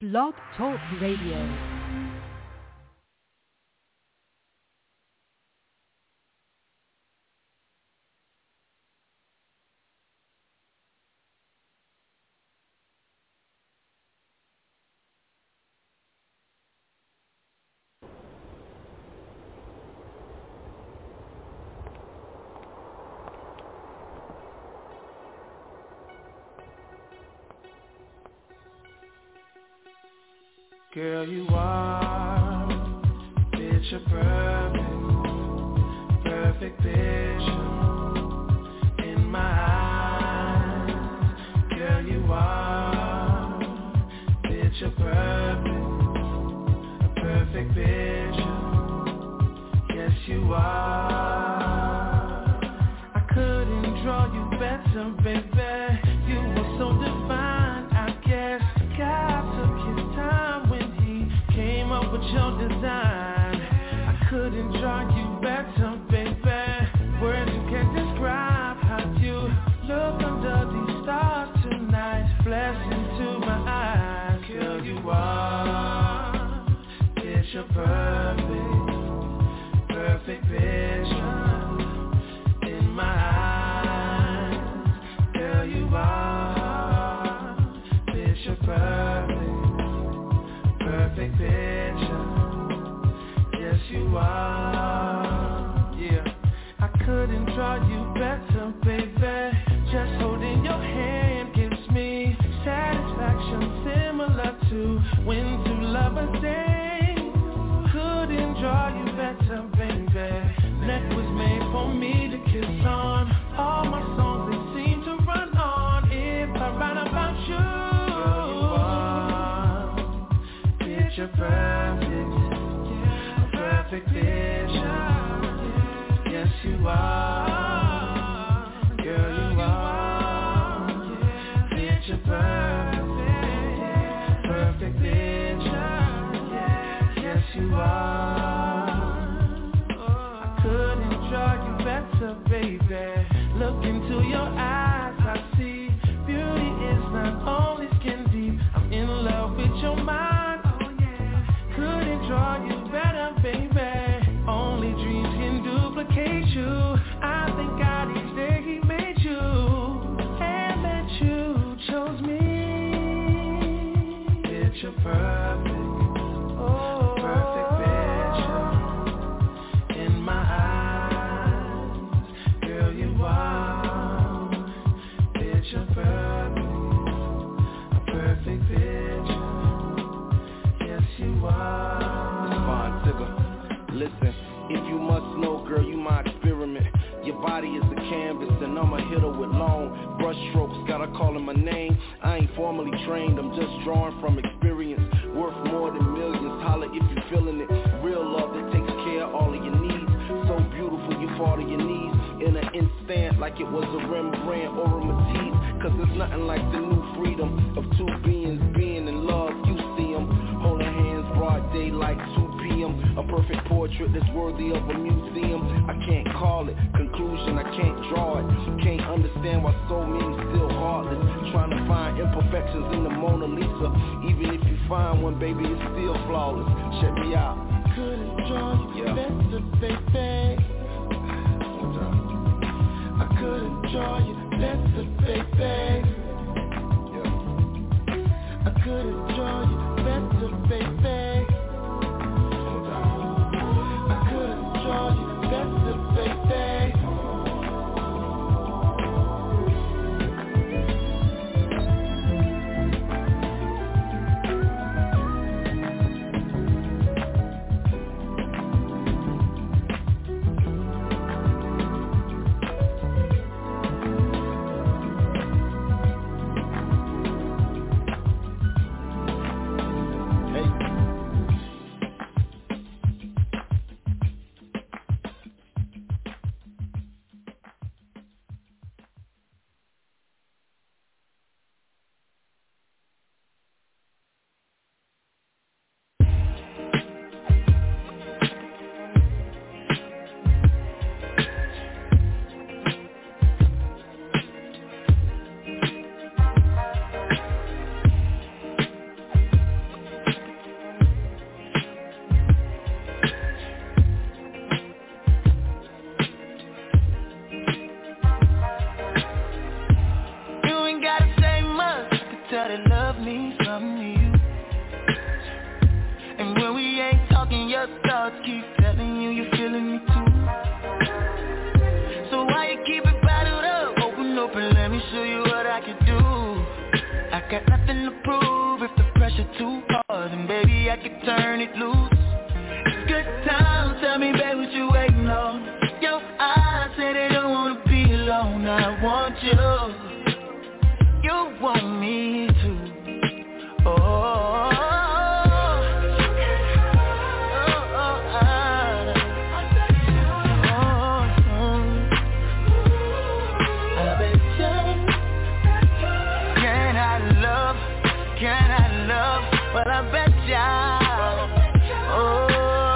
Blog Talk Radio. Girl, you are picture perfect, perfect vision in my eyes. Girl, you are picture perfect, a perfect vision. Yes, you are. I couldn't draw you better, baby. You were so divine, I guess. God took his time with your design. I couldn't draw you better, baby. Words you can't describe how you look under these stars tonight. Blessing to my eyes. Girl, you are picture perfect, perfect vision in my eyes. Girl, you are picture perfect, perfect vision. Yes, you are. Yeah, I couldn't draw you better, baby. Just holding your hand gives me satisfaction similar to when two lovers sing. Couldn't draw you better, baby. Neck was made for me to kiss on. All my songs, they seem to run on if I write about you. Picture perfect, a perfect vision. Yes, you are. Girl, you are. Picture perfect, perfect vision. Yes, you are. I couldn't draw you better, baby. Look into your eyes, I see beauty is not only skin deep. I'm in love with your mind. Draw you better, baby. Only dreams can duplicate you. I thank God each day he made you, and that you chose me. Picture perfect, oh, perfect vision in my eyes. Girl, you are picture perfect, a perfect vision. Yes, you are. Listen, if you must know, girl, you my experiment. Your body is a canvas and I'm a hitter with long brush strokes. Gotta call in my name, I ain't formally trained, I'm just drawing from experience. Worth more than millions, holla if you're feeling it. Real love that takes care of all of your needs. So beautiful you fall to your knees in an instant like it was a Rembrandt or a Matisse. Cause there's nothing like the new freedom of two beings being in love. You see them, holding hands broad daylight, 2 p.m. A perfect portrait that's worthy of a museum. I can't call it conclusion, I can't draw it. Can't understand why so many still heartless, trying to find imperfections in the Mona Lisa. Even if you find one, baby, it's still flawless. Check me out. Couldn't draw you better, baby. I couldn't draw you better, baby. I couldn't draw you better, baby. I couldn't draw you better, baby. keep telling you you're feeling me too. So why you keep it bottled up? Open up and let me show you what I can do. I got nothing to prove. If the pressure too hard, then baby I can turn it loose. It's good time, tell me babe what you waiting on. Your eyes say they don't wanna be alone. I want you, you want me too. Oh. Well, I bet ya. Oh.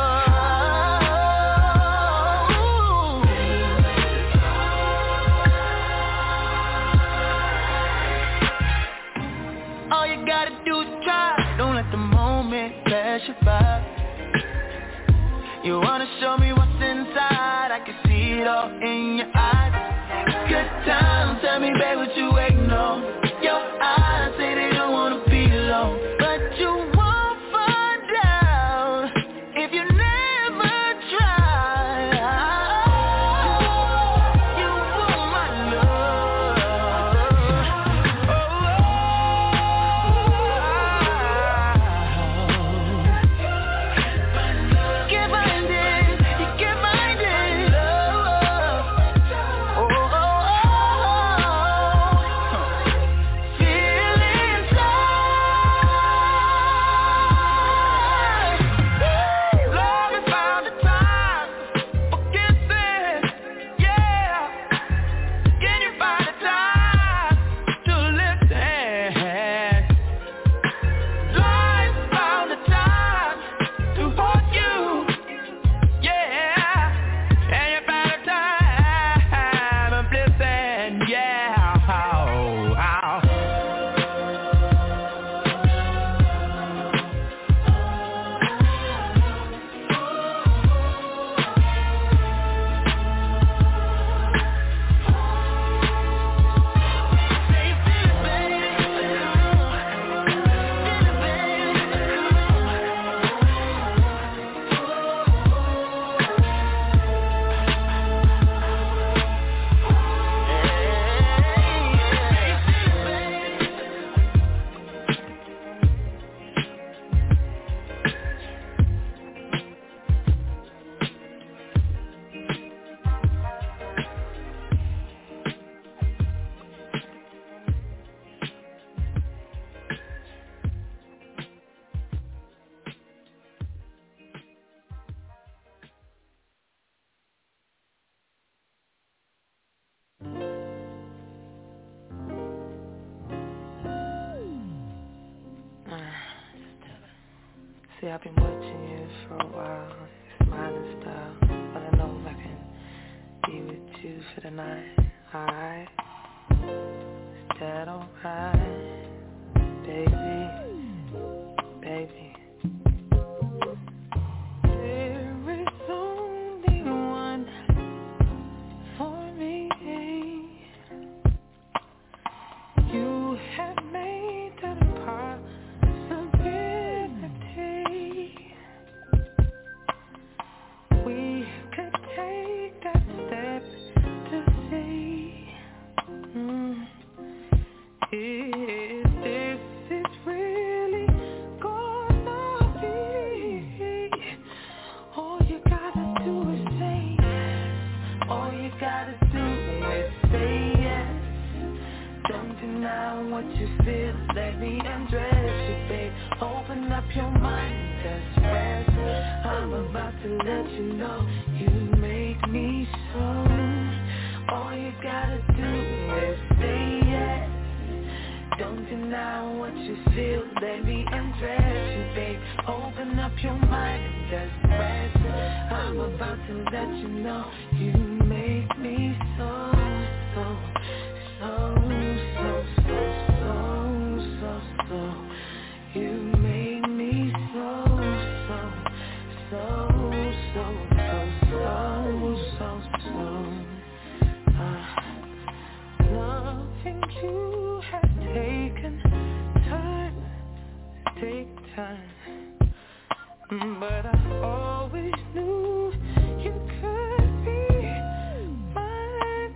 All you gotta do is try. Don't let the moment pass you by. You wanna show me what's inside? I can see it all in your eyes. Good time, tell me babe what you waiting on. Your eyes say they don't wanna be alone. But you won't find out if you never try. You want my love. Can't find it, you can't find it. Feel inside. Love is found the time for kissing, yeah. Can you find the time to listen? Life found the time to hold you, yeah. And you found the time of listen, yeah. See, I've been watching you for a while, your smiling style, but I know I can be with you for the night, alright? Is that alright, baby, baby? There is only one for me. You have made that a possibility. We could take that step to see if this is really gonna be. All you gotta do is say yes. All you gotta do is say yes. Don't deny what you feel. Let me undress you, babe. Open up your mind, just rest. I'm about to let you know you make me so. All you gotta do is say yes. Don't deny what you feel. Let me undress you, babe. Open up your mind and just rest. I'm about to let you know you make me so, so, so, so, so, so, so, so. You make me so, so, so, so, so, so, so, loving you has taken time, take time. But I always knew you could be mine.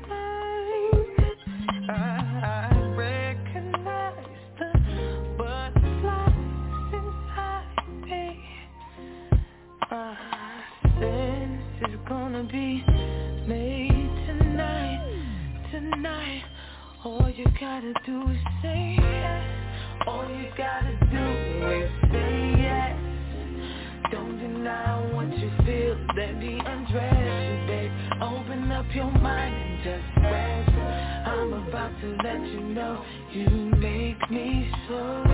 I recognize the butterflies inside me. My sense is gonna be made tonight. All you gotta do is say yes. All you gotta do is say yes. Don't deny what you feel, let me undress you, babe. Open up your mind and just rest. I'm about to let you know you make me so.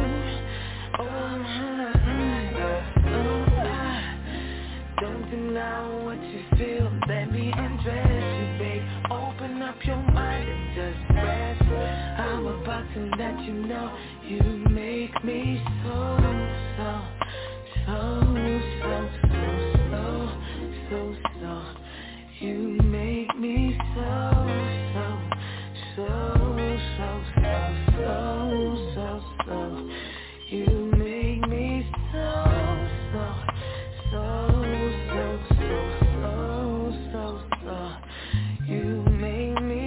Don't deny what you feel, let me undress you, babe. Open up your mind and just rest. I'm about to let you know you make me so. You make me so. You make me so. You make me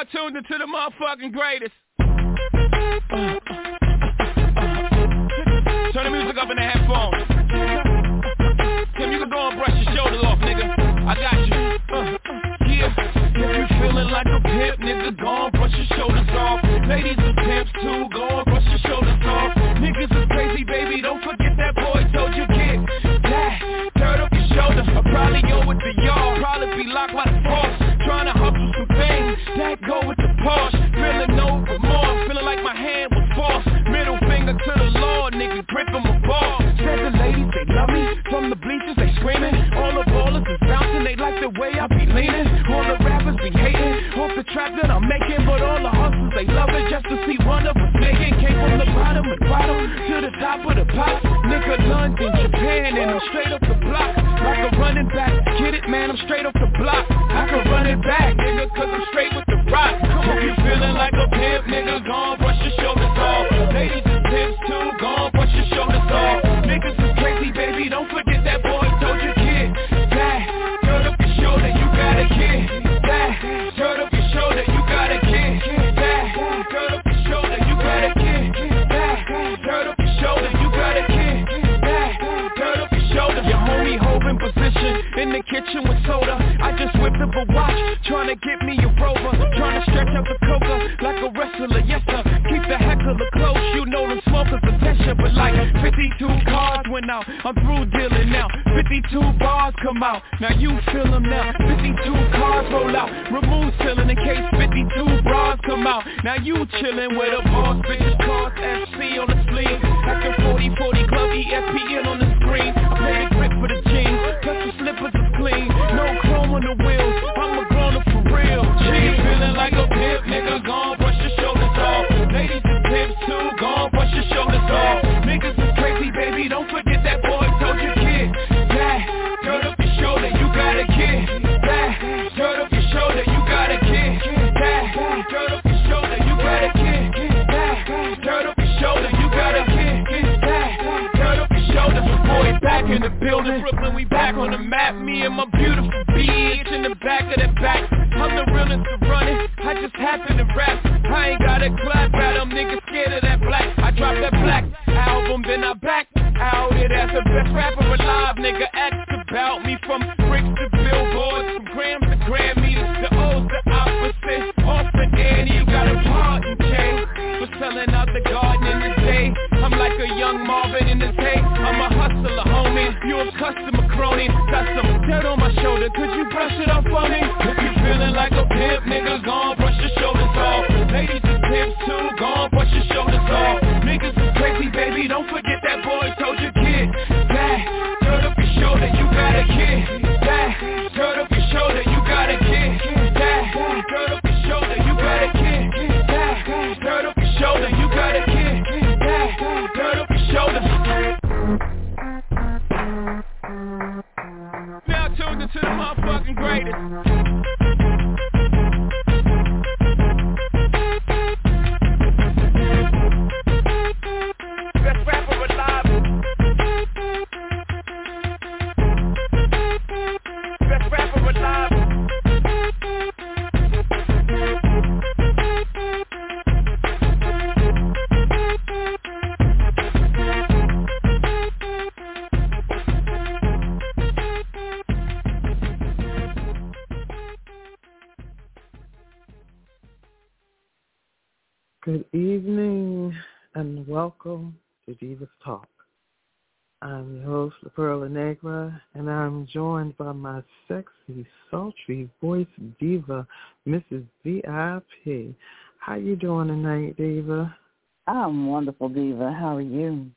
tuned into the motherfucking greatest. Turn the music up in the headphones. Tim, you can go and brush your shoulders off, nigga. I got you. Yeah. If you feeling like a pimp, nigga, go and brush your shoulders off. Ladies and pimps too, go and brush your shoulders off. Niggas is crazy, baby, don't forget that boy told you kick. That, turn up your shoulder. I probably go with the y'all, probably be locked by the force. Trying to hustle some things, that go with the Porsche. Feeling no remorse, feeling like my hand was forced. Middle finger to the Lord, nigga, grip him a ball. Said the ladies, they love me, from the bleachers they screaming. All the ballers is bouncing, they like the way I be leaning. All the rappers be hating, off the track that I'm making. But all the hustlers, they love it just to see one of us making. Came from the bottom to the top of the pop. Nigga, London, Japan, and I'm straight up the block. Like a running back, get it, man, I'm straight up the block. I can run it back, nigga, cause I'm straight with the rock. If you feeling like a pimp, nigga, gon' brush your shoulders off. Ladies and pimps too, gon' brush your shoulders off. Niggas is crazy, baby, don't forget that boy told you kid. That, turn up your shoulder, you got a kid. That, turn up your shoulder, you got a kid. That, turn up your shoulder, you got a kid. That, turn up your shoulder, you got a kid. That, turn up your shoulder. Your homie holding position in the kitchen with soda. I just whipped up a watch, trying to get me a Rover. Trying to stretch out the coca like a wrestler, yes sir. Keep the heckler close, you know them smokers attention. But like 52 cars went out, I'm through dealing now. 52 bars come out, now you feel them now. 52 cars roll out, remove ceiling in case 52 bras come out. Now you chillin' with a boss, bitches cars FC on the sleeve. At the 40-40 club, ESPN on the screen. I play the grip for the jeans, plus the slippers is clean. No chrome on the wheels, I'm a grown up for real. She feeling like a pimp, nigga, gon' brush your shoulders off. Ladies and pimps too, gon' brush your shoulders off. Niggas is crazy, baby, don't forget that boy told you kid. That, turn up your shoulder, you got a kid. That, turn up your shoulder, you got a kid. That, turn up your shoulder, you got a kid. That, turn up your shoulder, you got a kid. That, turn up your shoulder. Boy, back in the building, Brooklyn, we back on the map. Me and my beautiful bitch in the back of the back. I'm the realest to run it, I just happen to rap. I ain't got a clap at them, niggas scared of that black. I dropped that black album, then I back out it as the best rapper alive. Nigga, ask about me from bricks to billboards, from grams to Grammys, the O's the opposite. Off the Annie, you got a party chain for selling out the garden in the day. I'm like a young Marvin in the day. I'm a hustler, homie. You a customer crony. Got some dirt on my shoulder. Could you brush it off for me? If you feeling like a pimp, nigga, gon' brush your shoulders off. Ladies and pimps too, gon' brush your shoulders off. Niggas is crazy, baby. Don't forget that boy told you kid. That, turn up your shoulder, you got a kid. That, turn up your shoulder, you got a kid. That, turn up your shoulder, you got a kid. That, turn up your shoulder, you got a kid. That, turn up your shoulder. Now tuned into the motherfucking greatest. Best rapper alive. Best rapper alive. Good evening and welcome to Divas Talk. I'm your host, La Perla Negra, and I'm joined by my sexy, sultry voice diva, Mrs. VIP. How you doing tonight, Diva? I'm wonderful, Diva. How are you?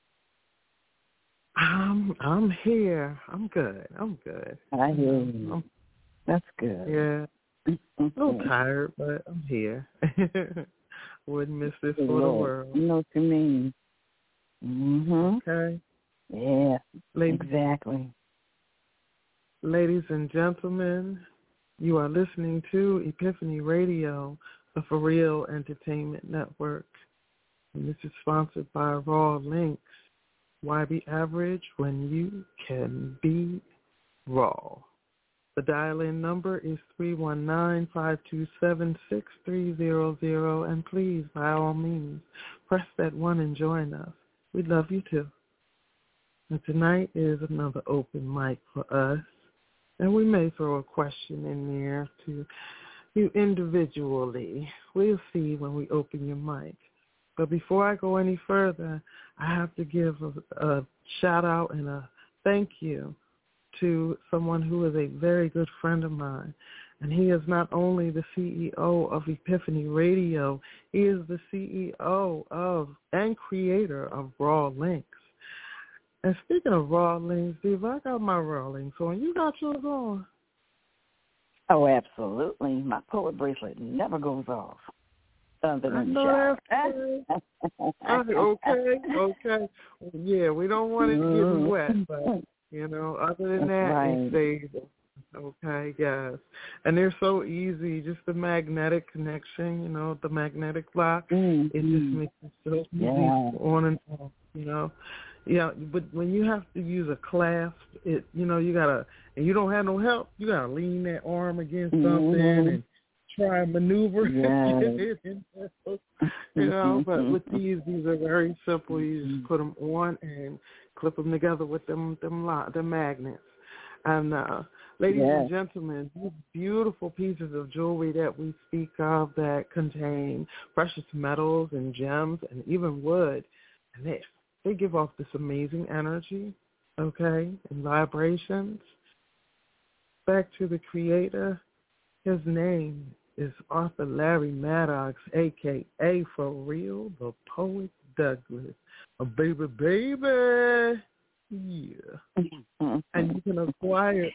I'm here. I'm good. I hear you. That's good. Yeah. A little tired, but I'm here. Wouldn't miss this for the world. You know what you mean. Mm-hmm. Okay. Yeah, exactly. Ladies and gentlemen, you are listening to Epiphany Radio, the For Real Entertainment Network. And this is sponsored by Raw Links. Why be average when you can be raw? The dial-in number is 319-527-6300, and please, by all means, press that 1 and join us. We'd love you too. And tonight is another open mic for us, and we may throw a question in there to you individually. We'll see when we open your mic. But before I go any further, I have to give a shout-out and a thank you to someone who is a very good friend of mine. And he is not only the CEO of Epiphany Radio, he is the CEO of and creator of Raw Links. And speaking of Raw Links, Steve, I got my Raw Links on. You got yours on? Oh, absolutely. My poet bracelet never goes off. Other than Okay. Yeah, we don't want it to get wet, but, other than that, it stays. Okay, yes. And they're so easy, just the magnetic connection, the magnetic block. It just makes it so easy on and off, Yeah, but when you have to use a clasp, you gotta, and you don't have no help, you gotta lean that arm against something and try and maneuver. But with these are very simple. You just put them on and clip them together with them magnets. And ladies and gentlemen, these beautiful pieces of jewelry that we speak of that contain precious metals and gems and even wood, and they give off this amazing energy, and vibrations. Back to the creator, his name is Arthur Larry Maddox, a.k.a. for real, the Poet Douglas. A baby. Yeah. And you can acquire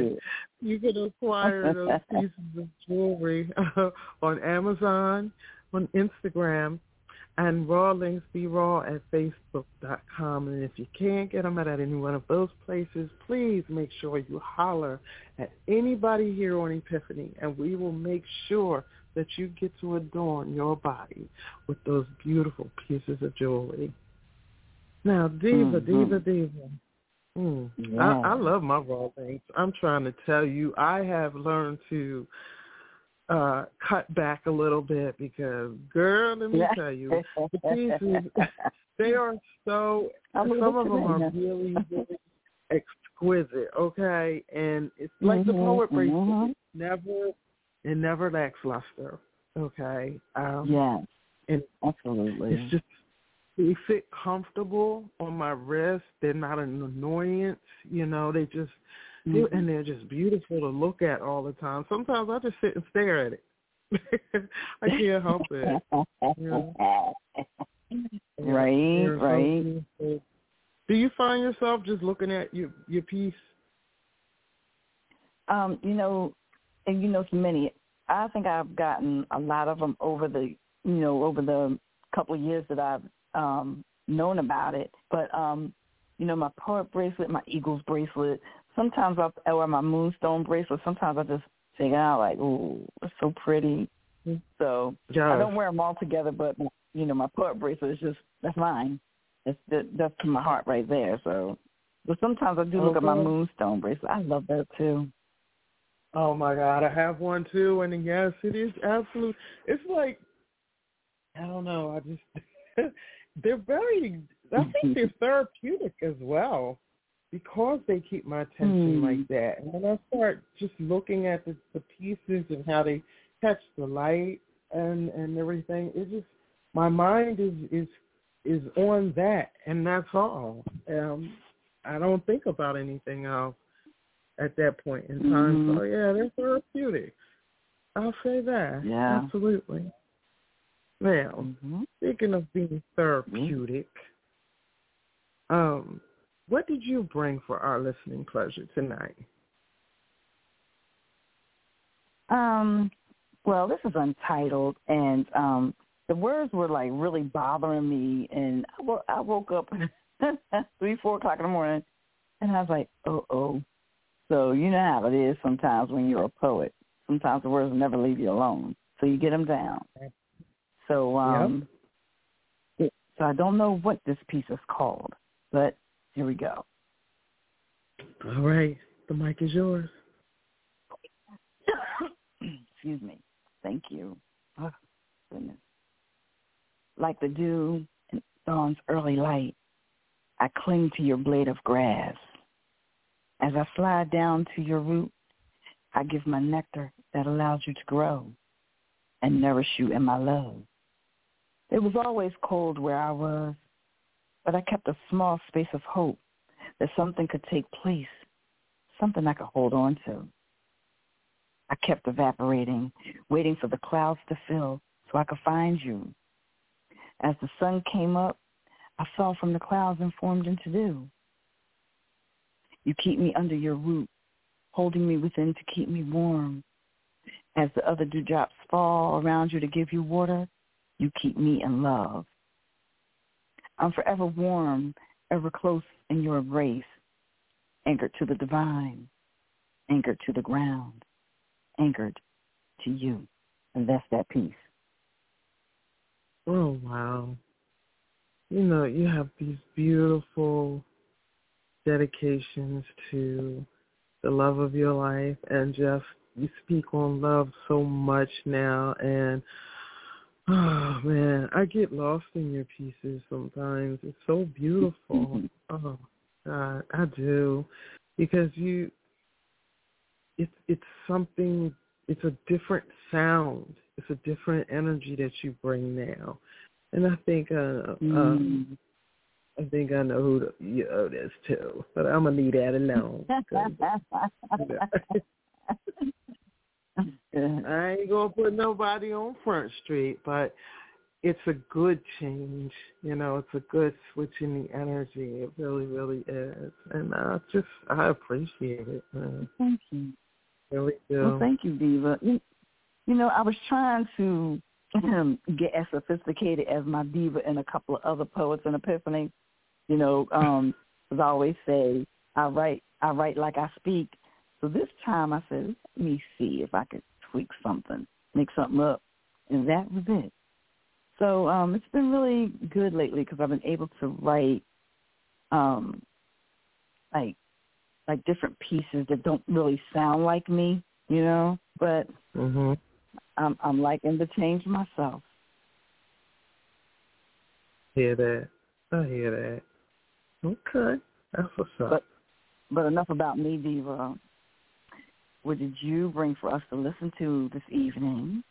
those pieces of jewelry on Amazon, on Instagram, and Raw Links Be Raw at Facebook.com. And if you can't get them at any one of those places, please make sure you holler at anybody here on Epiphany, and we will make sure that you get to adorn your body with those beautiful pieces of jewelry. Now, Diva. I love my Raw Links. I'm trying to tell you, I have learned to cut back a little bit because, girl, let me tell you, the pieces, they are so, some of them are really, really exquisite, okay? And it's like the poet bracelet. It never lacks luster, okay? And absolutely. It's just, they fit comfortable on my wrist. They're not an annoyance, they just, and they're just beautiful to look at all the time. Sometimes I just sit and stare at it. I can't help it. Right. So do you find yourself just looking at your piece? So many. I think I've gotten a lot of them over the couple of years that I've known about it. But my poet bracelet, my Eagles bracelet. Sometimes I wear my moonstone bracelet. Sometimes I just take it out like, ooh, it's so pretty. So I don't wear them all together, but, my poet bracelet is just, that's mine. That's to my heart right there. So, but sometimes I do look at my moonstone bracelet. I love that too. Oh, my God. I have one too. And, yes, it is absolute. It's like, I don't know. I just, they're very, I think they're therapeutic as well, because they keep my attention like that. And when I start just looking at the pieces and how they catch the light and everything, it just, my mind is on that, and that's all. I don't think about anything else at that point in time. So, they're therapeutic. I'll say that. Yeah. Absolutely. Now, speaking of being therapeutic, what did you bring for our listening pleasure tonight? Well, this is untitled, and the words were like really bothering me, and I woke up 3, 4 o'clock in the morning, and I was like, oh. So you know how it is sometimes when you're a poet. Sometimes the words never leave you alone, so you get them down. So, so I don't know what this piece is called, but here we go. All right. The mic is yours. Excuse me. Thank you. Oh, goodness. Like the dew in dawn's early light, I cling to your blade of grass. As I slide down to your root, I give my nectar that allows you to grow and nourish you in my love. It was always cold where I was, but I kept a small space of hope that something could take place, something I could hold on to. I kept evaporating, waiting for the clouds to fill so I could find you. As the sun came up, I fell from the clouds and formed into dew. You keep me under your root, holding me within to keep me warm. As the other dewdrops fall around you to give you water, you keep me in love. I'm forever warm, ever close in your embrace, anchored to the divine, anchored to the ground, anchored to you. And that's that piece. Oh, wow. You know, you have these beautiful dedications to the love of your life, and just you speak on love so much now, and oh man, I get lost in your pieces sometimes. It's so beautiful. Oh God, I do, because it's something. It's a different sound. It's a different energy that you bring now, and I think I know who you owe this to, but I'm going to leave that alone. I ain't going to put nobody on Front Street, but it's a good change. You know, it's a good switch in the energy. It really, really is. And I appreciate it, man. Thank you. Really do. Well, thank you, Diva. You know, I was trying to get as sophisticated as my diva and a couple of other poets in Epiphany. You know, as I always say, I write like I speak. So this time I said, let me see if I could tweak something, make something up, and that was it. So it's been really good lately because I've been able to write like different pieces that don't really sound like me, you know, but I'm liking the change myself. Hear that? I hear that. Okay, that's what's up. But enough about me, Diva. What did you bring for us to listen to this evening?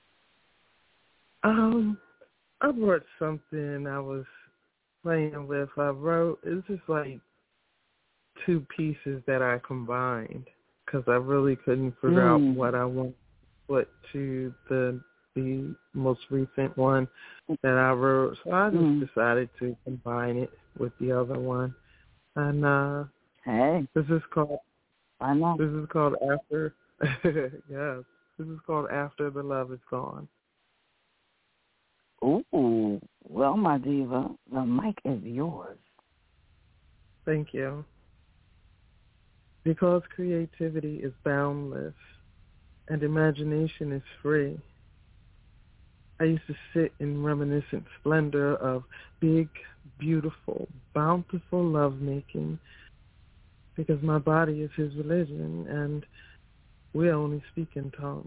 I brought something I was playing with. It's just like two pieces that I combined because I really couldn't figure out what I want to put to the most recent one that I wrote. So I just decided to combine it with the other one. And this is called After. Yes, this is called After the Love Is Gone. Ooh, well, my diva, the mic is yours. Thank you. Because creativity is boundless and imagination is free, I used to sit in reminiscent splendor of big, beautiful, bountiful lovemaking because my body is his religion and we only speak in tongues.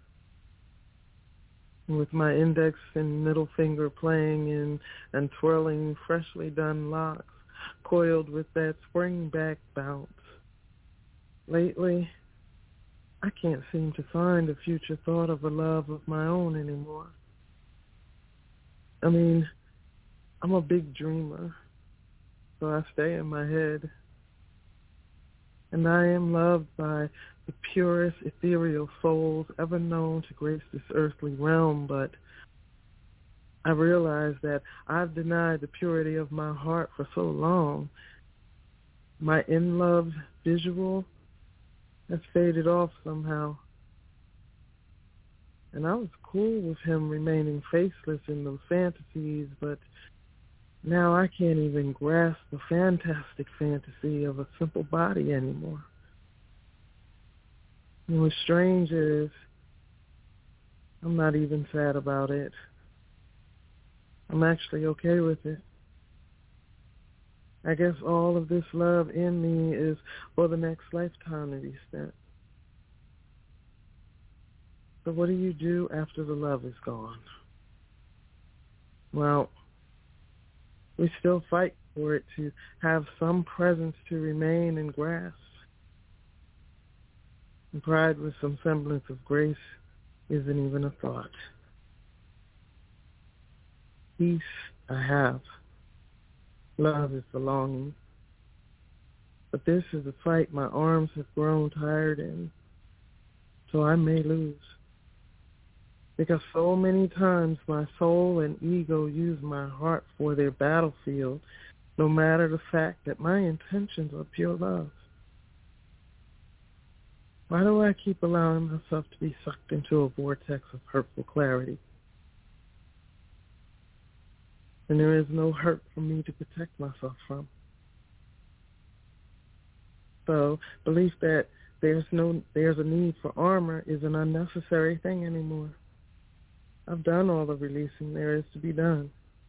With my index and middle finger playing in and twirling freshly done locks, coiled with that spring back bounce. Lately, I can't seem to find a future thought of a love of my own anymore. I mean, I'm a big dreamer, so I stay in my head. And I am loved by the purest ethereal souls ever known to grace this earthly realm, but I realize that I've denied the purity of my heart for so long. My in-love visual has faded off somehow. And I was cool with him remaining faceless in those fantasies, but now I can't even grasp the fantastic fantasy of a simple body anymore. And what's strange is I'm not even sad about it. I'm actually okay with it. I guess all of this love in me is for the next lifetime to be spent. So what do you do after the love is gone? Well, we still fight for it to have some presence to remain and grasp. And pride with some semblance of grace isn't even a thought. Peace I have. Love is the longing. But this is a fight my arms have grown tired in, so I may lose. Because so many times my soul and ego use my heart for their battlefield, no matter the fact that my intentions are pure love. Why do I keep allowing myself to be sucked into a vortex of hurtful clarity? And there is no hurt for me to protect myself from. So belief that there's a need for armor is an unnecessary thing anymore. I've done all the releasing there is to be done.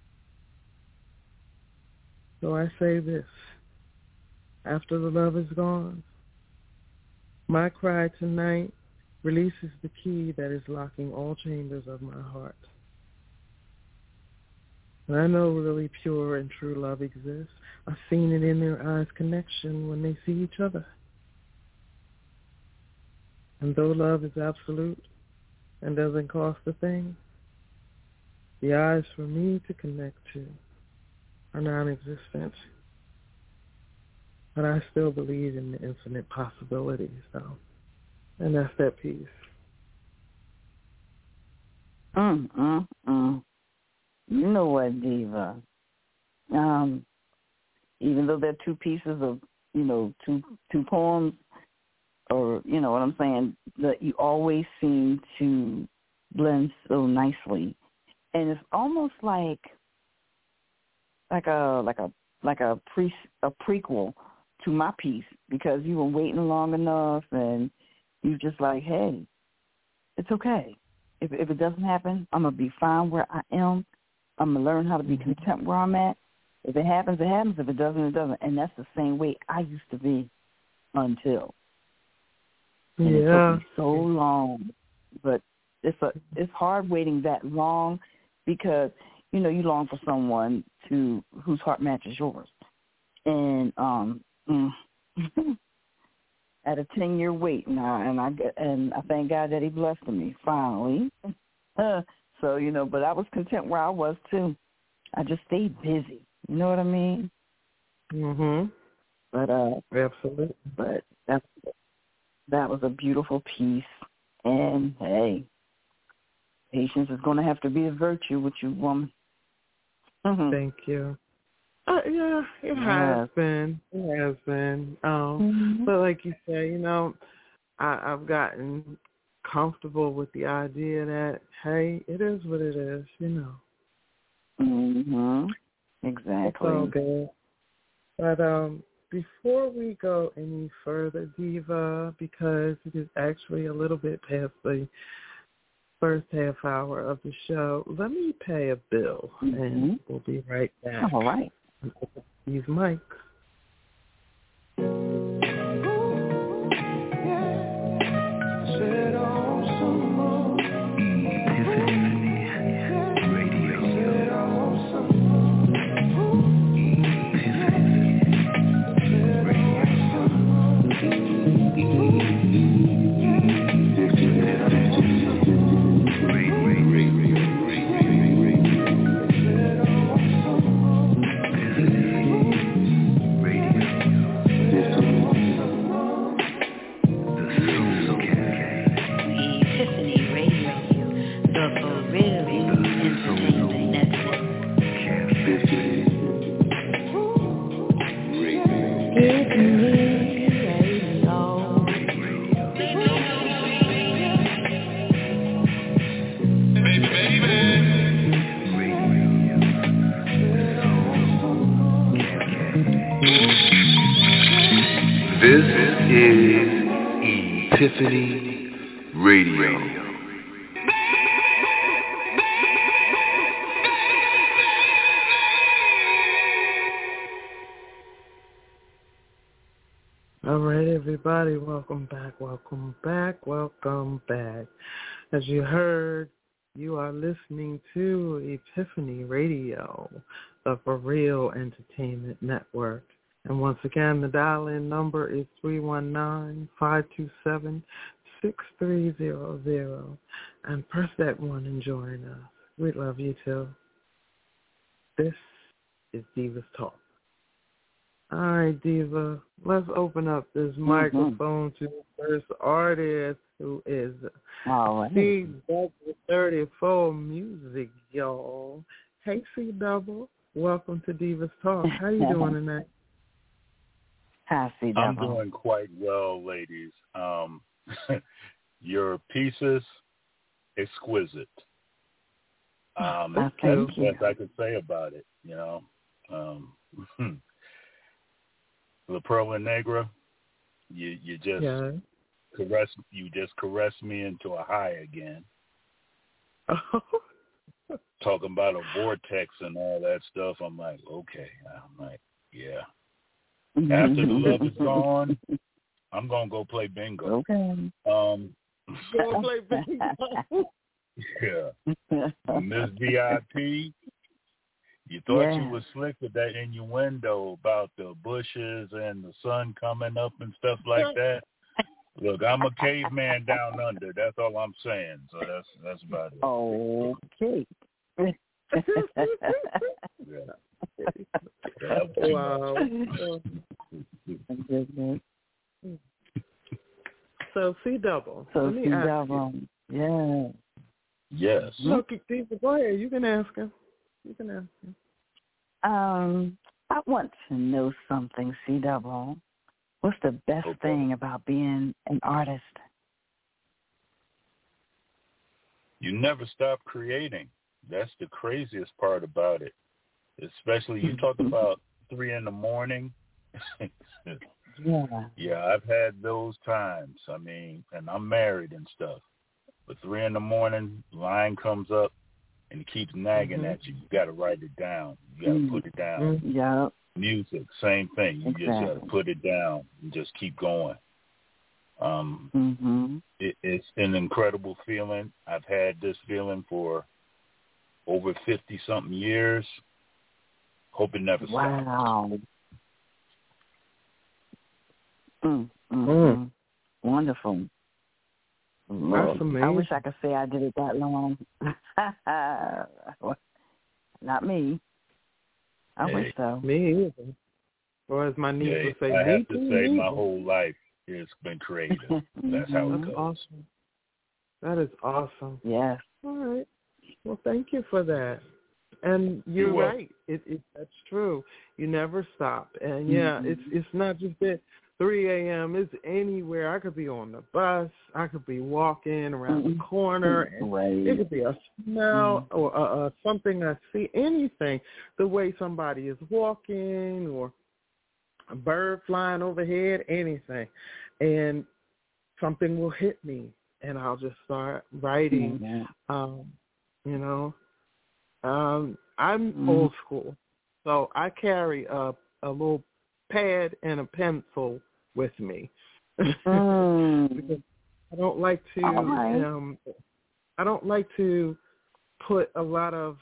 So I say this, after the love is gone, my cry tonight releases the key that is locking all chambers of my heart. And I know really pure and true love exists. I've seen it in their eyes' connection when they see each other. And though love is absolute and doesn't cost a thing, the eyes for me to connect to are non-existent. But I still believe in the infinite possibilities, though. And that's that piece. You know what, Diva? Even though they're two pieces of, two poems, or, you know what I'm saying, that you always seem to blend so nicely. And it's almost like a prequel to my piece, because you were waiting long enough and you just like, hey, it's okay. If it doesn't happen, I'm going to be fine where I am. I'm going to learn how to be content where I'm at. If it happens, it happens. If it doesn't, it doesn't. And that's the same way I used to be until. And it took me so long. But it's hard waiting that long, because, you long for someone whose heart matches yours. And at a 10-year wait now, and I thank God that He blessed me finally. So, but I was content where I was too. I just stayed busy. You know what I mean? Mhm. But absolutely. But that was a beautiful piece. And hey, patience is going to have to be a virtue with you, woman. Mm-hmm. Thank you. Yeah, it has been. It has been. But like you say, I've gotten comfortable with the idea that, hey, it is what it is, Mhm. Exactly. It's all good. But before we go any further, Diva, because it is actually a little bit past the first half hour of the show, let me pay a bill, and we'll be right back. All right. These mics. This is Epiphany Radio. All right, everybody, welcome back. As you heard, you are listening to Epiphany Radio, the For Real Entertainment Network. And once again, the dial-in number is 319-527-6300. And press that one and join us. We love you too. This is Diva's Talk. All right, Diva, let's open up this microphone to the first artist, who is C-Double34 Music, y'all. Hey, C-Double, welcome to Diva's Talk. How you doing tonight? Hi, C-Double. I'm doing quite well, ladies. Your pieces, exquisite. That's the best I could say about it, you know. La Perla Negra, you just caress me into a high again. Talking about a vortex and all that stuff, I'm like, okay. I'm like, yeah. After the love is gone, I'm gonna go play bingo. Okay. Go play bingo. Yeah. Miss VIP, you thought you was slick with that innuendo about the bushes and the sun coming up and stuff like that. Look, I'm a caveman down under. That's all I'm saying. So that's about it. Okay. Wow. So C-Double. Let me ask you. Yeah. Yes. Okay, go ahead. You can ask him. I want to know something, C-Double. What's the best thing about being an artist? You never stop creating. That's the craziest part about it. Especially you talk about 3 a.m. Yeah, I've had those times. I mean, and I'm married and stuff. But 3 a.m, line comes up and it keeps nagging at you. You got to write it down. You got to put it down. Yeah. Music, same thing. You just got to put it down and just keep going. It's an incredible feeling. I've had this feeling for over 50-something years. Hope it never stops. Wow. Wonderful. That's amazing. I wish I could say I did it that long. Not me. I wish so. Me either. Or as my niece would say, I have to say my whole life has been creative. That's how it goes. Awesome. That is awesome. Yes. All right. Well, thank you for that. And you're right. That's true. You never stop. And it's not just that 3 a.m. It's anywhere. I could be on the bus. I could be walking around the corner. And it could be a smell or something I see, anything. The way somebody is walking or a bird flying overhead, anything. And something will hit me, and I'll just start writing. I'm old school, so I carry a little pad and a pencil with me because I don't like to. I don't like to put a lot of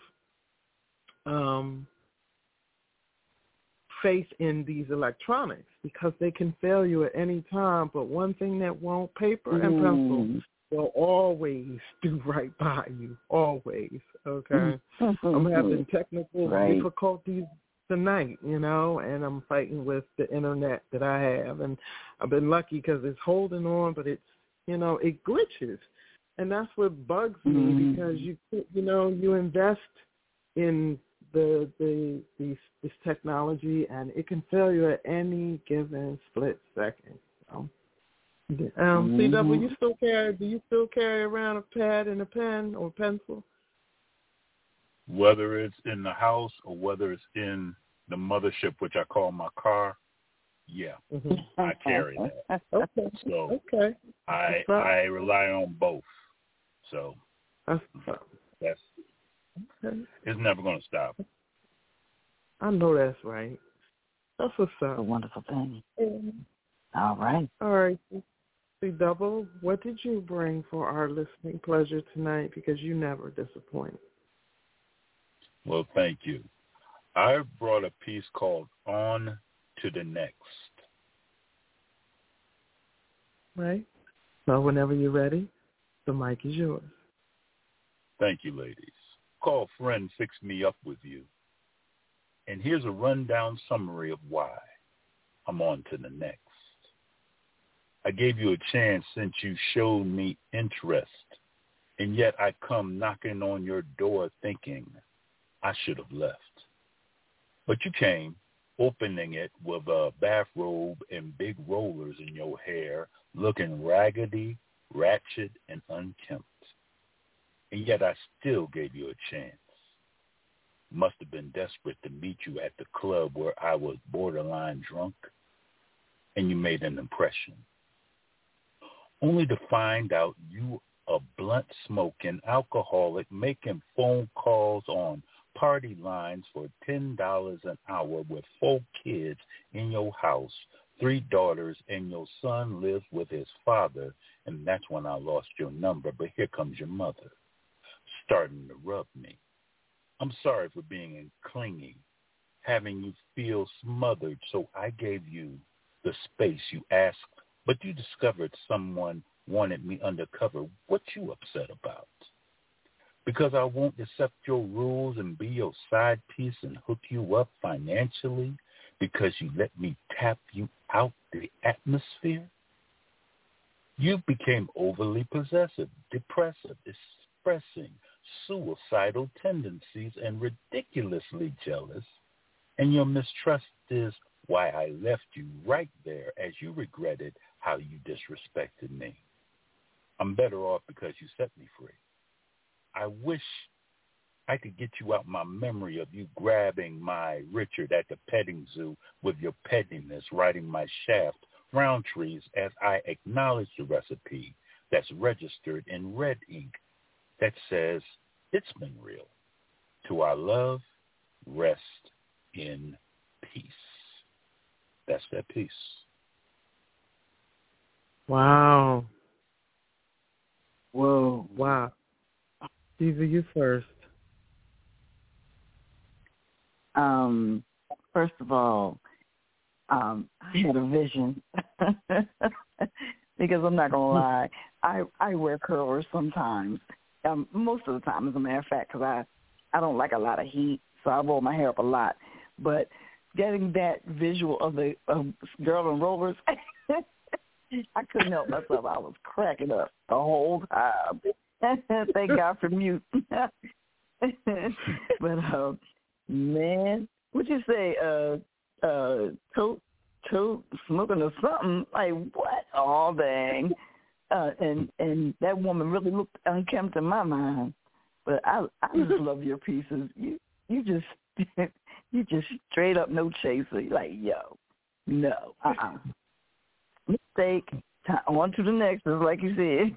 faith in these electronics because they can fail you at any time. But one thing that won't, paper and pencil will always do right by you, always, okay? I'm having technical difficulties tonight, and I'm fighting with the internet that I have, and I've been lucky because it's holding on, but it's, it glitches, and that's what bugs me because you invest in this technology, and it can fail you at any given split second. So. CW, do you still carry around a pad and a pen or pencil? Whether it's in the house or whether it's in the mothership, which I call my car, I carry that. Okay. So I rely on both. So it's never going to stop. I know that's right. That's what's up. A wonderful thing. All right. All right. Sexy Double, what did you bring for our listening pleasure tonight? Because you never disappoint. Well, thank you. I brought a piece called On to the Next. Right. So whenever you're ready, the mic is yours. Thank you, ladies. Call friend, fix me up with you. And here's a rundown summary of why I'm on to the next. I gave you a chance since you showed me interest, and yet I come knocking on your door thinking I should have left. But you came, opening it with a bathrobe and big rollers in your hair, looking raggedy, ratchet, and unkempt. And yet I still gave you a chance. Must have been desperate to meet you at the club where I was borderline drunk, and you made an impression. Only to find out you a blunt-smoking alcoholic making phone calls on party lines for $10 an hour with 4 kids in your house, 3 daughters, and your son lives with his father, and that's when I lost your number, but here comes your mother, starting to rub me. I'm sorry for being clingy, having you feel smothered, so I gave you the space you asked, but you discovered someone wanted me undercover. What you upset about? Because I won't accept your rules and be your side piece and hook you up financially because you let me tap you out the atmosphere? You became overly possessive, depressive, expressing suicidal tendencies and ridiculously jealous, and your mistrust is why I left you right there as you regretted how you disrespected me. I'm better off because you set me free. I wish I could get you out my memory of you grabbing my Richard at the petting zoo with your pettiness, riding my shaft round trees as I acknowledge the recipe that's registered in red ink that says it's been real. To our love, rest in peace. That's that piece. Wow. Whoa. Wow. Diva, you first. First of all, I had a vision because I'm not gonna lie, I wear curlers sometimes. Most of the time, as a matter of fact, because I don't like a lot of heat, so I roll my hair up a lot. But getting that visual of the girl in rollers, I couldn't help myself. I was cracking up the whole time. Thank God for mute. But man, what'd you say? Tote smoking or something? Like what? Oh dang! And that woman really looked unkempt in my mind. But I just love your pieces. You just straight up no chaser. You're like yo, no, mistake. On to the next, just like you said.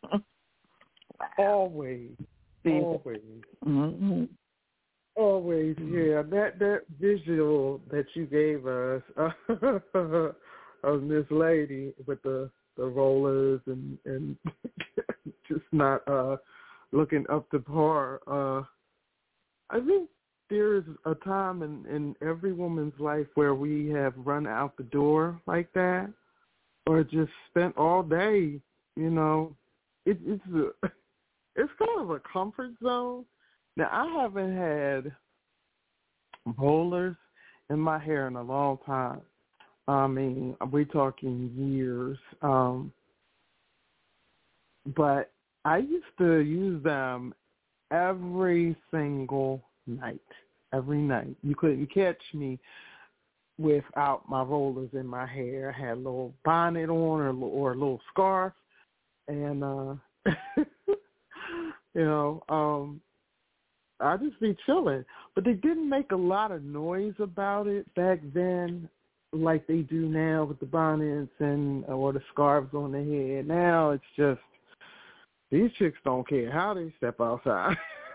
Wow. Always. Mm-hmm. Always, yeah. That visual that you gave us of this lady with the rollers and just not looking up to par. I think there's a time in every woman's life where we have run out the door like that, or just spent all day. You know, it's kind of a comfort zone. Now, I haven't had rollers in my hair in a long time. I mean, we're talking years. But I used to use them every single night. Every night. You couldn't catch me without my rollers in my hair. I had a little bonnet on or a little scarf. And, I just be chilling. But they didn't make a lot of noise about it back then like they do now with the bonnets or the scarves on their head. Now it's just, these chicks don't care how they step outside.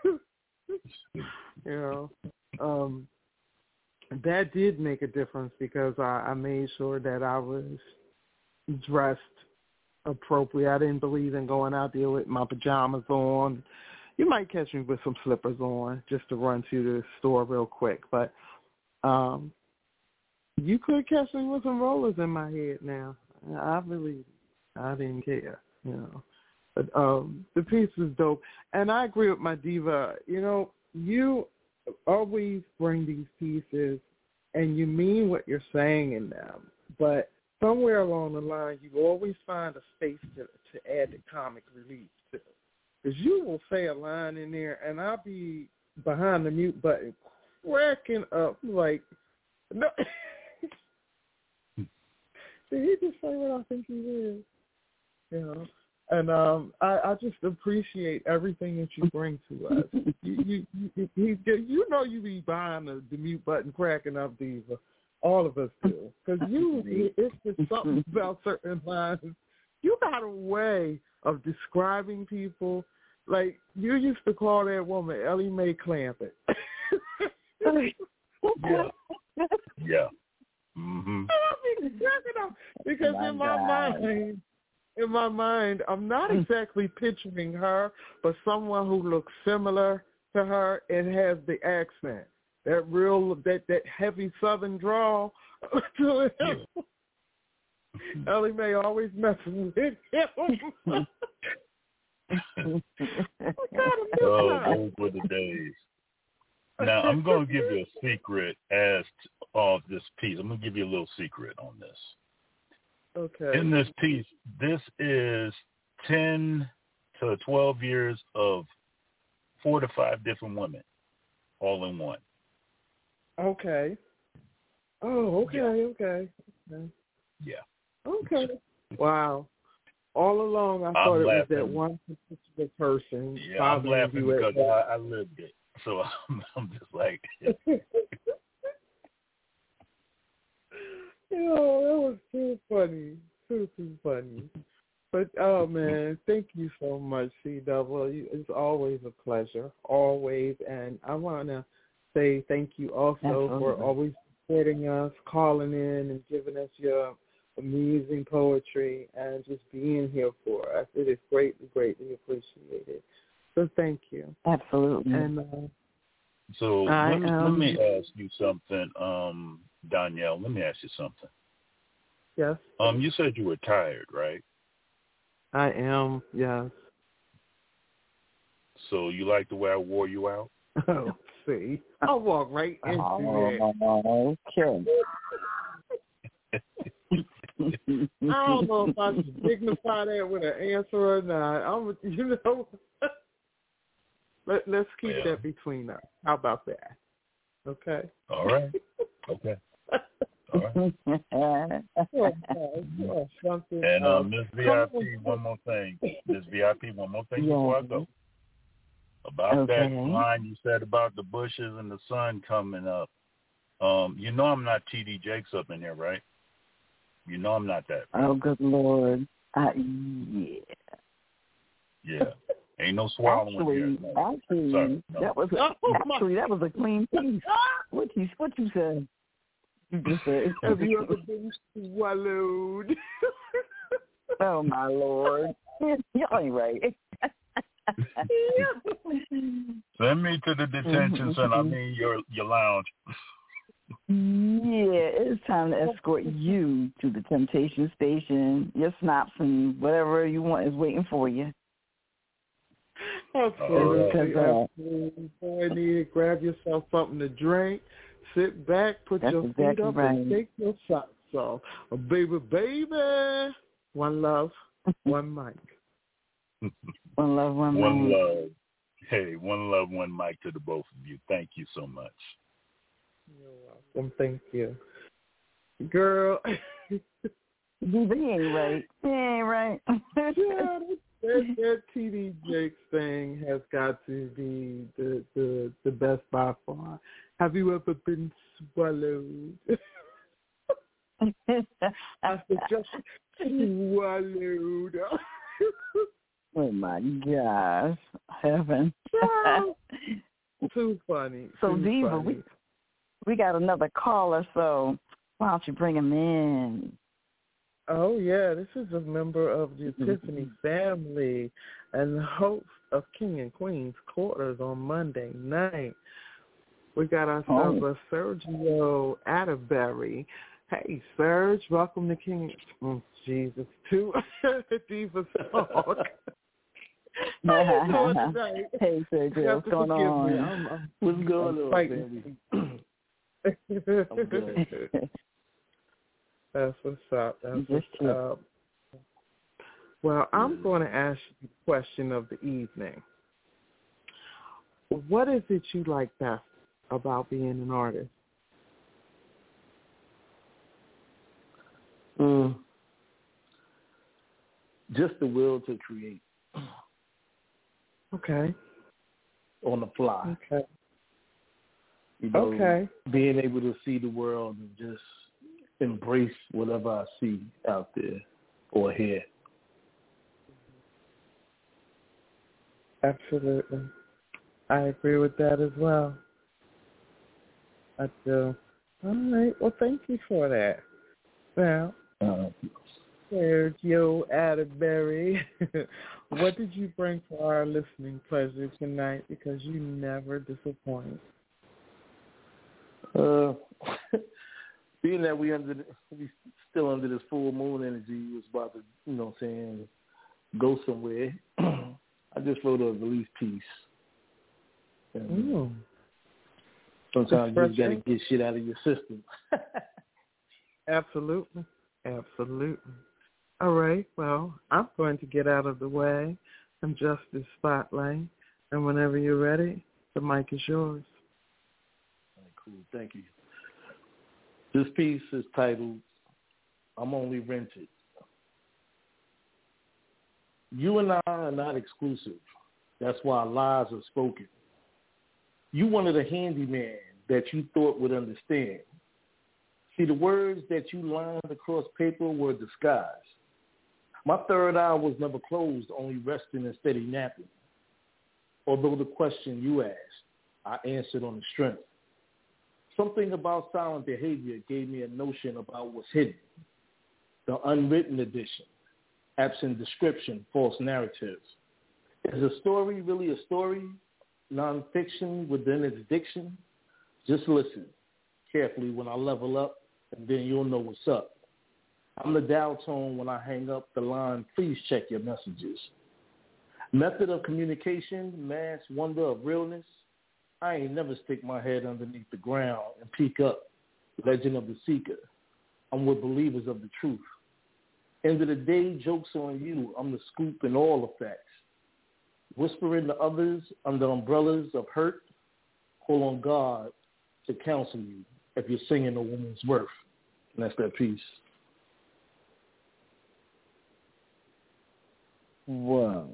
That did make a difference because I made sure that I was dressed appropriate. I didn't believe in going out there with my pajamas on. You might catch me with some slippers on just to run to the store real quick. But you could catch me with some rollers in my head now. I didn't care, you know. But the piece was dope. And I agree with my diva. You know, you always bring these pieces and you mean what you're saying in them. But somewhere along the line, you always find a space to add the comic relief to. Because you will say a line in there, and I'll be behind the mute button cracking up like, no. Did he just say what I think he is? You know? And I just appreciate everything that you bring to us. You know you be behind the mute button cracking up, Diva. All of us do. Because it's just something about certain lines. You got a way of describing people. Like, you used to call that woman Ellie Mae Clampett. Yeah. Mm-hmm. Because in my mind, I'm not exactly picturing her, but someone who looks similar to her and has the accent, that heavy Southern drawl to him. Ellie Mae always messing with him. Those were the days. Now, I'm going to give you a secret as of this piece. I'm going to give you a little secret on this. Okay. In this piece, this is 10 to 12 years of 4 to 5 different women, all in one. Okay. Oh, okay, yeah. Okay. Yeah. Okay. Wow. All along, I thought it was that one particular person. Yeah, I'm laughing because I lived it. So I'm just like... that was too funny. Too funny. But, oh, man, thank you so much, C-Double. It's always a pleasure, always. And I want to say thank you also for always supporting us, calling in and giving us your amazing poetry and just being here for us. It is greatly, greatly appreciated. So thank you. Absolutely. And so let me ask you something, Danielle. Let me ask you something. Yes. You said you were tired, right? I am, yes. So you like the way I wore you out? Oh, see. I'll walk right into that. Okay. I don't know if I should dignify that with an answer or not. Let's keep that between us. How about that? Okay. All right. Okay. All right. And Ms. VIP, one more thing. Before I go. About that line you said about the bushes and the sun coming up. You know I'm not T.D. Jakes up in here, right? You know I'm not that. Right? Oh, good Lord. Yeah. Yeah. Ain't no swallowing here. No. Sorry, no. that was a clean piece. What you said? You just said. Have you ever been swallowed? Oh my Lord. Y'all ain't right. Send me to the detention center. I mean your lounge. Yeah, it's time to escort you to the Temptation Station. Your snaps and whatever you want is waiting for you. Absolutely. Boy, need to grab yourself something to drink, sit back, put your feet up, and take your socks off. Oh, baby. One love, one mic. One love, one mic. One love. Hey, one love, one mic to the both of you. Thank you so much. You're welcome. Thank you. Girl. He ain't right. He ain't right. Yeah, that T.D. Jakes thing has got to be the best by far. Have you ever been swallowed? I said just swallowed. Oh my gosh, heaven! Too funny. So Diva, we got another caller. So why don't you bring him in? Oh, yeah, this is a member of the Epiphany family and the host of King and Queen's Quarters on Monday night. We got ourselves a Sergio Atterbury. Hey, Serge, welcome to King. Jesus, to Diva Talk. How you doing tonight? Hey, Sergio, what's going on? What's going on, baby? I'm good. That's what's up. That's what's up. Well, I'm going to ask you the question of the evening. What is it you like best about being an artist? Just the will to create. Okay. On the fly. Okay. You know, being able to see the world and just embrace whatever I see out there or hear. Absolutely. I agree with that as well. I do. All right. Well, thank you for that. Well, Sergio Atterbury, what did you bring for our listening pleasure tonight? Because you never disappoint. Being that we still under this full moon energy, was about to, go somewhere. I just wrote a release piece. And sometimes you just got to get shit out of your system. Absolutely. All right. Well, I'm going to get out of the way and just this spotlight. And whenever you're ready, the mic is yours. All right, cool. Thank you. This piece is titled, I'm Only Rented. You and I are not exclusive. That's why lies are spoken. You wanted a handyman that you thought would understand. See, the words that you lined across paper were disguised. My third eye was never closed, only resting and steady napping. Although the question you asked, I answered on the strength. Something about silent behavior gave me a notion about what's hidden. The unwritten edition, absent description, false narratives. Is a story really a story? Nonfiction within its diction? Just listen carefully when I level up, and then you'll know what's up. I'm the dial tone when I hang up the line. Please check your messages. Method of communication, mass wonder of realness. I ain't never stick my head underneath the ground and peek up. Legend of the seeker. I'm with believers of the truth. End of the day, joke's on you. I'm the scoop in all the facts. Whispering to others under umbrellas of hurt. Call on God to counsel you if you're singing a woman's worth. And that's that piece. Whoa.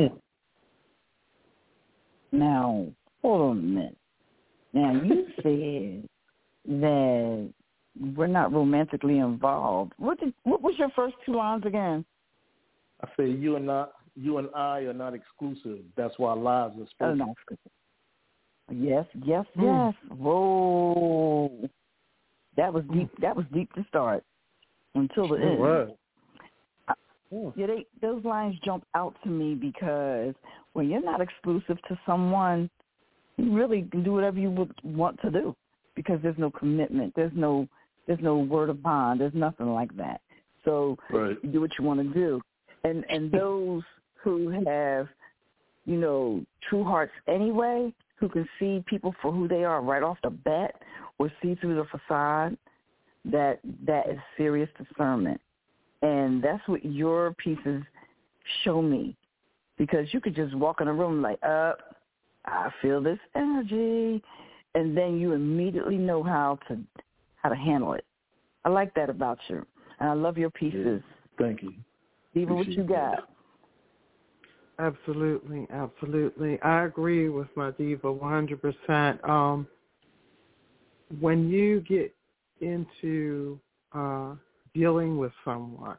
Now, hold on a minute. Now, you said that we're not romantically involved. What was your first two lines again? I say you and I are not exclusive. That's why lies are spoken. Not exclusive. Yes. Whoa. That was deep. That was deep to start until the end. Right. Yeah, those lines jump out to me because when you're not exclusive to someone, you really can do whatever you would want to do because there's no commitment. There's no word of bond. There's nothing like that. So You do what you want to do. And those who have, true hearts anyway, who can see people for who they are right off the bat or see through the facade, that is serious discernment. And that's what your pieces show me. Because you could just walk in a room like, I feel this energy. And then you immediately know how to handle it. I like that about you. And I love your pieces. Thank you. Diva, what you got? Absolutely. I agree with my Diva 100%. When you get into dealing with someone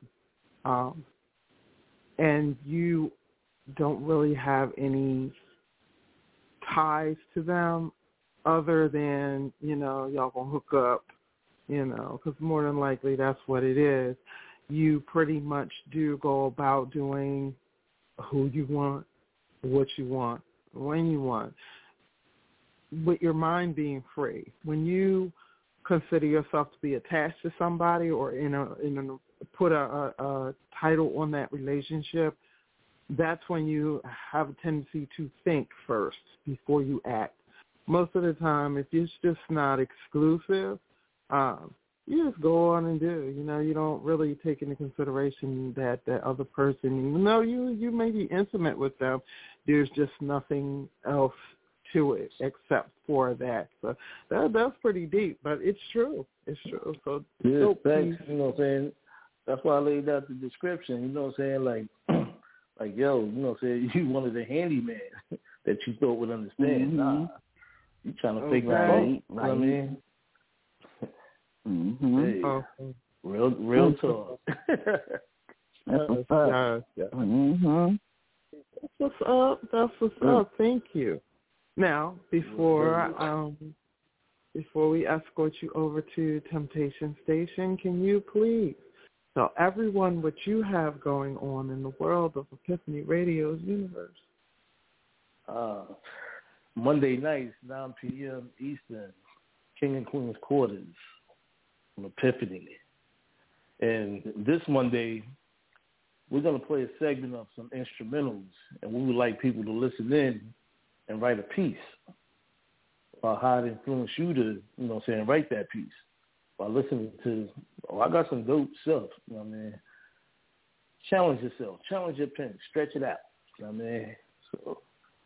and you don't really have any ties to them other than, y'all gonna hook up, because more than likely that's what it is. you pretty much do go about doing who you want, what you want, when you want, with your mind being free. When you consider yourself to be attached to somebody or put a title on that relationship, that's when you have a tendency to think first before you act. Most of the time, if it's just not exclusive, you just go on and do. You don't really take into consideration that other person, even though you may be intimate with them, there's just nothing else to it except for that. So that's pretty deep, but it's true. It's true. So thanks. You know what I'm saying? That's why I laid out the description. You know what I'm saying? Like yo, you know what I'm saying? You wanted a handyman that you thought would understand. Mm-hmm. Nah, you trying to figure out. Right. You know what I mean? Mm-hmm. Hey, real talk. That's what's up. Mm-hmm. That's what's up. Thank you. Now, before we escort you over to Temptation Station, can you please tell everyone what you have going on in the world of Epiphany Radio's universe? Monday nights, 9 p.m. Eastern, King and Queen's Quarters on Epiphany. And this Monday, we're going to play a segment of some instrumentals, and we would like people to listen in and write a piece about how it influenced you to, you know what I'm saying, write that piece by listening to, I got some dope stuff, you know what I mean? Challenge yourself. Challenge your pen. Stretch it out, you know what I mean? So,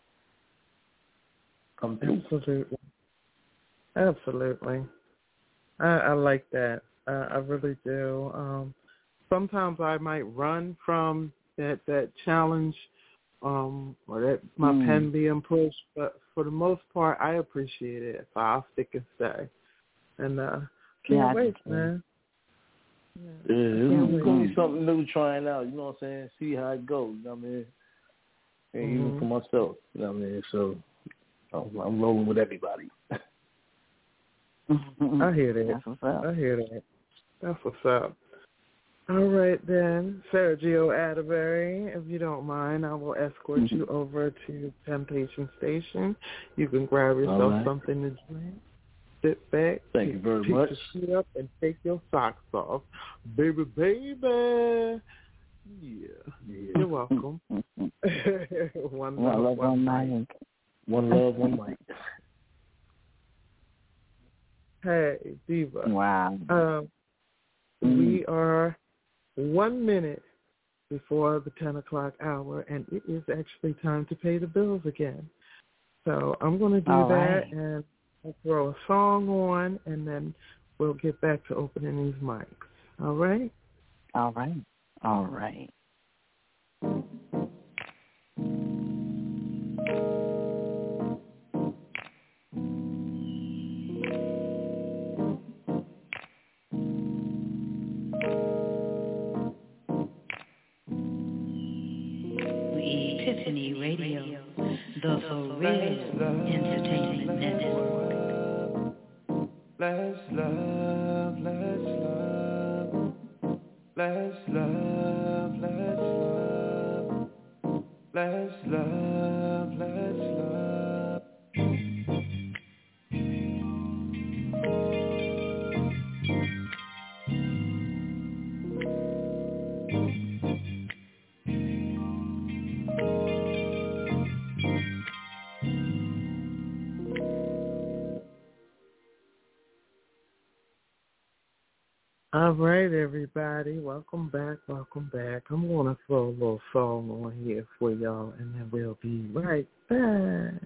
come through. Absolutely. I like that. I really do. Sometimes I might run from that challenge or that my pen being pushed, but for the most part, I appreciate it. So I'll stick and stay. And can't wait, man. Yeah, it's going to be something new trying out, you know what I'm saying? See how it goes, you know what I mean? And even for myself, you know what I mean? So I'm rolling with everybody. I hear that. That's what's up. I hear that. That's what's up. All right, then. Sergio Atterbury, if you don't mind, I will escort you over to Temptation Station. You can grab yourself something to drink, sit back, Thank you very much. Pick your feet up and take your socks off. Baby. Yeah. You're welcome. One love, one mic. One love, one mic. Hey, Diva. Wow. We are 1 minute before the 10 o'clock hour, and it is actually time to pay the bills again. So I'm going to do that, and I'll throw a song on, and then we'll get back to opening these mics. All right? All right. All right. Epiphany Radio, the For Real Entertainment Network. Let's love, let's love. Let's love, let's love. Let's love, let's love. All right, everybody. Welcome back. I'm going to throw a little song on here for y'all, and then we'll be right back.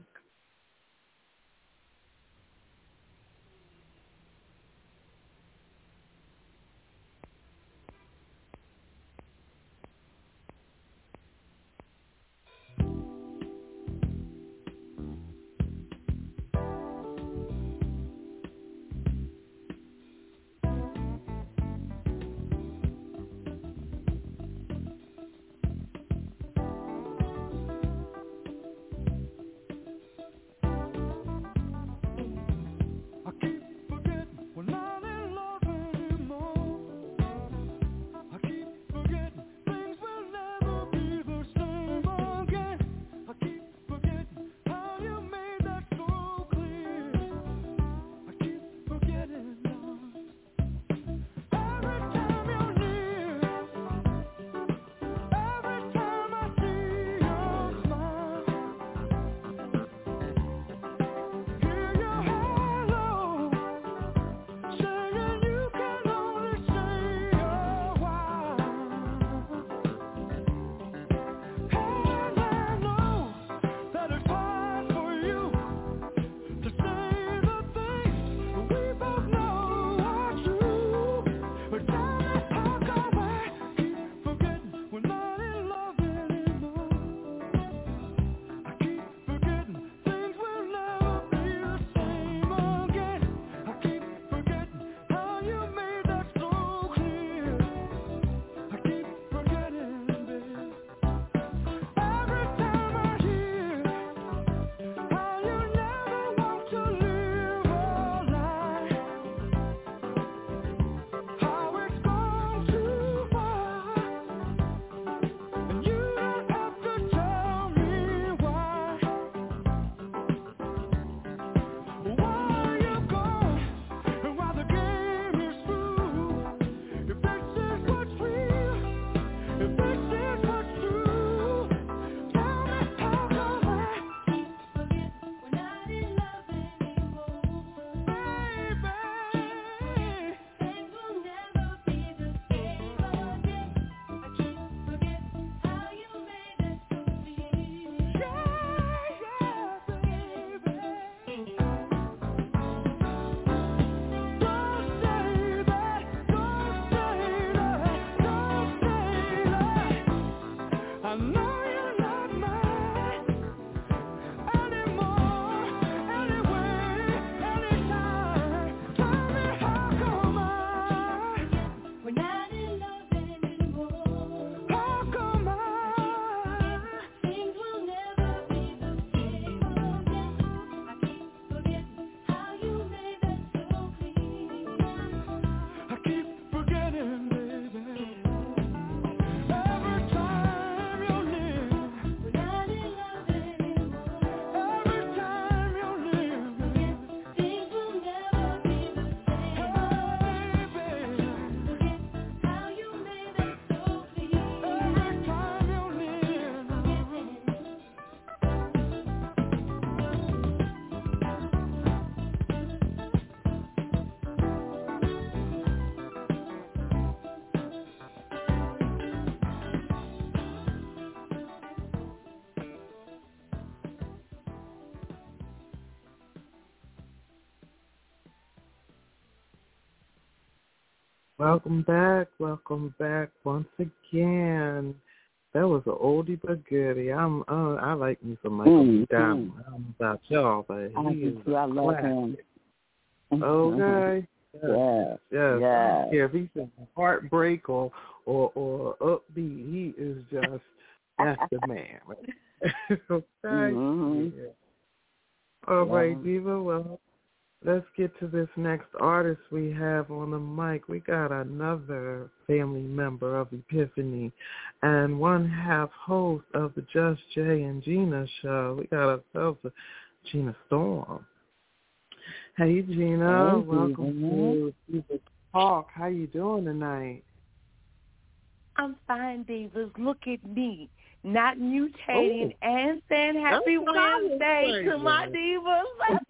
Welcome back once again. That was an oldie but goodie. I like me some Michael Diamond. I don't know about y'all, but I love him. Okay. Yes. I don't care if he's in heartbreak or upbeat. He is just that's the man. Okay. Yeah. All right, Diva. Well, let's get to this next artist we have on the mic. We got another family member of Epiphany and one half host of the Just Jay and Gina show. We got ourselves a Gina Storm. Hey, Gina. Welcome to Diva Talk. How you doing tonight? I'm fine, Divas. Look at me. Not mutating and saying happy Wednesday to my divas.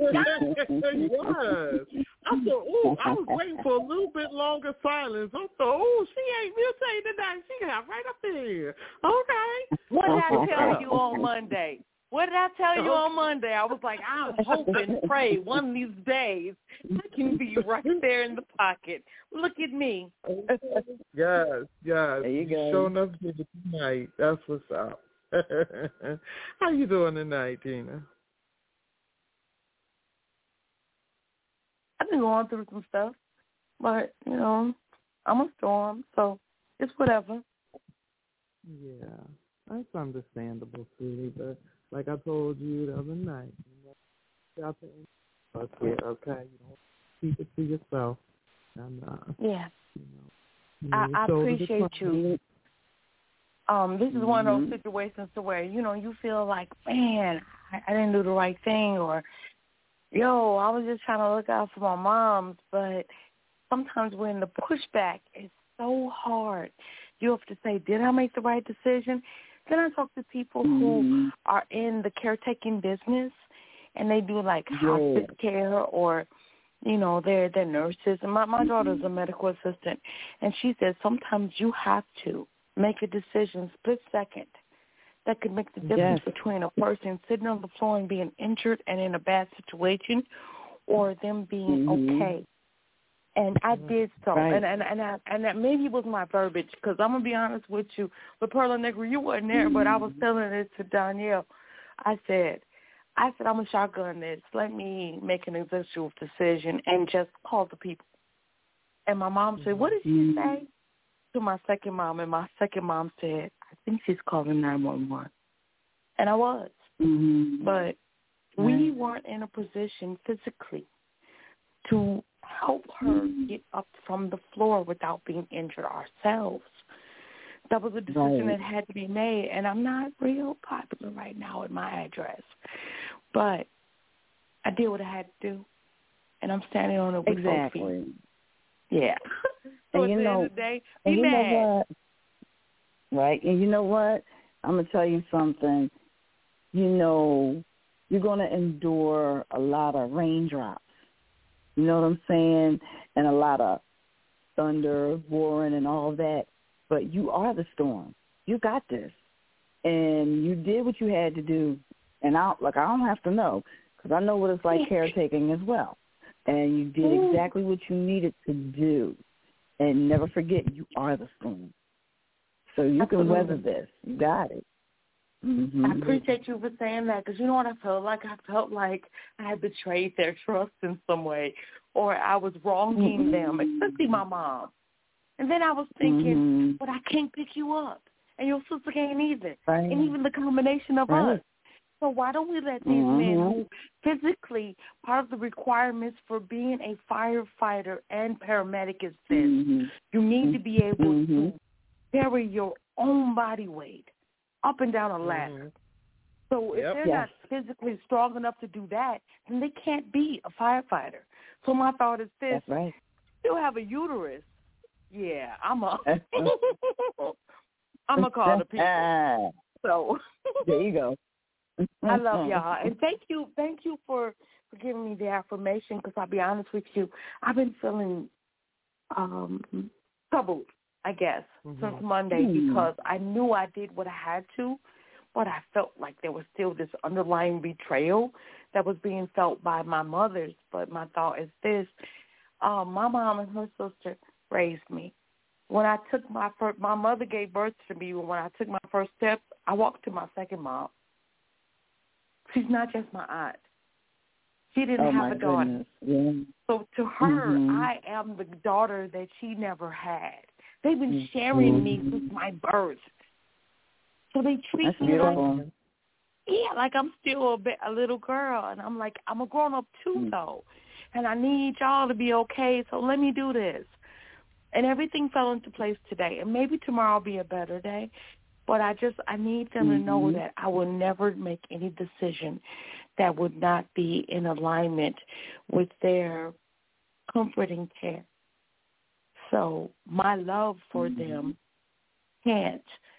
Yes. I thought, I was waiting for a little bit longer silence. I thought, she ain't mutating tonight. She got right up there. Okay. What did I tell you on Monday? What did I tell you on Monday? I was like, I'm hoping, pray one of these days I can be right there in the pocket. Look at me. Yes. There you go. Showing up here tonight. That's what's up. How you doing tonight, Tina? I've been going through some stuff, but, I'm a storm, so it's whatever. Yeah, that's understandable, sweetie, but like I told you the other night, you got to okay, you don't keep it to yourself. And, I appreciate you. This is one of those situations to where, you feel like, man, I didn't do the right thing, or, I was just trying to look out for my moms, but sometimes when the pushback is so hard, you have to say, did I make the right decision? Then I talk to people who are in the caretaking business, and they do like hospice care, or they're nurses. And my daughter's a medical assistant, and she says sometimes you have to make a decision split second that could make the difference between a person sitting on the floor and being injured and in a bad situation, or them being okay. And I did so, and that maybe was my verbiage, because I'm gonna be honest with you, but Perla Negra, you wasn't there, but I was telling it to Danielle. I said I'm gonna shotgun this. Let me make an executive decision and just call the people. And my mom said, "What did she say?" To my second mom, and my second mom said, "I think she's calling 911," and I was, but we weren't in a position physically to help her get up from the floor without being injured ourselves. That was a decision that had to be made, and I'm not real popular right now at my address, but I did what I had to do, and I'm standing on it with both feet. Yeah. So and at the end of the day, be and mad. You know what? Right, and you know what? I'm going to tell you something. You're going to endure a lot of raindrops. You know what I'm saying? And a lot of thunder, roaring, and all that. But you are the storm. You got this. And you did what you had to do. And I don't have to know, because I know what it's like caretaking as well. And you did exactly what you needed to do. And never forget, you are the storm. So you can weather this. You got it. I appreciate you for saying that, because you know what I felt like? I felt like I had betrayed their trust in some way, or I was wronging them, especially my mom. And then I was thinking, but I can't pick you up, and your sister can't either, and even the combination of us. So why don't we let these men who physically, part of the requirements for being a firefighter and paramedic is this, you need to be able to carry your own body weight up and down a ladder. So if they're not physically strong enough to do that, then they can't be a firefighter. So my thought is this, still have a uterus. Yeah, I'm gonna call the people. So there you go. I love y'all, and thank you for giving me the affirmation, because I'll be honest with you, I've been feeling troubled, I guess, since Monday, because I knew I did what I had to, but I felt like there was still this underlying betrayal that was being felt by my mothers. But my thought is this, my mom and her sister, raised me. When I took my mother gave birth to me. When I took my first step, I walked to my second mom. She's not just my aunt. She didn't have a daughter. Yeah. So to her, I am the daughter that she never had. They've been sharing me since my birth. So they treat me like I'm still a little girl. And I'm like, I'm a grown-up too, though. And I need y'all to be okay, so let me do this. And everything fell into place today. And maybe tomorrow will be a better day. But I need them to know that I will never make any decision that would not be in alignment with their comforting care. So my love for them can't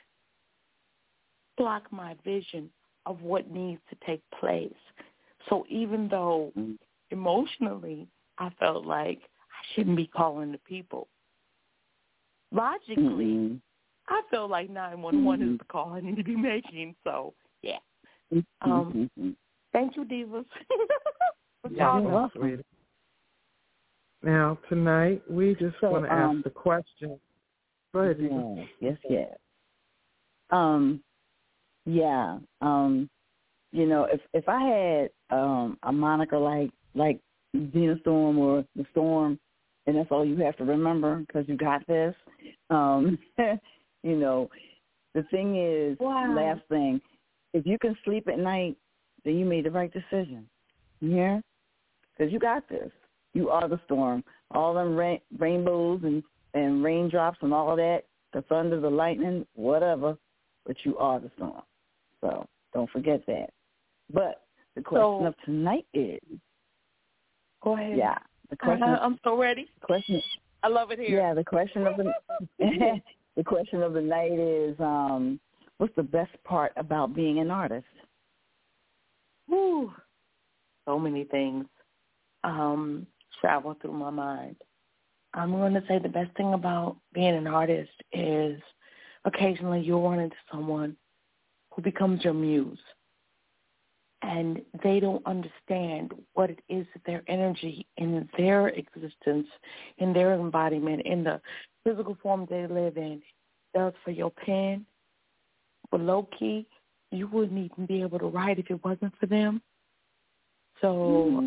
block my vision of what needs to take place. So even though emotionally I felt like I shouldn't be calling the people, logically I feel like 911 is the call I need to be making. So, yeah. Thank you, Divas. Now, tonight, we just want to ask the question. Go ahead, Diva. Yes. You know, if I had a moniker like Gina Storm or The Storm, and that's all you have to remember because you got this, you know, the thing is, last thing, if you can sleep at night, then you made the right decision. Yeah? Because you got this. You are the storm. All them rainbows and raindrops and all of that, the thunder, the lightning, whatever, but you are the storm. So don't forget that. But the question of tonight is. Go ahead. Yeah. The question. I'm so ready. I love it here. Yeah, the question of the question of the night is, what's the best part about being an artist? Whew. So many things travel through my mind. I'm going to say the best thing about being an artist is occasionally you'll run into someone who becomes your muse. And they don't understand what it is that their energy in their existence, in their embodiment, in the physical form they live in, does for your pen. But low-key, you wouldn't even be able to write if it wasn't for them. So,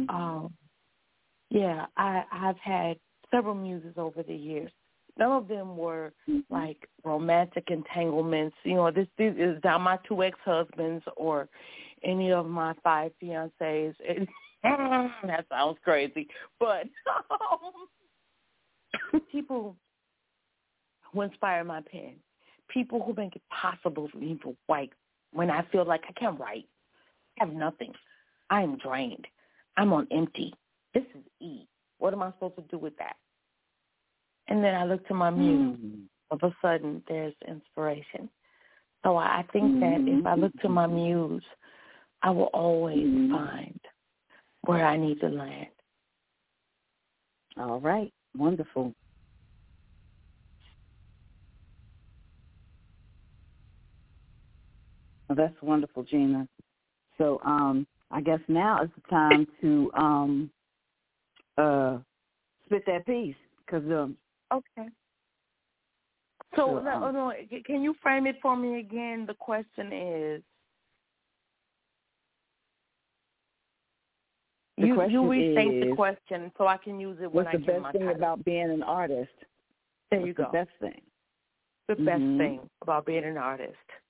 I've had several muses over the years. None of them were like romantic entanglements. You know, this is not my 2 ex-husbands or any of my 5 fiancés. That sounds crazy. But people who inspire my pen, people who make it possible for me to write when I feel like I can't write. I have nothing. I am drained. I'm on empty. This is E. What am I supposed to do with that? And then I look to my muse. All of a sudden, there's inspiration. So I think that if I look to my muse, I will always find where I need to land. All right. Wonderful. Well, that's wonderful, Gina. So I guess now is the time to spit that piece. Okay. So, no, can you frame it for me again? The question is, you restate the question so I can use it when I get my title. What's the best thing about being an artist? There you go. The best thing. The best thing about being an artist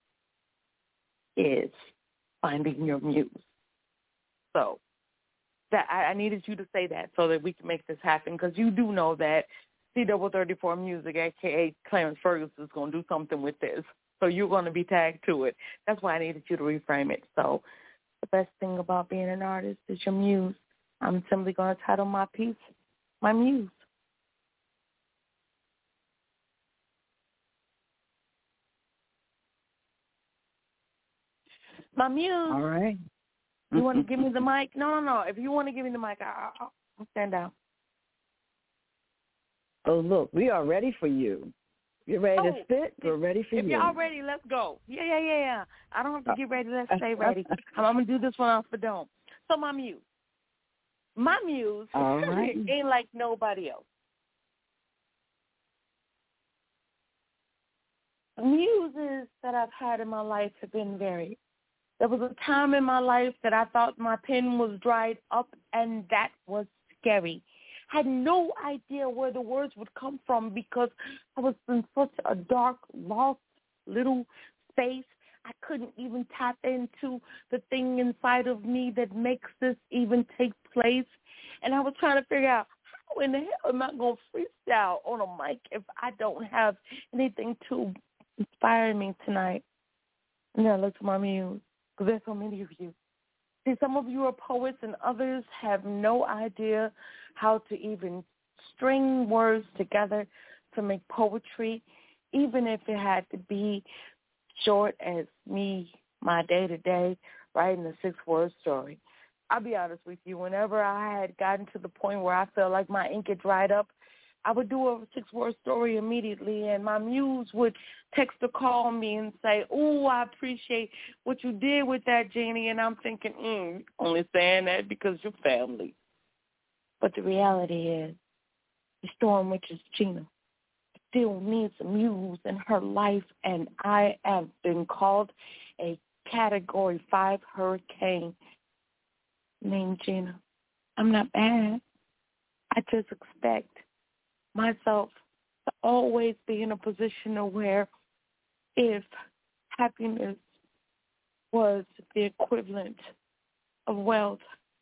is finding your muse. So that I needed you to say that so that we can make this happen, because you do know that C34 Music, a.k.a. Clarence Ferguson, is going to do something with this. So you're going to be tagged to it. That's why I needed you to reframe it. So the best thing about being an artist is your muse. I'm simply going to title my piece, My Muse. My muse. All right. You want to give me the mic? No. If you want to give me the mic, I'll stand down. Oh, look, we are ready for you. You're ready to spit? We're ready for you. If y'all ready, let's go. Yeah. I don't have to get ready. Let's stay ready. I'm going to do this one off the dome. So my muse. My muse All right. ain't like nobody else. muses that I've had in my life have been varied. There was a time in my life that I thought my pen was dried up, and that was scary. I had no idea where the words would come from because I was in such a dark, lost little space. I couldn't even tap into the thing inside of me that makes this even take place. And I was trying to figure out, how in the hell am I going to freestyle on a mic if I don't have anything to inspire me tonight? And then I looked at my muse, because there's so many of you. See, some of you are poets and others have no idea how to even string words together to make poetry, even if it had to be short as me, my day-to-day, writing a 6-word story. I'll be honest with you, whenever I had gotten to the point where I felt like my ink had dried up, I would do a 6-word story immediately, and my muse would text or call me and say, "Oh, I appreciate what you did with that, Jeannie." And I'm thinking, only saying that because you're family. But the reality is, the storm, which is Gina, still needs a muse in her life, and I have been called a Category 5 hurricane named Gina. I'm not bad. I just expect myself to always be in a position of where if happiness was the equivalent of wealth,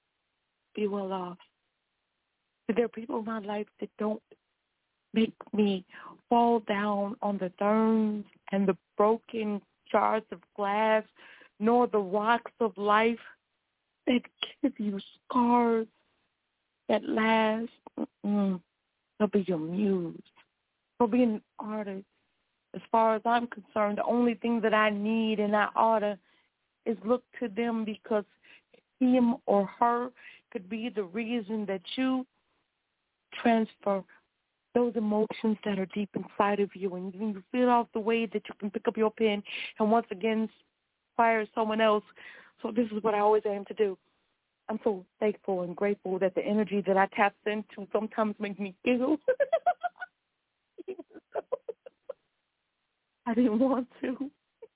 be well off. There are people in my life that don't make me fall down on the thorns and the broken shards of glass, nor the rocks of life that give you scars that last. They'll be your muse. They'll be an artist. As far as I'm concerned, the only thing that I need and I ought to is look to them, because him or her could be the reason that you transfer those emotions that are deep inside of you, and you feel off the way that you can pick up your pen and once again inspire someone else. So this is what I always aim to do. I'm so thankful and grateful that the energy that I tap into sometimes makes me giggle. I didn't want to.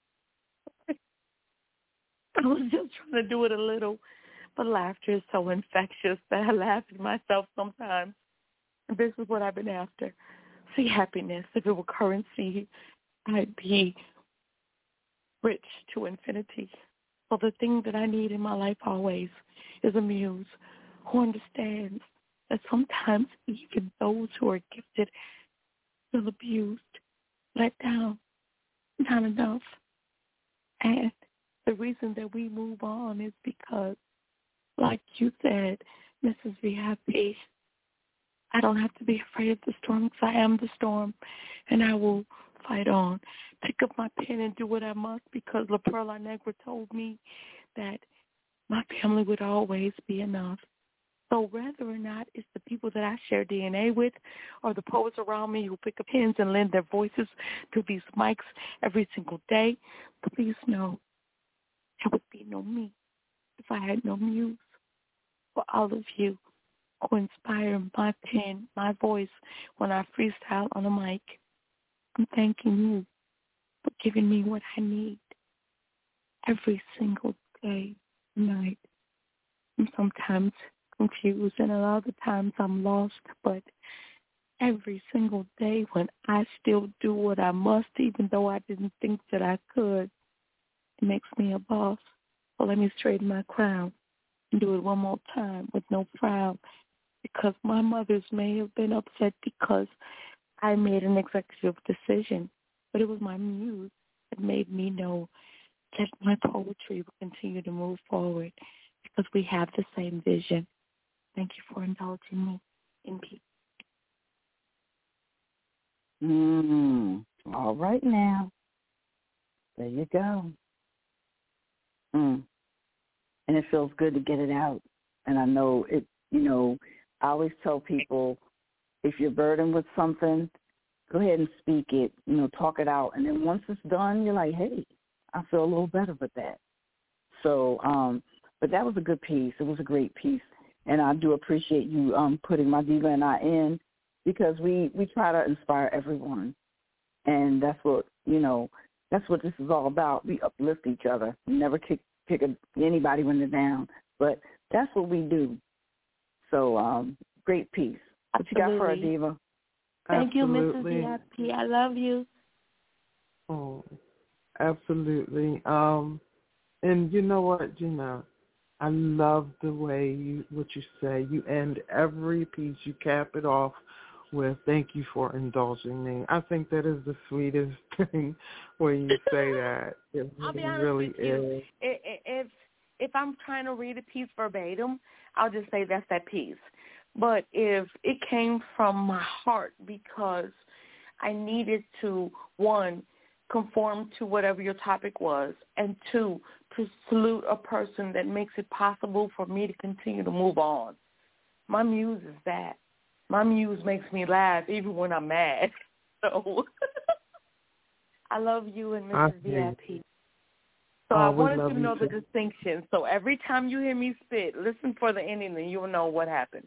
I was just trying to do it a little. But laughter is so infectious that I laugh at myself sometimes. And this is what I've been after. See, happiness, if it were currency, I'd be rich to infinity. So the thing that I need in my life always is a muse who understands that sometimes even those who are gifted feel abused, let down, not enough. And the reason that we move on is because, like you said, Mrs. VIP, I don't have to be afraid of the storm because I am the storm, and I will fight on. Pick up my pen and do what I must, because La Perla Negra told me that my family would always be enough. So whether or not it's the people that I share DNA with or the poets around me who pick up pens and lend their voices to these mics every single day, please know there would be no me if I had no muse. For all of you who inspire my pen, my voice when I freestyle on a mic, I'm thanking you for giving me what I need every single day, night. I'm sometimes confused, and a lot of the times I'm lost, but every single day when I still do what I must, even though I didn't think that I could, it makes me a boss. So let me straighten my crown and do it one more time with no frown, because my mothers may have been upset because I made an executive decision, but it was my muse that made me know that my poetry will continue to move forward because we have the same vision. Thank you for indulging me in peace. All right now. There you go. And it feels good to get it out. And I know it, I always tell people, if you're burdened with something, go ahead and speak it, talk it out. And then once it's done, you're like, hey, I feel a little better with that. So, but that was a good piece. It was a great piece. And I do appreciate you putting my diva and I in, because we try to inspire everyone. And that's what, that's what this is all about. We uplift each other. We never kick anybody when they're down. But that's what we do. So great piece. What you got for her, Diva? Thank you, Mrs. VIP. I love you. Oh, absolutely. And you know what, Gina? I love the way what you say. You end every piece, you cap it off with "Thank you for indulging me." I think that is the sweetest thing when you say that. It I'll be honest really with you. If I'm trying to read a piece verbatim, I'll just say that's that piece. But if it came from my heart because I needed to, one, conform to whatever your topic was, and two, to salute a person that makes it possible for me to continue to move on. My muse is that. My muse makes me laugh even when I'm mad. So I love you and Mrs. VIP. So I wanted you to know the distinction. So every time you hear me spit, listen for the ending and you'll know what happened.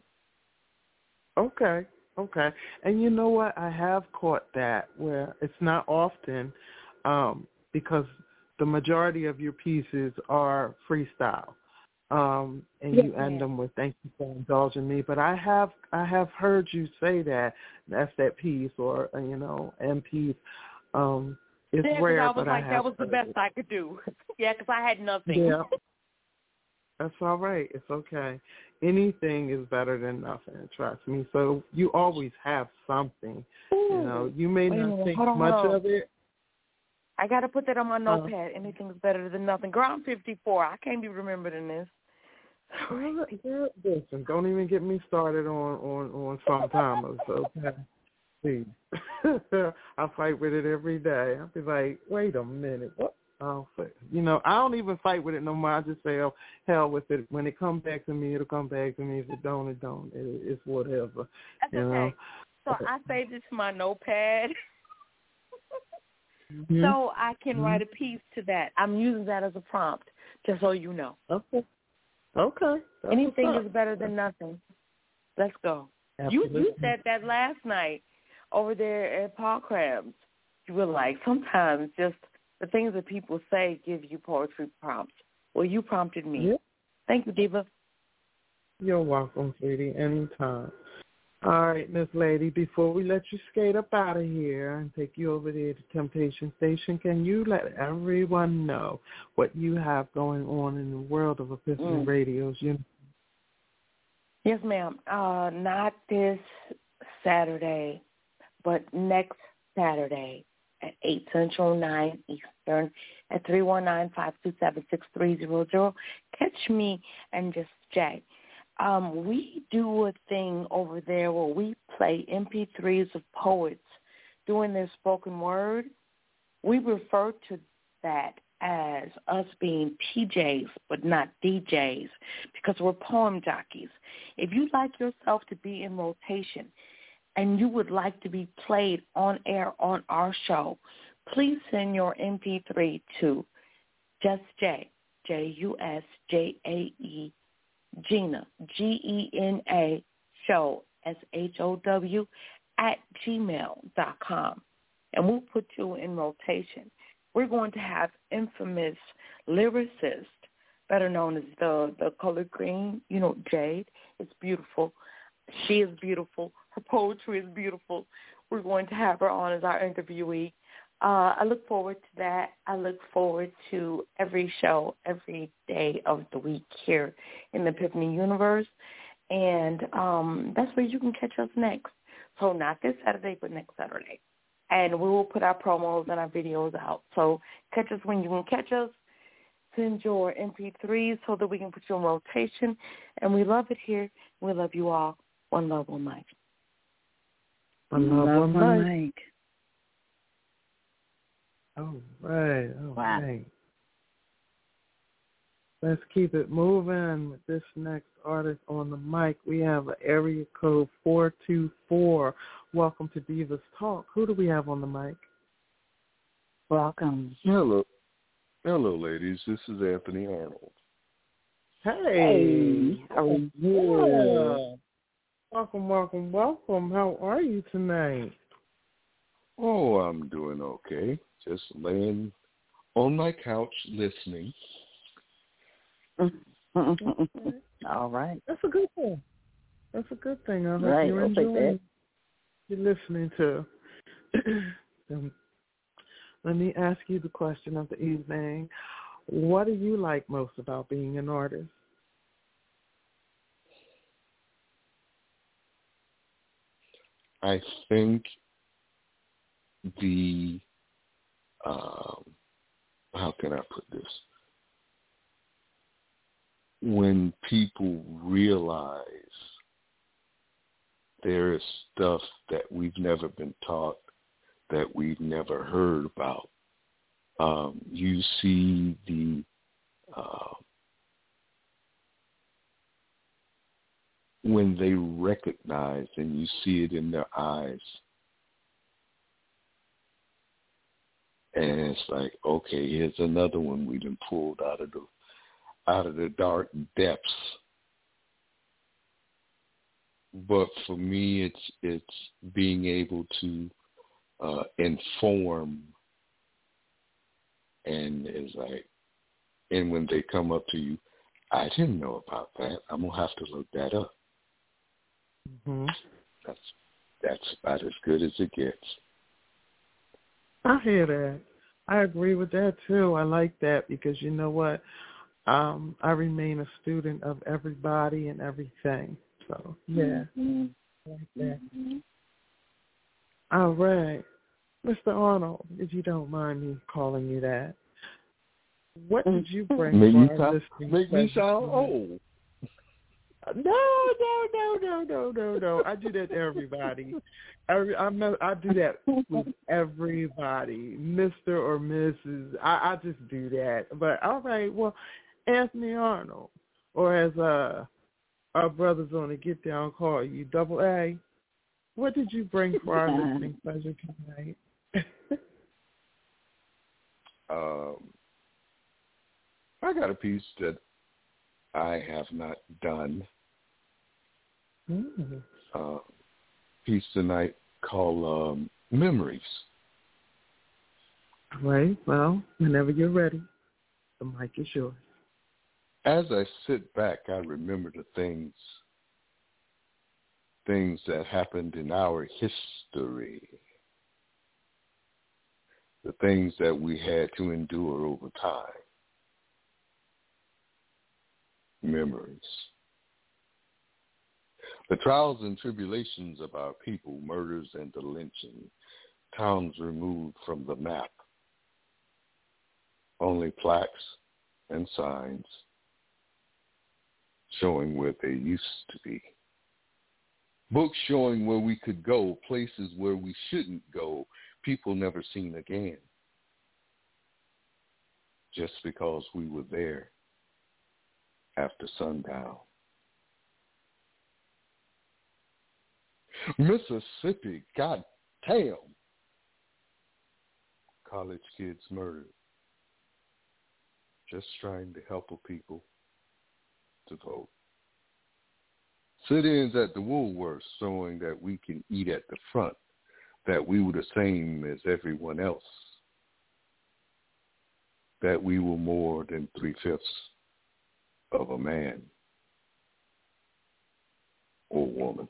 Okay. And you know what? I have caught that where it's not often because the majority of your pieces are freestyle. And you end them with "Thank you for indulging me." But I have heard you say that's that piece or, MPs. It's rare, I was but like, I have that was the best I could do. Yeah, because I had nothing. Yeah. That's all right. It's okay. Anything is better than nothing, trust me. So you always have something. Ooh, you may not think much of it. I got to put that on my notepad. Anything is better than nothing. Girl, I'm 54. I can't be remembered in this. Listen, don't even get me started on some timers, okay? Please. I fight with it every day. I'll be like, wait a minute, what? I don't even fight with it no more. I just say, oh, hell with it. When it comes back to me, it'll come back to me. If it don't, it don't. It's whatever. That's okay. So I saved it to my notepad. So I can write a piece to that. I'm using that as a prompt, just so you know. Okay. Anything is better than nothing. Let's go. You said that last night over there at Paul Crab's. You were like, sometimes just the things that people say give you poetry prompts. Well, you prompted me. Yeah. Thank you, Diva. You're welcome, sweetie. Anytime. All right, Miss Lady, before we let you skate up out of here and take you over there to Temptation Station, can you let everyone know what you have going on in the world of Epiphany Radio's unit? Yes, ma'am. Not this Saturday, but next Saturday at 8 Central, 9 Eastern, at 319-527-6300. Catch me and just Jay. We do a thing over there where we play MP3s of poets doing their spoken word. We refer to that as us being PJs, but not DJs, because we're poem jockeys. If you'd like yourself to be in rotation and you would like to be played on air on our show, please send your MP3 to Just Jay, JUSJAE, Gina, GENA, show, SHOW, @gmail.com. And we'll put you in rotation. We're going to have infamous lyricist, better known as the color green, Jade. It's beautiful. She is beautiful. Her poetry is beautiful. We're going to have her on as our interviewee. I look forward to that. I look forward to every show, every day of the week here in the Epiphany Universe. And that's where you can catch us next. So not this Saturday, but next Saturday. And we will put our promos and our videos out. So catch us when you can catch us. Send your MP3s so that we can put you in rotation. And we love it here. We love you all. One love, one mic. One love, one mic. All right. Wow. Let's keep it moving with this next artist on the mic. We have area code 424. Welcome to Divas Talk. Who do we have on the mic? Welcome. Hello, ladies. This is Anthony Arnold. Hey. How are you? Welcome. How are you tonight? Oh, I'm doing okay. Just laying on my couch listening. All right. That's a good thing. That's a good thing. I hope Right, you're I'll take enjoying that. you're listening to. Let me ask you the question of the evening. What do you like most about being an artist? I think the, how can I put this? When people realize there is stuff that we've never been taught, that we've never heard about. You see the when they recognize, and you see it in their eyes, and it's like, okay, here's another one we done pulled out of the dark depths. But for me, it's being able to inform, and it's like, and when they come up to you, I didn't know about that. I'm gonna have to look that up. Mm-hmm. That's about as good as it gets. I hear that. I agree with that too. I like that because you know what? I remain a student of everybody and everything. So yeah, I like that. All right, Mr. Arnold, if you don't mind me calling you that, what did you bring for our listening? Make me sound old. No. I do that to everybody. I do that with everybody, Mr. or Mrs. I just do that. But all right, well, Anthony Arnold, or as our brothers on the Get Down call you, Double A, what did you bring for our listening pleasure tonight? I got a piece that I have not done. Piece tonight called Memories. Right. Well, whenever you're ready, the mic is yours. As I sit back, I remember the things that happened in our history, the things that we had to endure over time. Memories. The trials and tribulations of our people, murders and the lynching, towns removed from the map, only plaques and signs showing where they used to be. Books showing where we could go, places where we shouldn't go, people never seen again, just because we were there after sundown. Mississippi, goddamn. College kids murdered. Just trying to help a people to vote. Sit-ins at the Woolworths showing that we can eat at the front, that we were the same as everyone else, that we were more than 3/5 of a man or woman.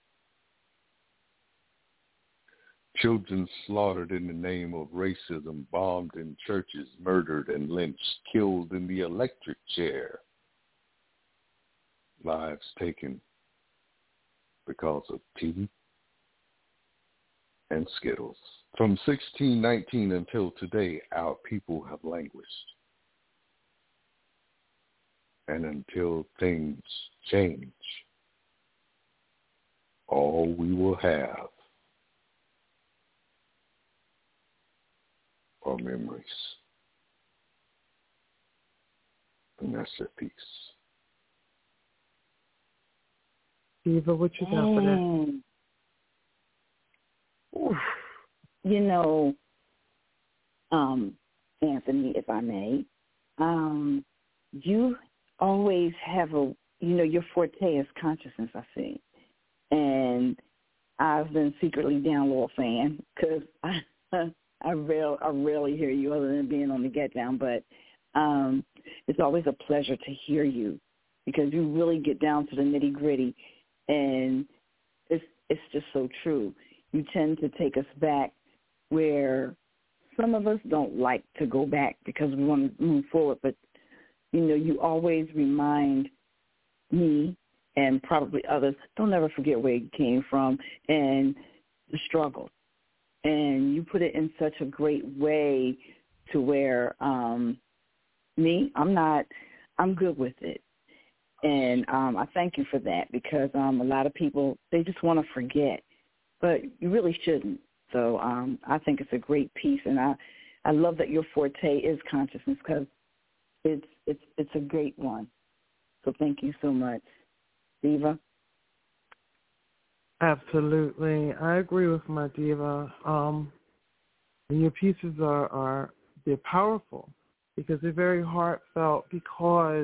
Children slaughtered in the name of racism, bombed in churches, murdered and lynched, killed in the electric chair. Lives taken because of tea and Skittles. From 1619 until today, our people have languished. And until things change, all we will have are memories. And that's their piece. Eva, what you got for that? Oof. You know, Anthony, if I may, you always have your forte is consciousness, I see. And I've been secretly down low fan because I rarely hear you other than being on the Get Down, but it's always a pleasure to hear you because you really get down to the nitty gritty, and it's just so true. You tend to take us back where some of us don't like to go back because we want to move forward, but you always remind me and probably others, don't ever forget where you came from and the struggle. And you put it in such a great way to where I'm good with it. And I thank you for that because a lot of people, they just want to forget, but you really shouldn't. So I think it's a great piece, and I love that your forte is consciousness because it's a great one. So thank you so much. Diva? Absolutely. I agree with my diva. Your pieces they're powerful because they're very heartfelt because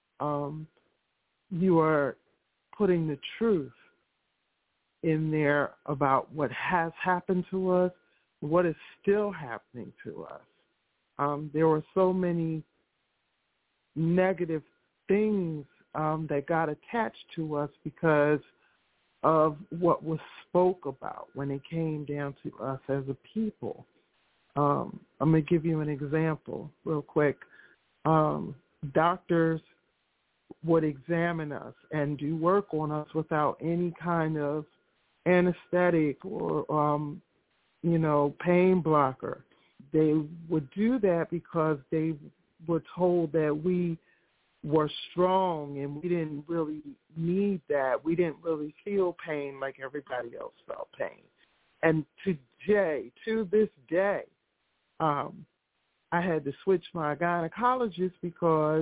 you are putting the truth in there about what has happened to us, what is still happening to us. There were so many negative things that got attached to us because of what was spoke about when it came down to us as a people. I'm going to give you an example real quick. Doctors would examine us and do work on us without any kind of anesthetic or, pain blocker. They would do that because they were told that we were strong and we didn't really need that. We didn't really feel pain like everybody else felt pain. And to this day, I had to switch my gynecologist because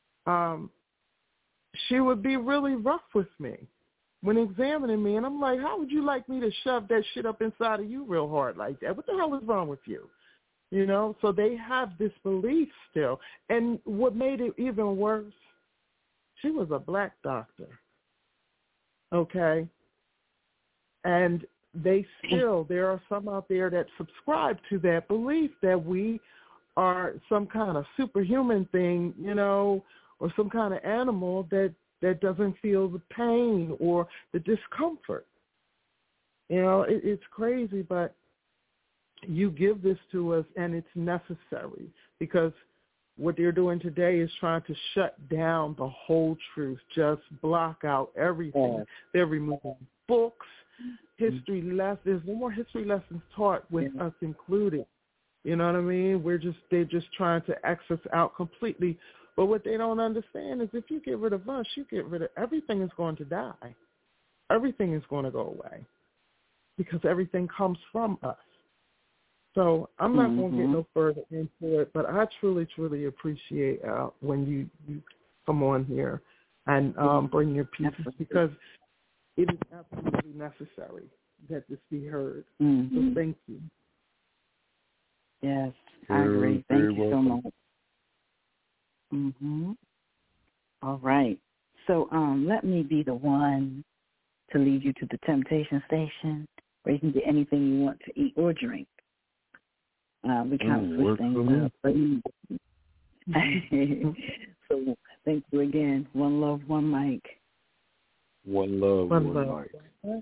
she would be really rough with me when examining me. And I'm like, how would you like me to shove that shit up inside of you real hard like that? What the hell is wrong with you? So they have this belief still. And what made it even worse, she was a black doctor, okay? And there are some out there that subscribe to that belief that we are some kind of superhuman thing, or some kind of animal that doesn't feel the pain or the discomfort. It's crazy, but you give this to us and it's necessary because what they're doing today is trying to shut down the whole truth, just block out everything. Yeah. They're removing books, history lessons. There's no more history lessons taught with us included. You know what I mean? They're just trying to X us out completely. But what they don't understand is if you get rid of us, you get rid of everything is going to die. Everything is going to go away because everything comes from us. So I'm not going to get no further into it, but I truly, truly appreciate when you come on here and bring your pieces because it is absolutely necessary that this be heard. So thank you. Yes, I agree. Thank you so much. All right. So let me be the one to lead you to the Temptation Station where you can get anything you want to eat or drink. We kind of switch things up. So thank you again. One love, one mic. One love, one mic.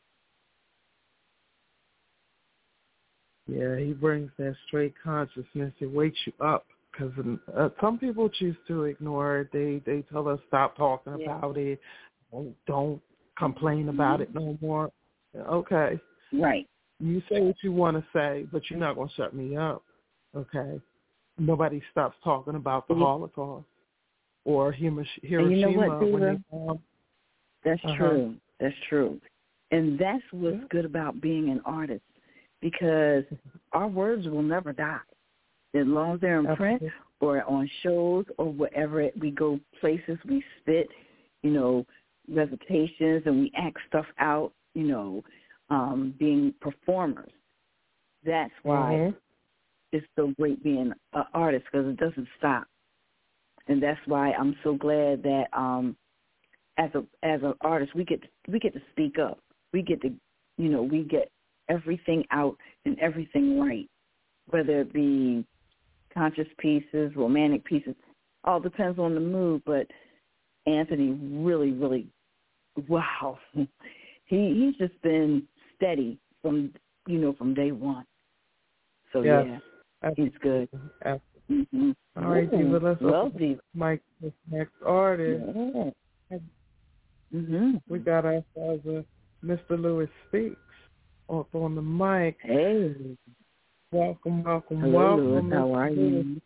Yeah, he brings that straight consciousness. It wakes you up because some people choose to ignore it. They tell us stop talking about it. Don't complain about it no more. Okay. Right. You say what you want to say, but you're not going to shut me up, okay? Nobody stops talking about the Holocaust or Hiroshima. And you know what, Diva? That's true. That's true. And that's what's good about being an artist because our words will never die. As long as they're in print or on shows or wherever we go, places we spit, recitations and we act stuff out, being performers. That's why it's so great being an artist because it doesn't stop. And that's why I'm so glad that as an artist we get to speak up. We get to we get everything out and everything right, whether it be conscious pieces, romantic pieces, all depends on the mood. But Anthony really, really, wow, he's just been steady from day one. So yes, he's good. Mm-hmm. All right, Diva, let's open Mike, this next artist. Yeah. We got ourselves a Mr. Lewis Speaks up on the mic. Hey. Welcome. Hello, Lewis. How are you?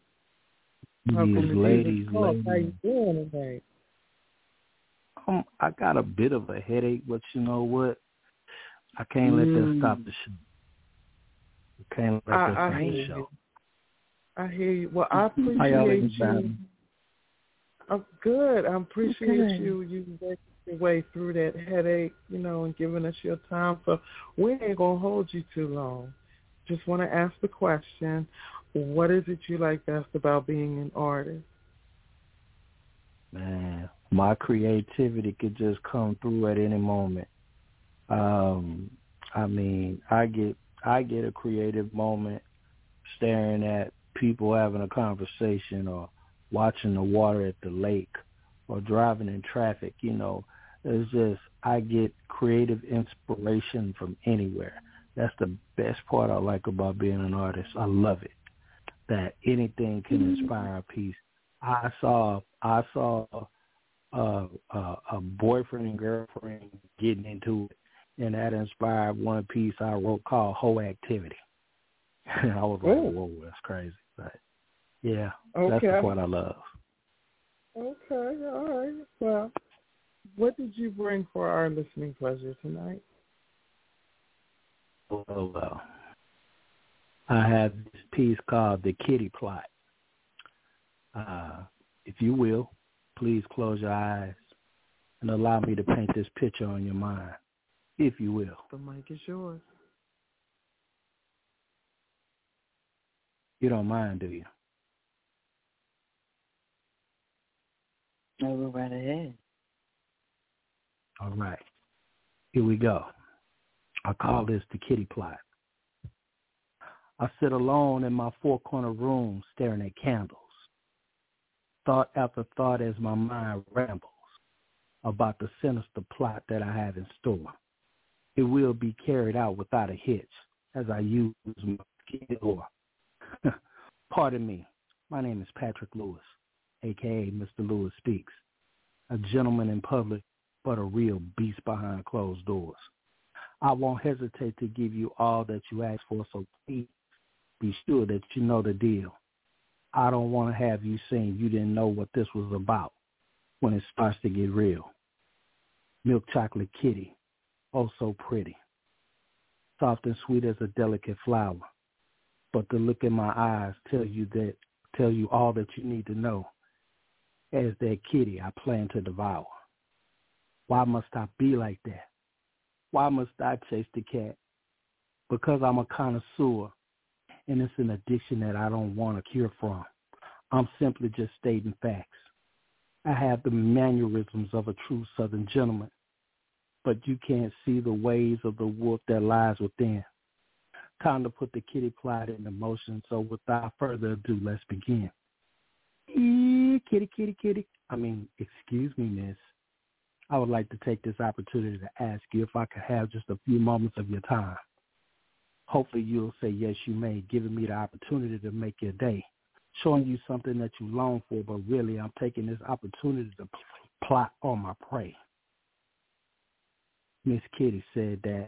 Ladies. How you doing today? I got a bit of a headache, but you know what? I can't let that stop the show. I hear you. Well, I appreciate you. I'm good. I appreciate you working your way through that headache, and giving us your time. So we ain't going to hold you too long. Just want to ask the question, what is it you like best about being an artist? Man, my creativity could just come through at any moment. I get a creative moment staring at people having a conversation or watching the water at the lake or driving in traffic. It's just I get creative inspiration from anywhere. That's the best part I like about being an artist. I love it, that anything can inspire a piece. I saw a boyfriend and girlfriend getting into it, and that inspired one piece I wrote called Whole Activity. And I was like, whoa, that's crazy. But yeah, that's the part I love. Okay, all right. Well, what did you bring for our listening pleasure tonight? Well, I have this piece called The Kitty Plot. If you will, please close your eyes and allow me to paint this picture on your mind, if you will. The mic is yours. You don't mind, do you? No, go right ahead. All right. Here we go. I call this The Kitty Plot. I sit alone in my four-corner room staring at candles. Thought after thought as my mind rambles about the sinister plot that I have in store. It will be carried out without a hitch as I use my skin door. Pardon me. My name is Patrick Lewis, a.k.a. Mr. Lewis Speaks, a gentleman in public, but a real beast behind closed doors. I won't hesitate to give you all that you ask for, so please be sure that you know the deal. I don't want to have you saying you didn't know what this was about when it starts to get real. Milk chocolate kitty, oh so pretty. Soft and sweet as a delicate flower. But the look in my eyes tell you all that you need to know. As that kitty I plan to devour. Why must I be like that? Why must I chase the cat? Because I'm a connoisseur, and it's an addiction that I don't want to cure from. I'm simply just stating facts. I have the mannerisms of a true Southern gentleman, but you can't see the ways of the wolf that lies within. Time to put the kitty plot into motion, so without further ado, let's begin. Kitty, kitty, kitty. Excuse me, miss. I would like to take this opportunity to ask you if I could have just a few moments of your time. Hopefully you'll say yes, you may, giving me the opportunity to make your day, showing you something that you long for, but really I'm taking this opportunity to plot on my prey. Miss Kitty said that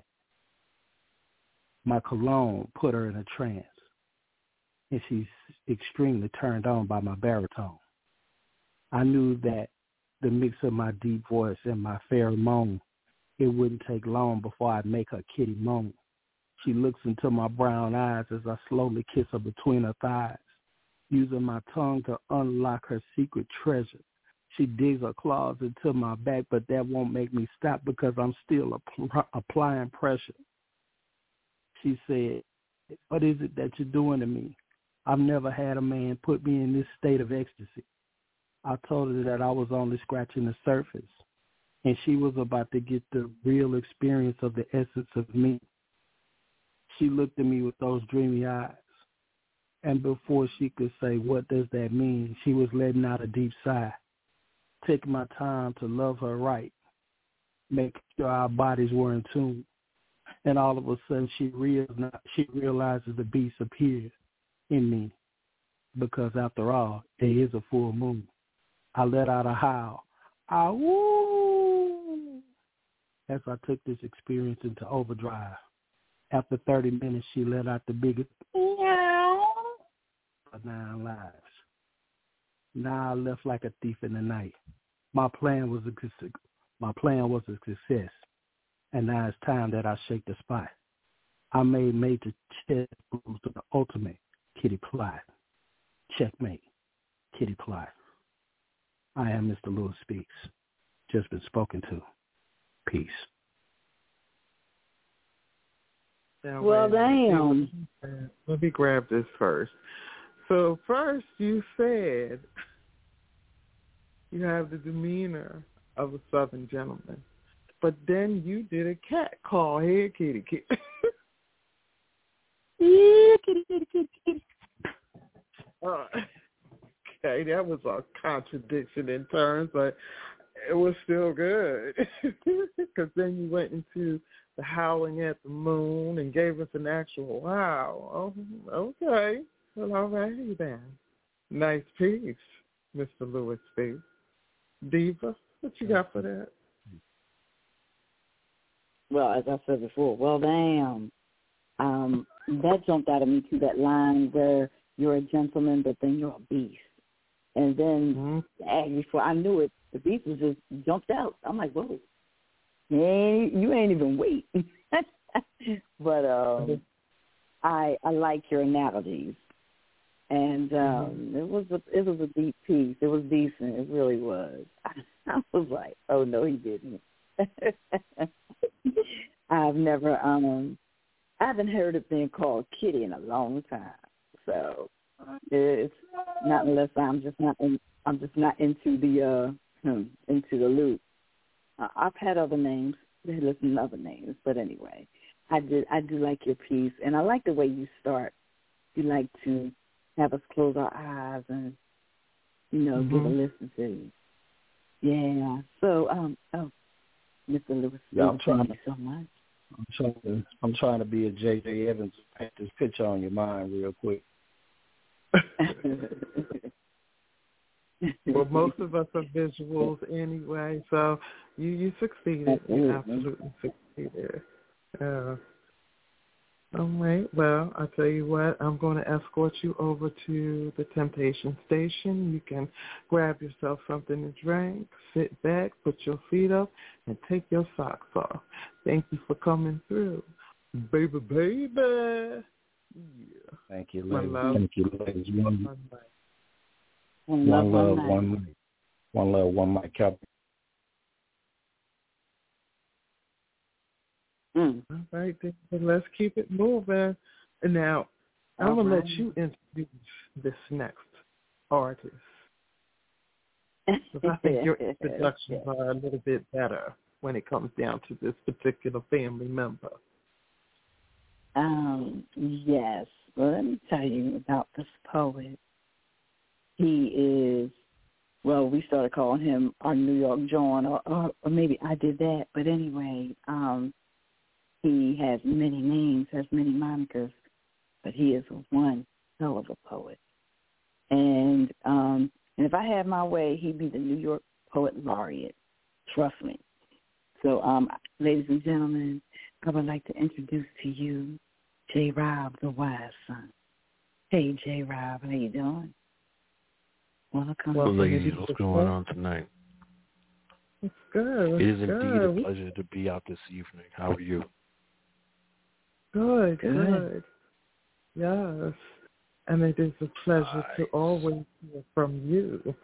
my cologne put her in a trance, and she's extremely turned on by my baritone. I knew that the mix of my deep voice and my pheromone, it wouldn't take long before I'd make her kitty moan. She looks into my brown eyes as I slowly kiss her between her thighs, using my tongue to unlock her secret treasure. She digs her claws into my back, but that won't make me stop because I'm still applying pressure. She said, "What is it that you're doing to me? I've never had a man put me in this state of ecstasy." I told her that I was only scratching the surface. and she was about to get the real experience of the essence of me. She looked at me with those dreamy eyes, and before she could say, what does that mean, she was letting out a deep sigh, taking my time to love her right, making sure our bodies were in tune. And all of a sudden, she realizes the beast appeared in me, because after all, it is a full moon. I let out a howl, "Ow!" as I took this experience into overdrive. After 30 minutes, she let out the biggest meow for 9 lives. Now I left like a thief in the night. My plan was a success, and now it's time that I shake the spot. I made major chess moves to the ultimate Kitty Pryde. Checkmate, Kitty Pryde. I am Mr. Lewis Speaks. Just been spoken to. Peace. Well, damn. Let me grab this first. So first you said you have the demeanor of a Southern gentleman, but then you did a cat call. Hey, kitty, kitty. Yeah, kitty, kitty, kitty, kitty. Okay, that was a contradiction in terms, but it was still good. Because then you went into the howling at the moon and gave us an actual wow. Oh, okay. Well, all right then. Nice piece, Mr. Lewis Speaks. Diva, what you got for that? Well, as I said before, well, damn. That jumped out of me to that line where you're a gentleman, but then you're a beast. And then before I knew it, the beast was just jumped out. I'm like, whoa, you ain't even wait. But I like your analogies, and it was a deep piece. It was decent. It really was. I was like, oh no, he didn't. I haven't heard it being called Kitty in a long time. So it's not unless I'm just not into the loop. I've had other names. They listen to other names, but anyway, I do like your piece, and I like the way you start. You like to have us close our eyes and give a listen to you. Yeah. So Mr. Lewis, thank you so much. I'm trying to be a J.J. Evans. Paint this picture on your mind real quick. Well, most of us are visuals anyway, so you succeeded. You absolutely succeeded. All right. Well, I'll tell you what. I'm going to escort you over to the Temptation Station. You can grab yourself something to drink, sit back, put your feet up, and take your socks off. Thank you for coming through. Baby, baby. Yeah. Thank you, ladies. Thank you, ladies. One love, one mic. All right, then, let's keep it moving. Now, I'm going to let you introduce this next artist. Because I think your introductions are a little bit better when it comes down to this particular family member. Yes. Well, let me tell you about this poet. He is, well, we started calling him our New York John, or maybe I did that. But anyway, he has many names, has many monikers, but he is one hell of a poet. And if I had my way, he'd be the New York Poet Laureate. Trust me. So, ladies and gentlemen, I would like to introduce to you J. Rob, the Wise Son. Hey, J. Rob, how you doing? Welcome. Well, ladies, what's going on tonight? It's good. It is indeed a pleasure to be out this evening. How are you? Good. Yes. And it is a pleasure to always hear from you.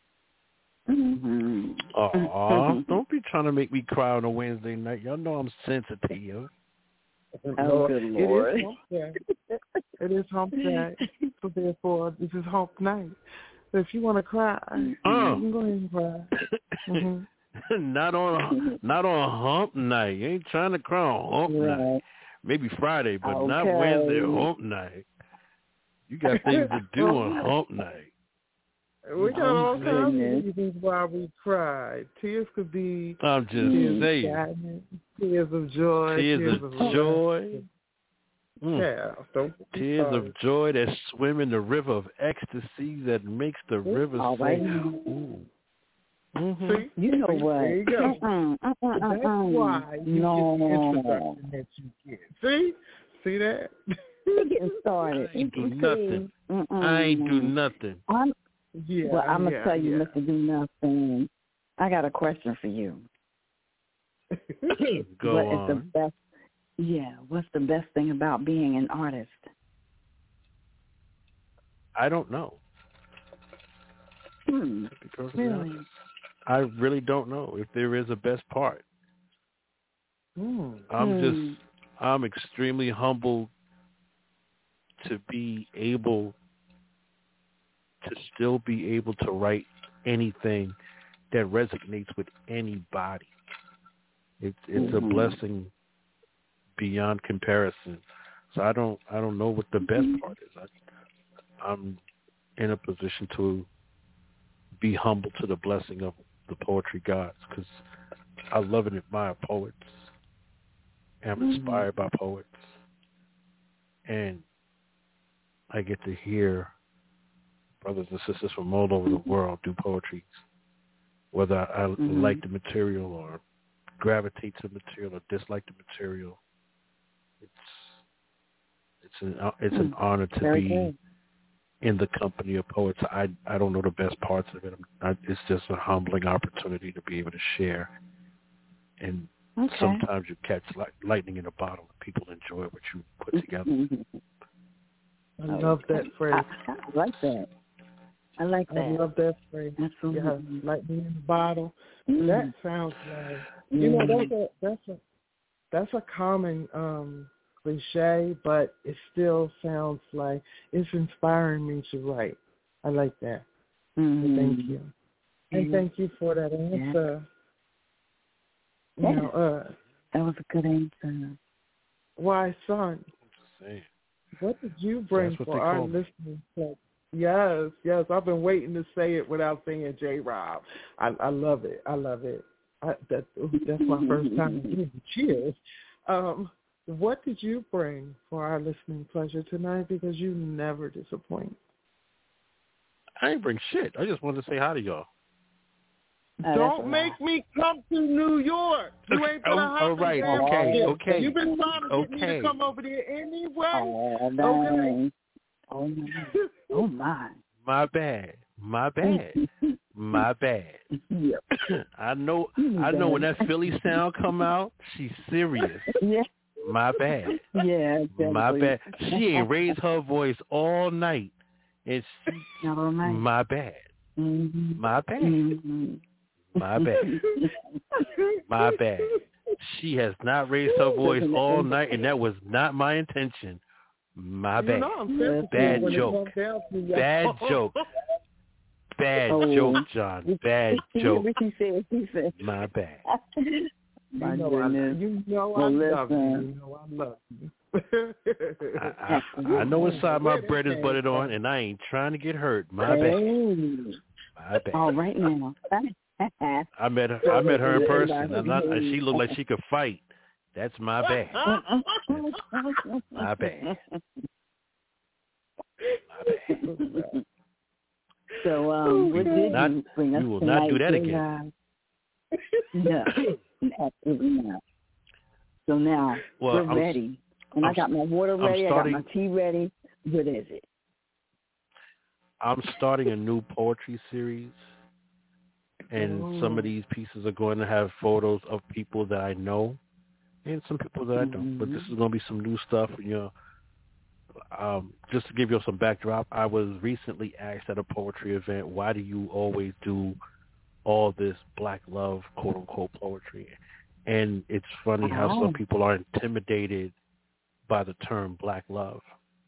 Aw, don't be trying to make me cry on a Wednesday night. Y'all know I'm sensitive. Oh, good Lord. It is hump day. So therefore, this is hump night. So if you want to cry, you can go ahead and cry. not on hump night. You ain't trying to cry on hump night. Maybe Friday, but not Wednesday hump night. You got things to do on hump night. We got all kinds of reasons why we cry. Tears could be I'm just saying. Sadness, tears of joy. Tears of joy. Yeah, tears of joy that swim in the river of ecstasy that makes the river say, ooh. Mm-hmm. See? You know what? There you go. That's why you get the introduction that you get. See that? We're getting started. I ain't do nothing. I ain't do nothing. I'm going to tell you, Mr. Do Nothing. I got a question for you. Go on. What's the best thing about being an artist? I don't know. Really? I really don't know if there is a best part. I'm extremely humbled to be able to still be able to write anything that resonates with anybody. It's a blessing beyond comparison. So I don't know what the best part is. I'm in a position to be humble to the blessing of the poetry gods because I love and admire poets. I'm inspired by poets. And I get to hear brothers and sisters from all over the world do poetry, whether I like the material or gravitate to the material or dislike the material. It's an honor to be in the company of poets. I don't know the best parts of it. It's just a humbling opportunity to be able to share. And sometimes you catch lightning in a bottle and people enjoy what you put together. I love that phrase. I like that. I love that phrase. Absolutely. Yeah, lightning in the bottle. That sounds like, that's a common cliche, but it still sounds like it's inspiring me to write. I like that. So thank you. And thank you for that answer. Yeah. That was a good answer. Why, son? What did you bring for our listeners? Yes. I've been waiting to say it without saying J-Rob. I love it. That's my first time giving cheers. What did you bring for our listening pleasure tonight? Because you never disappoint. I ain't bring shit. I just wanted to say hi to y'all. Don't make me come to New York. You ain't gonna have all right. Okay. You've been trying to get me to come over there anyway. Okay. Oh my. My bad. Yep. I know when that Philly sound come out, she's serious. Yeah. My bad. Yeah, definitely. My bad. She ain't raised her voice all night. And she, my bad. My bad. My bad. My bad. She has not raised her voice all night, and that was not my intention. My bad. Bad joke. Bad joke. Bad joke, John. Bad joke. My bad. My goodness. I love you. I know what side my bread is buttered on, and I ain't trying to get hurt. My bad. My bad. All right now. I met her in person, and she looked like she could fight. That's my bad. My bad. So, what did you bring us tonight? You will not do that again. No, absolutely not. So now, we're ready. And I got my water ready. I got my tea ready. What is it? I'm starting a new poetry series. And some of these pieces are going to have photos of people that I know and some people that I don't. But this is going to be some new stuff. You know, just to give you some backdrop, I was recently asked at a poetry event, why do you always do all this black love, quote unquote, poetry? And it's funny how some people are intimidated by the term black love.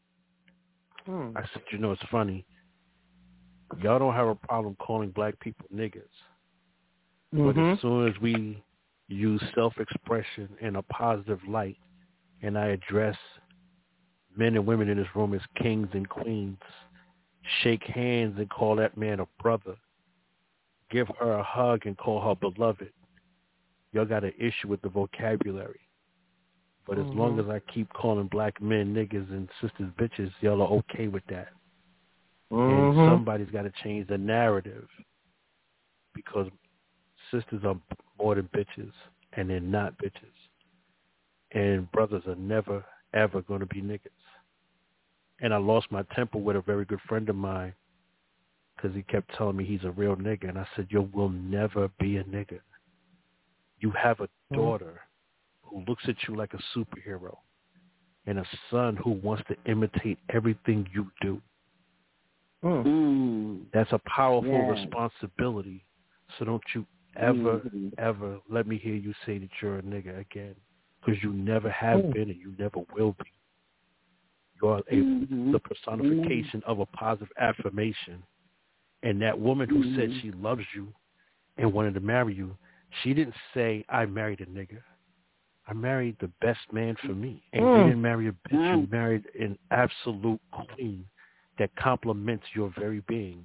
I said, you know, it's funny. Y'all don't have a problem calling black people niggas. But as soon as we use self-expression in a positive light, and I address men and women in this room as kings and queens, shake hands and call that man a brother, give her a hug and call her beloved, y'all got an issue with the vocabulary. But as long as I keep calling black men niggas and sisters bitches, y'all are okay with that. And somebody's got to change the narrative, because sisters are more than bitches, and they're not bitches. And brothers are never, ever going to be niggas. And I lost my temper with a very good friend of mine because he kept telling me he's a real nigga. And I said, you will never be a nigga. You have a daughter who looks at you like a superhero and a son who wants to imitate everything you do. That's a powerful responsibility. So don't you ever, ever let me hear you say that you're a nigga again, because you never have been and you never will be. You're the personification of a positive affirmation. And that woman who said she loves you and wanted to marry you, she didn't say, I married a nigga. I married the best man for me. And you didn't marry a bitch. You married an absolute queen that complements your very being.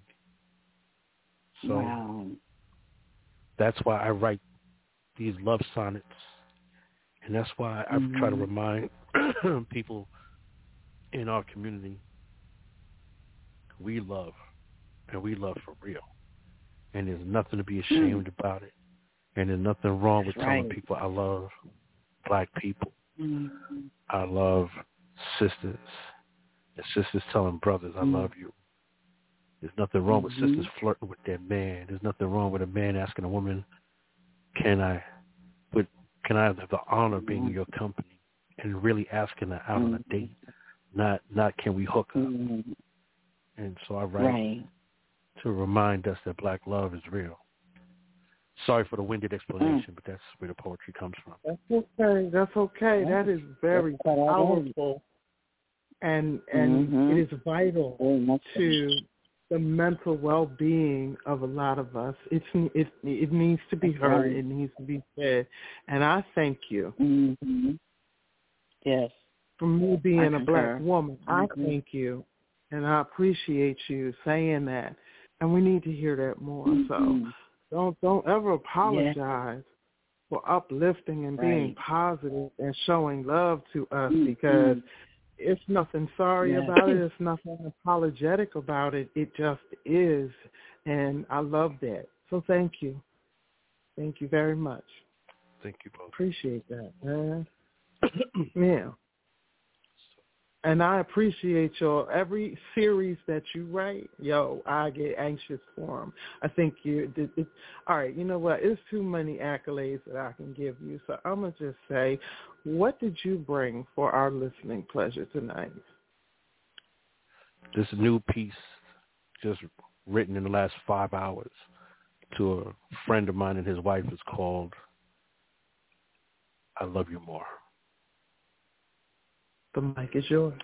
So that's why I write these love sonnets. And that's why I try to remind people in our community, we love, and we love for real. And there's nothing to be ashamed about it. And there's nothing wrong with telling people I love black people. I love sisters. And sisters telling brothers, I love you. There's nothing wrong with sisters flirting with their man. There's nothing wrong with a man asking a woman, can I have the honor of being in your company, and really asking her out on a date, not can we hook up. And so I write to remind us that black love is real. Sorry for the winded explanation, but that's where the poetry comes from. That's okay. That is very powerful, and it is vital to the mental well-being of a lot of us. It needs to be heard. It needs to be said. And I thank you. Yes. For me being a black woman, I thank you. And I appreciate you saying that. And we need to hear that more. So don't ever apologize for uplifting and being positive and showing love to us, because it's nothing sorry about it. It's nothing apologetic about it. It just is. And I love that. So thank you. Thank you very much. Thank you both. Appreciate that, man. Yeah. And I appreciate every series that you write. I get anxious for them. I think all right, you know what? It's too many accolades that I can give you. So I'm going to just say, what did you bring for our listening pleasure tonight? This new piece just written in the last 5 hours to a friend of mine and his wife is called I Love You More. The mic is yours.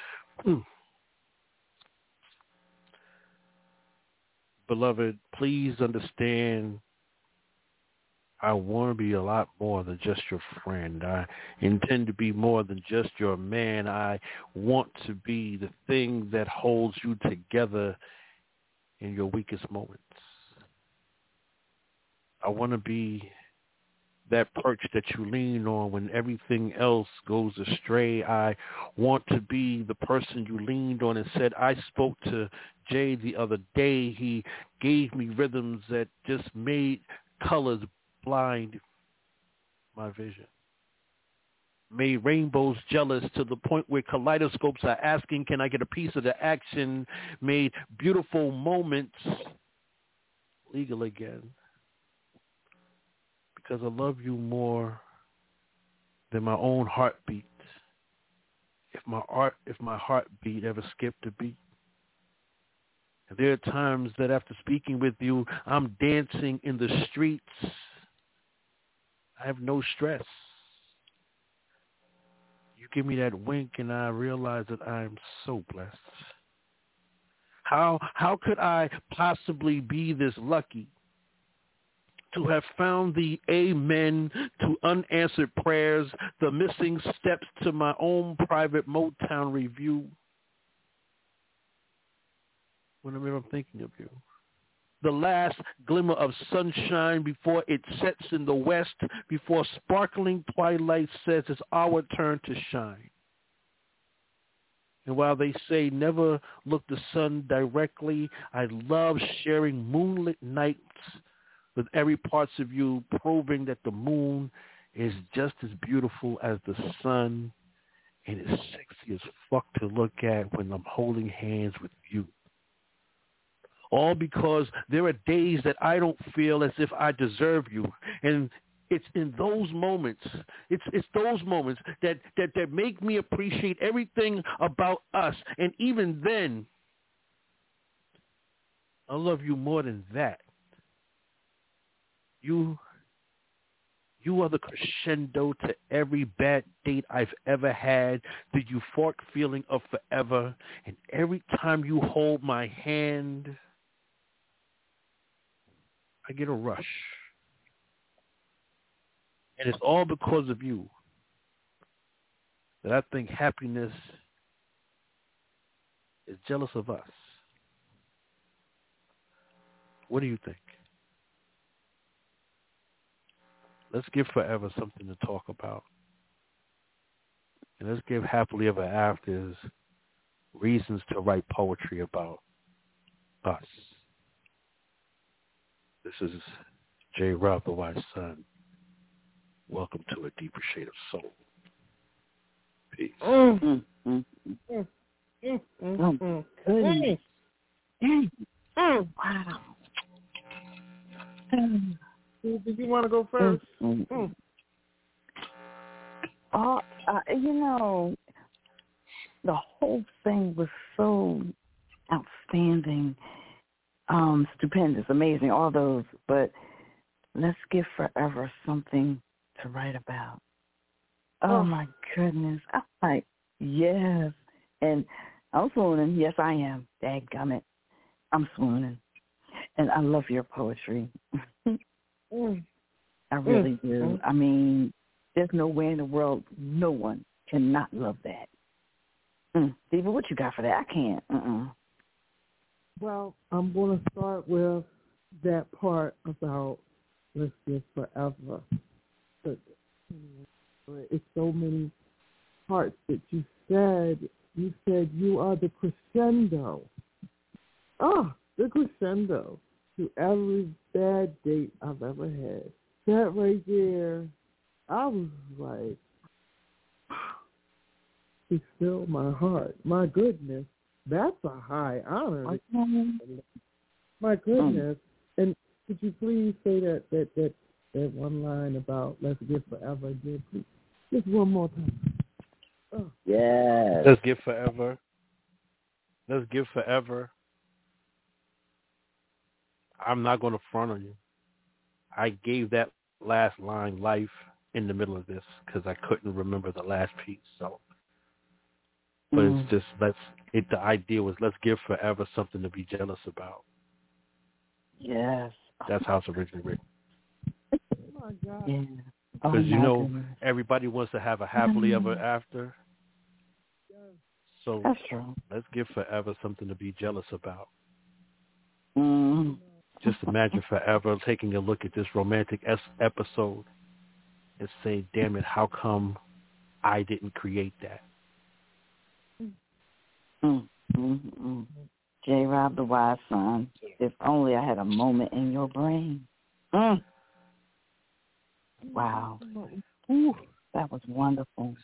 Beloved, please understand, I want to be a lot more than just your friend. I intend to be more than just your man. I want to be the thing that holds you together in your weakest moments. I want to be that perch that you lean on when everything else goes astray. I want to be the person you leaned on and said, I spoke to Jay the other day. He gave me rhythms that just made colors blind my vision. Made rainbows jealous to the point where kaleidoscopes are asking, can I get a piece of the action? Made beautiful moments legal again. Because I love you more than my own heartbeat. If my heartbeat ever skipped a beat. And there are times that after speaking with you, I'm dancing in the streets. I have no stress. You give me that wink and I realize that I'm so blessed. How could I possibly be this lucky to have found the amen to unanswered prayers, the missing steps to my own private Motown review. Whenever I'm thinking of you. The last glimmer of sunshine before it sets in the west, before sparkling twilight says it's our turn to shine. And while they say never look the sun directly, I love sharing moonlit nights with every parts of you, proving that the moon is just as beautiful as the sun and is sexy as fuck to look at when I'm holding hands with you. All because there are days that I don't feel as if I deserve you. And it's in those moments, it's those moments that make me appreciate everything about us. And even then, I love you more than that. You are the crescendo to every bad date I've ever had, the euphoric feeling of forever. And every time you hold my hand, I get a rush. And it's all because of you that I think happiness is jealous of us. What do you think? Let's give forever something to talk about. And let's give happily ever afters reasons to write poetry about us. This is J. Rob the Wise Son. Welcome to A Deeper Shade of Soul. Peace. Goodness. Wow. Did you want to go first? The whole thing was so outstanding. Stupendous, amazing, all those, but let's give forever something to write about. Oh my goodness. I'm like, yes. And I'm swooning. Yes, I am. Dadgummit. I'm swooning. And I love your poetry. I really do. I mean, there's no way in the world no one cannot love that. Diva, what you got for that? I can't. Well, I'm going to start with that part about let's give forever. But it's so many parts that you said. You said you are the crescendo. The crescendo to every bad date I've ever had. That right there, I was like, it filled my heart. My goodness. That's a high honor. My goodness. And could you please say that one line about let's give forever again, please? Just one more time. Yes. Let's give forever. Let's give forever. I'm not going to front on you. I gave that last line life in the middle of this because I couldn't remember the last piece. So. But it's just the idea was let's give forever something to be jealous about. Yes. That's how it's originally written. Oh my God. Yeah. Because everybody wants to have a happily ever after. So that's true. Let's give forever something to be jealous about. Just imagine forever taking a look at this romantic episode and saying, damn it, how come I didn't create that? J. Rob the Wise Son, if only I had a moment in your brain. Wow. That was wonderful.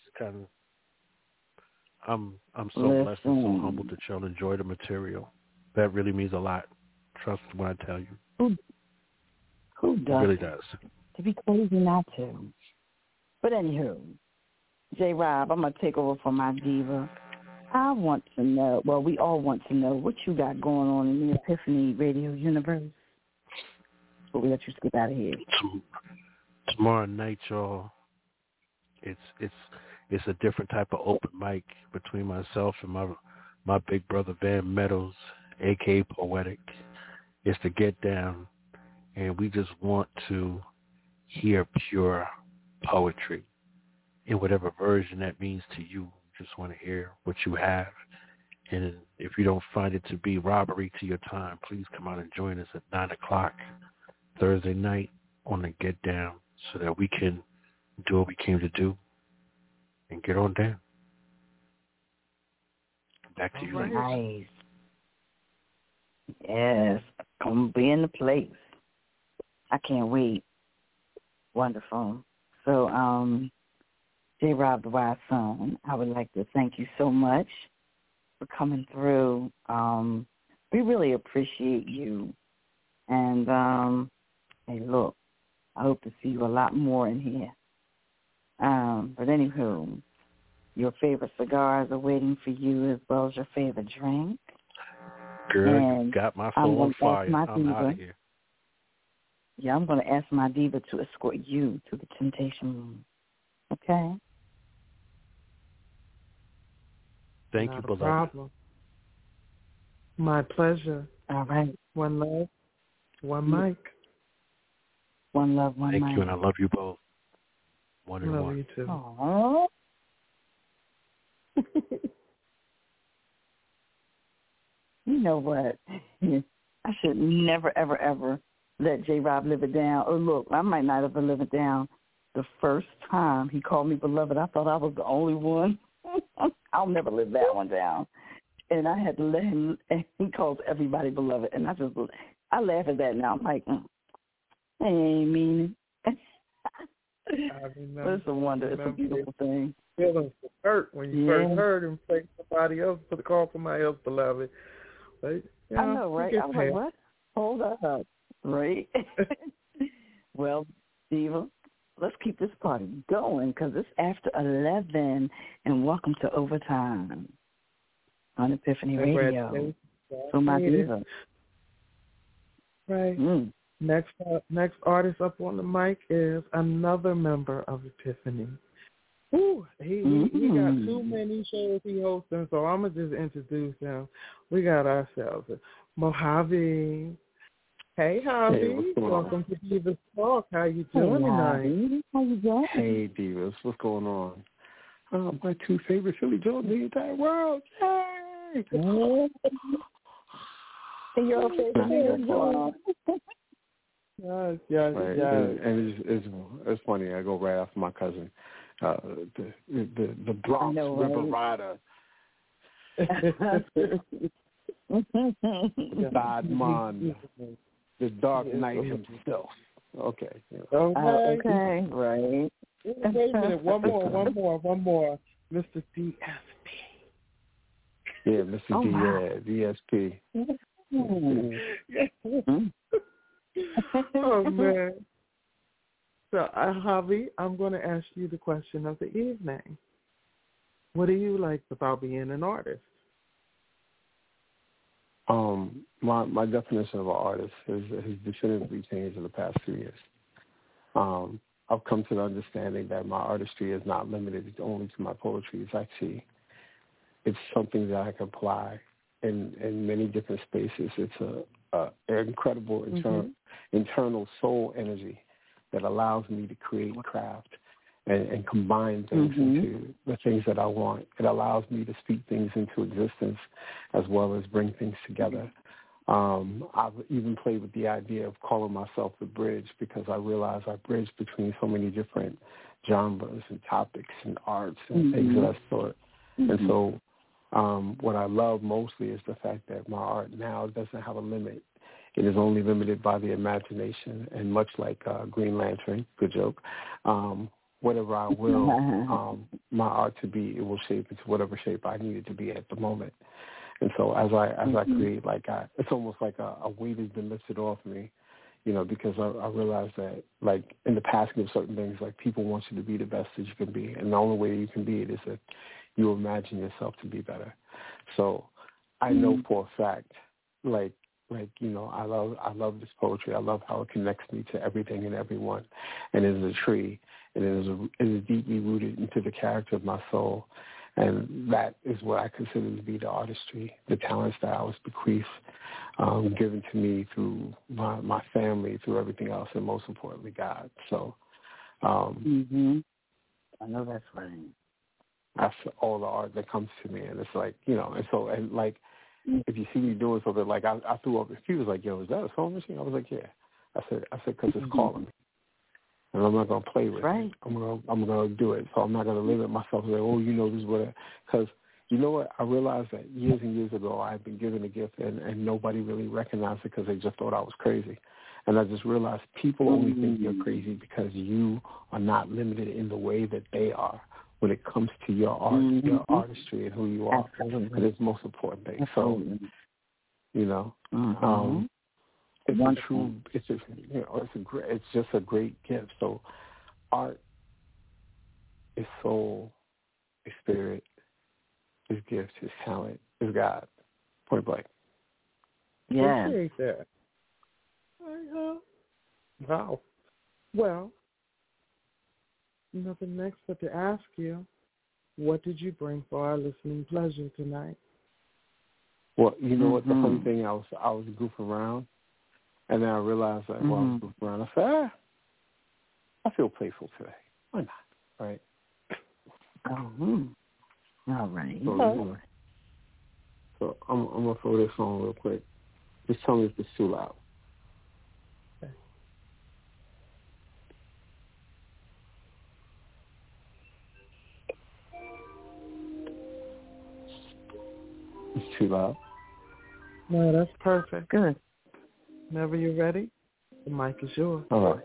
I'm so blessed and so humbled that y'all enjoy the material. That really means a lot. Trust me when I tell you. Who does? It really does. To be crazy not to. But anywho, J. Rob, I'm going to take over for my diva. I want to know, well, we all want to know what you got going on in the Epiphany Radio universe. But we let you skip out of here. Tomorrow night, y'all, it's a different type of open mic between myself and my big brother Van Meadows, a.k.a. Poetic. It's to get down and we just want to hear pure poetry in whatever version that means to you. Just want to hear what you have. And if you don't find it to be robbery to your time, please come out and join us at 9 o'clock Thursday night on the Get Down so that we can do what we came to do and get on down. Back to you, ladies. Nice. Yes, come be in the place. I can't wait. Wonderful. So, J. Rob the Wise Son, I would like to thank you so much for coming through. We really appreciate you. And, hey, look, I hope to see you a lot more in here. But anywho, your favorite cigars are waiting for you as well as your favorite drink. Girl, you got my soul on fire. I'm out of here. Yeah, I'm going to ask my diva to escort you to the Temptation Room. Okay? Thank you, beloved. Problem. My pleasure. All right. One love, one mic. One love, one mic. Thank you, and I love you both. One and love one. You too. Aww. You know what? I should never, ever, ever let J. Rob live it down. Oh, look, I might not ever live it down. The first time he called me beloved, I thought I was the only one. I'll never live that one down. And I had to let him, and he calls everybody beloved. And I laugh at that now. I'm like, I ain't mean it. But it's a wonder. It's a beautiful thing. Feelings hurt when you first heard him say somebody else, put a call somebody else beloved. But, I know, right? I was like, what? Hold up. Right? Well, Diva, let's keep this party going because it's after 11, and welcome to Overtime on Epiphany Radio. So my Diva. Right. Next artist up on the mic is another member of Epiphany. Ooh, he got too many shows he hosting, so I'm going to just introduce him. We got ourselves Mojave. Hey, Javi. Hey, welcome to Divas Talk. How you doing tonight? How you doing? Hey, Divas. What's going on? My two favorite Philly Jones in the entire world. Hey! Your favorite Yes. And it's funny. I go right after my cousin, the Bronx River Rider. Badman, the Dark Knight himself. Okay. Okay, right. Wait a minute. One more. Mr. DSP. Yeah, Mr. DSP. Oh, man. So, Javi, I'm going to ask you the question of the evening. What do you like about being an artist? My definition of an artist has definitively changed in the past few years. I've come to the understanding that my artistry is not limited only to my poetry. It's something that I can apply in many different spaces. It's an incredible internal soul energy that allows me to create craft and combine things into the things that I want. It allows me to speak things into existence as well as bring things together. I've even played with the idea of calling myself the bridge because I realize I bridge between so many different genres and topics and arts and things of that sort. And so what I love mostly is the fact that my art now doesn't have a limit. It is only limited by the imagination, and much like Green Lantern, good joke, whatever I will my art to be, it will shape into whatever shape I need it to be at the moment. And so as I create, it's almost like a weight has been lifted off me, because I realize that, like, in the passing of certain things, like, people want you to be the best that you can be, and the only way you can be it is if you imagine yourself to be better. So I know for a fact, I love this poetry. I love how it connects me to everything and everyone, and it is a tree, and it is deeply rooted into the character of my soul, and that is what I consider to be the artistry, the talents that I was bequeathed given to me through my family, through everything else, and most importantly, God. So, I know that's right. That's all the art that comes to me, and it's like, you know, and like, if you see me doing something, like I threw up. He was like, "Yo, is that a sewing machine?" I was like, "Yeah." I said, because it's calling me, and I'm not gonna play with it. I'm gonna do it. So I'm not gonna limit myself and say, "Oh, you know, this is what," because you know what? I realized that years and years ago I had been given a gift, and nobody really recognized it because they just thought I was crazy. And I just realized people only think you're crazy because you are not limited in the way that they are when it comes to your art, your artistry, and who you are. Absolutely. And it's the most important thing. Absolutely. So, you know, it's a true. It's just, you know, it's just a great gift. So, art is soul, is spirit, is gift, is talent, is God. Point blank. Yeah. Appreciate that. Wow. Well, nothing next but to ask you, what did you bring for our listening pleasure tonight? Well, you know what? The funny thing, I was goofing around, and then I realized that while I was goofing around, I said, I feel playful today. Why not? Right? All right. So I'm going to throw this on real quick. Just tell me if it's too loud. Okay. It's too loud. No, that's perfect. Good. Whenever you're ready, the mic is yours. All right.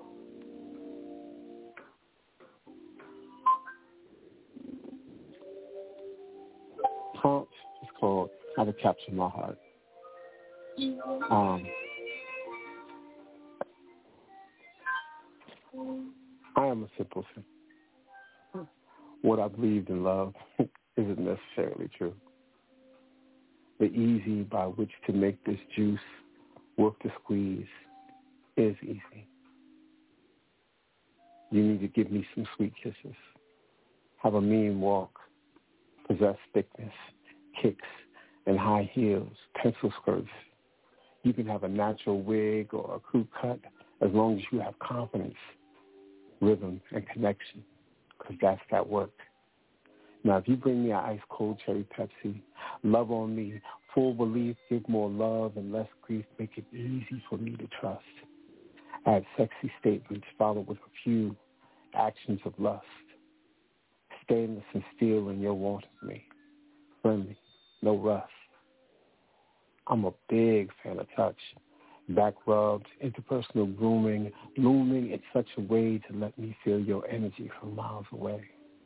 Prompt is called How to Capture My Heart. I am a simpleton. What I believed in love isn't necessarily true. The easy by which to make this juice worth the squeeze is easy. You need to give me some sweet kisses, have a mean walk, possess thickness, kicks, and high heels, pencil skirts. You can have a natural wig or a crew cut as long as you have confidence, rhythm, and connection, because that's that work. Now, if you bring me an ice-cold cherry Pepsi, love on me, full belief, give more love and less grief, make it easy for me to trust. Add sexy statements followed with a few actions of lust. Stainless and steel in your want of me. Friendly, no rust. I'm a big fan of touch. Back rubs, interpersonal grooming, looming in such a way to let me feel your energy from miles away.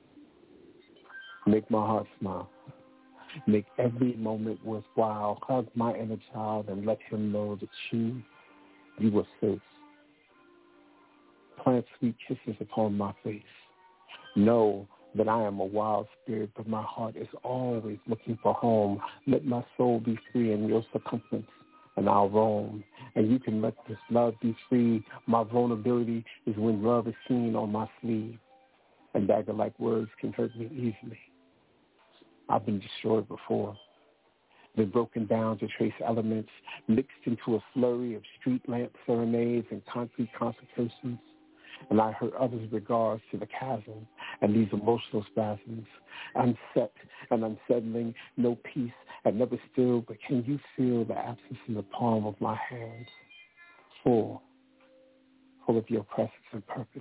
Make my heart smile. Make every moment worthwhile. Hug my inner child and let him know that you are safe. Plant sweet kisses upon my face. Know that I am a wild spirit, but my heart is always looking for home. Let my soul be free in your circumference, and I'll roam. And you can let this love be free. My vulnerability is when love is seen on my sleeve. And dagger-like words can hurt me easily. I've been destroyed before. Been broken down to trace elements, mixed into a flurry of street lamp serenades and concrete consecrations. And I hurt others' regards to the chasm and these emotional spasms. Unset and unsettling, no peace and never still, but can you feel the absence in the palm of my hand? Full of your presence and purpose.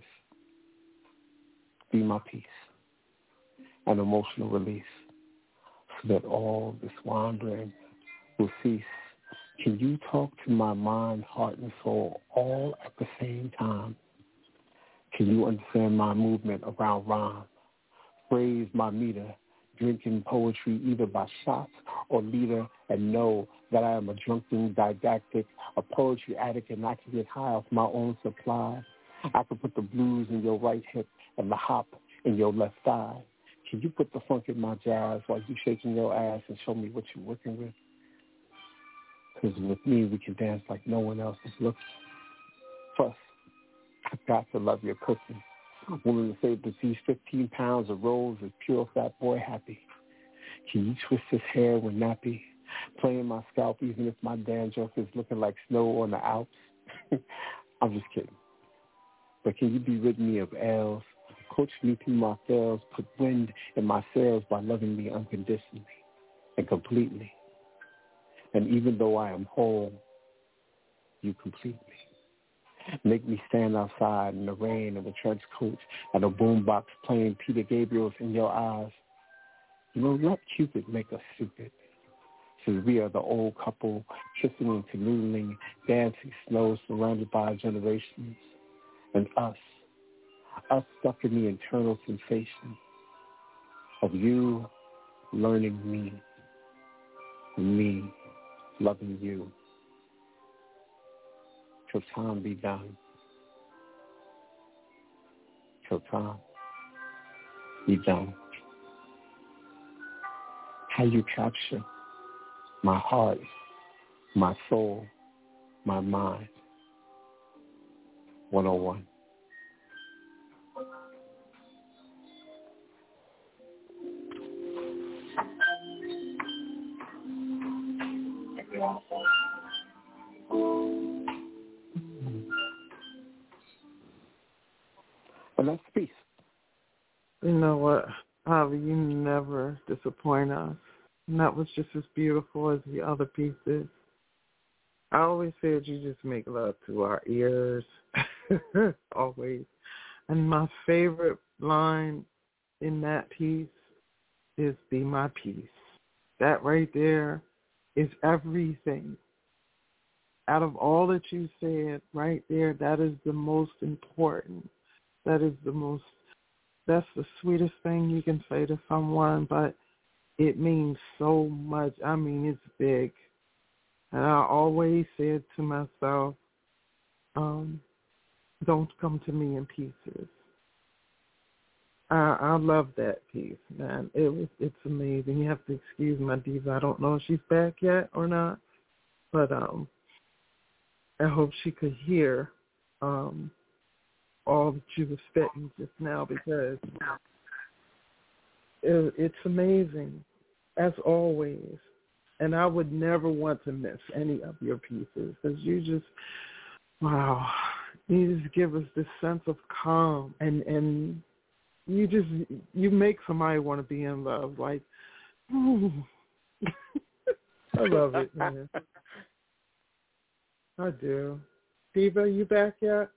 Be my peace and emotional release so that all this wandering will cease. Can you talk to my mind, heart, and soul all at the same time? Can you understand my movement around rhyme? Phrase my meter, drinking poetry either by shots or liter, and know that I am a drunken didactic, a poetry addict, and I can get high off my own supply. I can put the blues in your right hip and the hop in your left thigh. Can you put the funk in my jazz while you shaking your ass and show me what you're working with? Because with me, we can dance like no one else is looking. Plus, I've got to love your cooking. I'm willing to say that these 15 pounds of rolls is pure fat boy happy. Can you twist his hair when nappy? playing my scalp even if my dandruff is looking like snow on the Alps. I'm just kidding. But can you be rid me of L's, coach me through my fails, put wind in my sails by loving me unconditionally and completely. And even though I am whole, you complete me. Make me stand outside in the rain of a trench coat at a boombox playing Peter Gabriel's In Your Eyes. You know, let Cupid make us stupid. Since we are the old couple, kissing and canoodling, dancing snow surrounded by generations. And us stuck in the internal sensation of you learning me, and me loving you. Till time be done. Till time be done. How you capture my heart, my soul, my mind. 101. And that's peace. You know what, Javi, you never disappoint us. And that was just as beautiful as the other pieces. I always said you just make love to our ears. Always. And my favorite line in that piece is "Be my peace." That right there is everything. Out of all that you said right there, that is the most important. That's the sweetest thing you can say to someone, but it means so much. I mean, it's big. And I always said to myself, don't come to me in pieces. I love that piece, man. It's amazing. You have to excuse my diva. I don't know if she's back yet or not, but I hope she could hear all that you were spitting just now, because it's amazing, as always. And I would never want to miss any of your pieces, because you just give us this sense of calm, and you make somebody want to be in love. Like, ooh. I love it, man. I do. Diva, you back yet?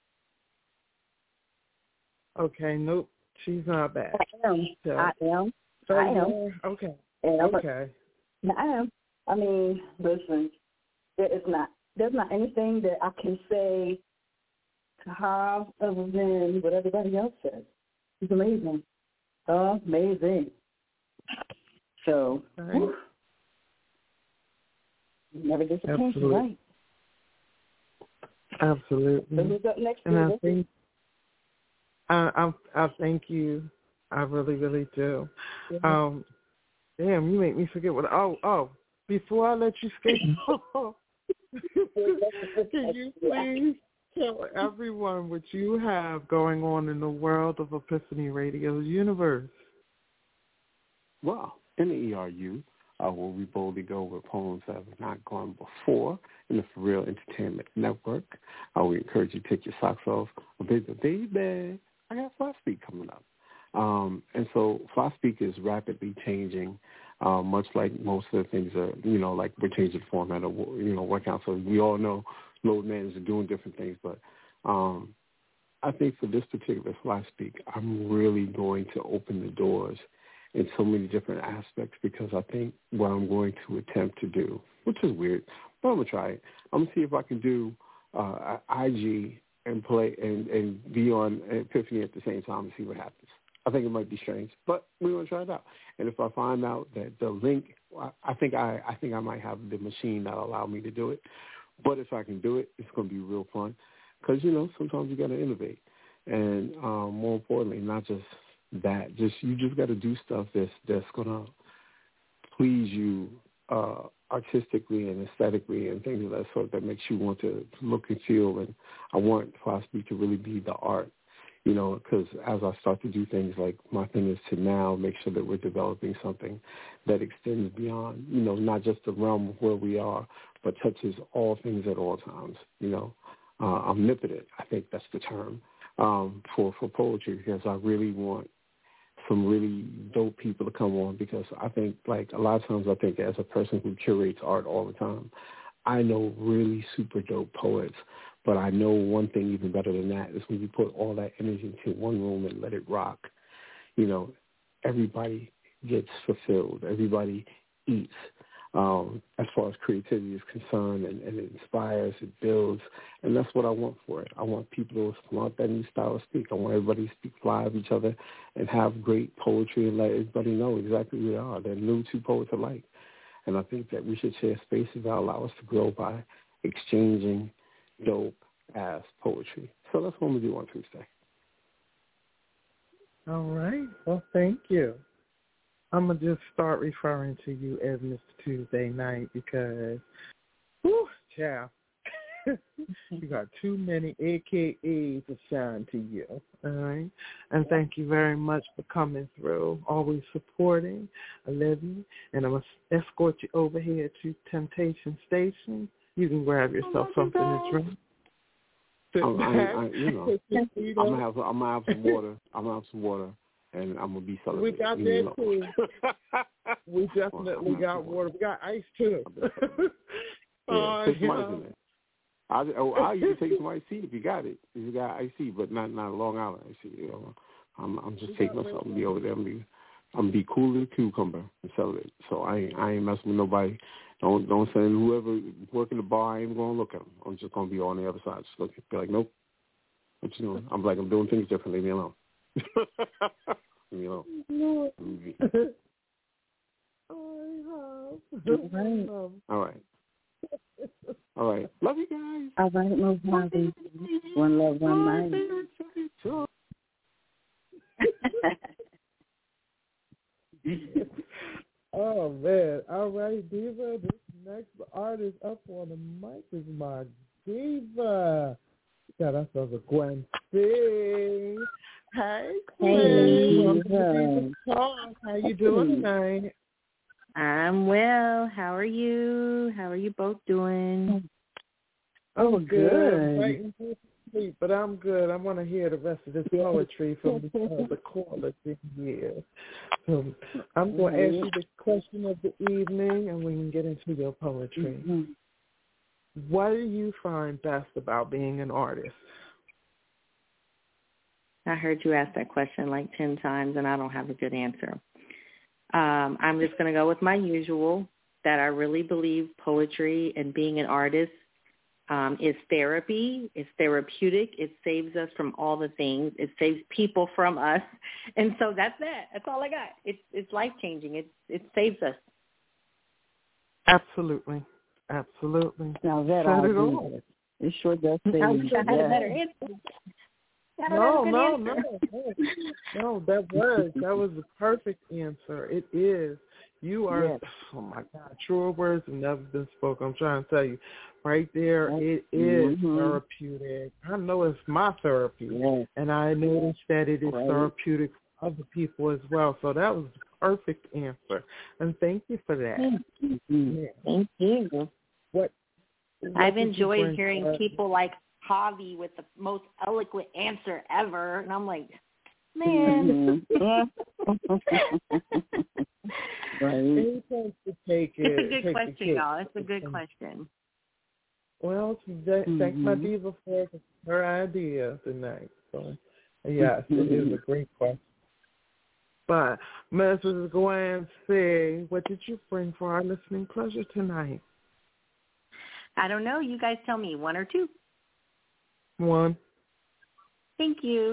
Okay, nope, she's not back. I am. So, I am. Okay. And okay. I am. I mean, listen, there's not anything that I can say to her other than what everybody else says. It's amazing. Amazing. So, never disappoint you, right? Absolutely. So who's up next? And I thank you. I really, really do. Mm-hmm. Damn, you make me forget what. Before I let you skate, can you please tell everyone what you have going on in the world of Epiphany Radio's universe? Well, in the ERU, where we boldly go with poems that have not gone before in the For Real Entertainment Network, we encourage you to take your socks off. Baby, I got Fly Speak coming up. And so Fly Speak is rapidly changing, much like most of the things are, like we're changing the format of, work out. So we all know load managers are doing different things, but I think for this particular Fly Speak, I'm really going to open the doors in so many different aspects, because I think what I'm going to attempt to do, which is weird, but I'm going to try it. I'm going to see if I can do IG and play and be on Epiphany at the same time and see what happens. I think it might be strange, but we're going to try it out. And if I find out that the link, I think I might have the machine that'll allow me to do it. But if I can do it, it's going to be real fun, because, sometimes you got to innovate. And more importantly, not just that, you just got to do stuff that's going to please you artistically and aesthetically and things of that sort, that makes you want to look and feel. And I want Fly Speak to really be the art. You know, because as I start to do things, like my thing is to now make sure that we're developing something that extends beyond, you know, not just the realm of where we are, but touches all things at all times, you know. Omnipotent, I think that's the term for poetry, because I really want some really dope people to come on, because I think, like, a lot of times I think as a person who curates art all the time, I know really super dope poets, but I know one thing even better than that is when you put all that energy into one room and let it rock, you know, everybody gets fulfilled. Everybody eats. As far as creativity is concerned, and it inspires, it builds, and that's what I want for it. I want people to come out that new style of speak. I want everybody to speak fly of each other and have great poetry and let everybody know exactly who they are. They're no two poets alike. And I think that we should share spaces that allow us to grow by exchanging dope-ass poetry. So that's what we do on Tuesday. All right. Well, thank you. I'm going to just start referring to you as Mr. Tuesday Night because, whew, child, you got too many AKAs assigned to you, all right? And thank you very much for coming through, always supporting. I love you. And I'm going to escort you over here to Temptation Station. You can grab yourself something to drink. I'm gonna have some water. I'm gonna have some water, and I'm gonna be celibate. We got that too. We definitely got water. We got ice too. Put some ice in there. I'll even take some iced tea if you got it. If you got iced tea, but not Long Island iced tea. You know, I'm just taking myself and be over there. I'm gonna be cool as a cucumber and celibate. So I ain't messing with nobody. Don't send whoever working the bar. I ain't gonna look at them. I'm just gonna be on the other side. Just look, be like, nope. What you doing? I'm doing things differently. Leave me alone. Leave me alone. All right. Love you guys. All right, Move Bobby. One love, one life. Oh, man. All right, Diva. This next artist up on the mic is my diva. Got ourselves a Gwen C. Hey, Gwen. Welcome to Talk. How you doing tonight? I'm well. How are you? How are you both doing? Oh, good. Waiting for sleep, but I'm good. I want to hear the rest of this poetry from the callers in here. So I'm going to ask you the question of the evening, and we can get into your poetry. Mm-hmm. What do you find best about being an artist? I heard you ask that question like 10 times, and I don't have a good answer. I'm just going to go with my usual, that I really believe poetry and being an artist is therapy. It's therapeutic. It saves us from all the things. It saves people from us. And so that's that. That's all I got. It's life-changing. It saves us. Absolutely. Absolutely. Now that I agree. It sure does save you. I had a better answer. No, that was the perfect answer. It is. You are, oh my God, truer words have never been spoken. I'm trying to tell you, right there, it is therapeutic. I know it's my therapy, and I noticed that it is therapeutic for other people as well. So that was the perfect answer, and thank you for that. Thank you. What I've enjoyed hearing people like Javi with the most eloquent answer ever, and I'm like, man. Right. It's a good question, y'all. It's a good question. Well, thank my diva for her idea tonight. So, yes, it is a great question. But, Mrs. Gwen C., what did you bring for our listening pleasure tonight? I don't know. You guys tell me, one or two? One. Thank you.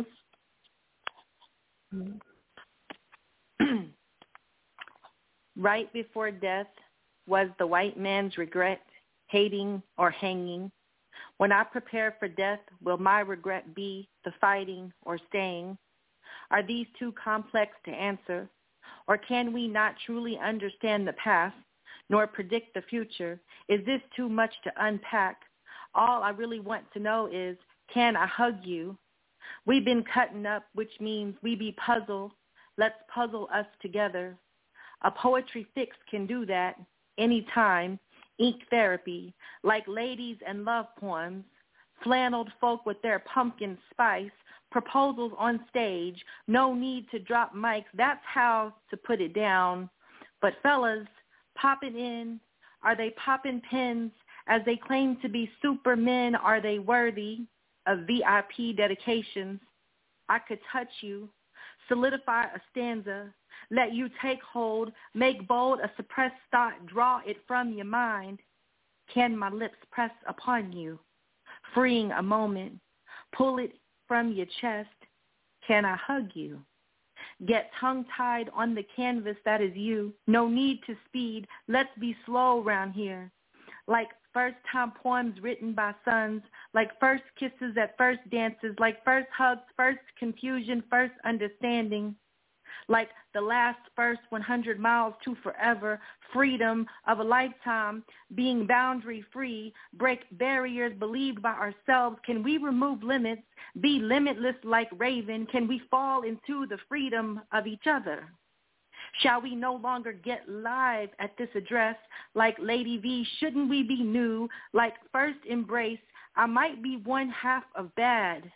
Right before death was the white man's regret, hating or hanging. When I prepare for death, will my regret be the fighting or staying? Are these too complex to answer? Or can we not truly understand the past, nor predict the future? Is this too much to unpack? All I really want to know is, can I hug you? We've been cutting up, which means we be puzzled. Let's puzzle us together. A poetry fix can do that anytime. Ink therapy, like ladies and love poems, flanneled folk with their pumpkin spice, proposals on stage, no need to drop mics. That's how to put it down. But fellas, popping in, are they popping pins? As they claim to be supermen, are they worthy of VIP dedications? I could touch you, solidify a stanza, let you take hold, make bold a suppressed thought, draw it from your mind. Can my lips press upon you, freeing a moment, pull it from your chest? Can I hug you? Get tongue-tied on the canvas that is you. No need to speed. Let's be slow round here. Like first-time poems written by sons, like first kisses at first dances, like first hugs, first confusion, first understanding, like the last first 100 miles to forever, freedom of a lifetime, being boundary-free, break barriers believed by ourselves. Can we remove limits, be limitless like Raven? Can we fall into the freedom of each other? Shall we no longer get live at this address like Lady V? Shouldn't we be new, like first embrace? I might be one half of bad,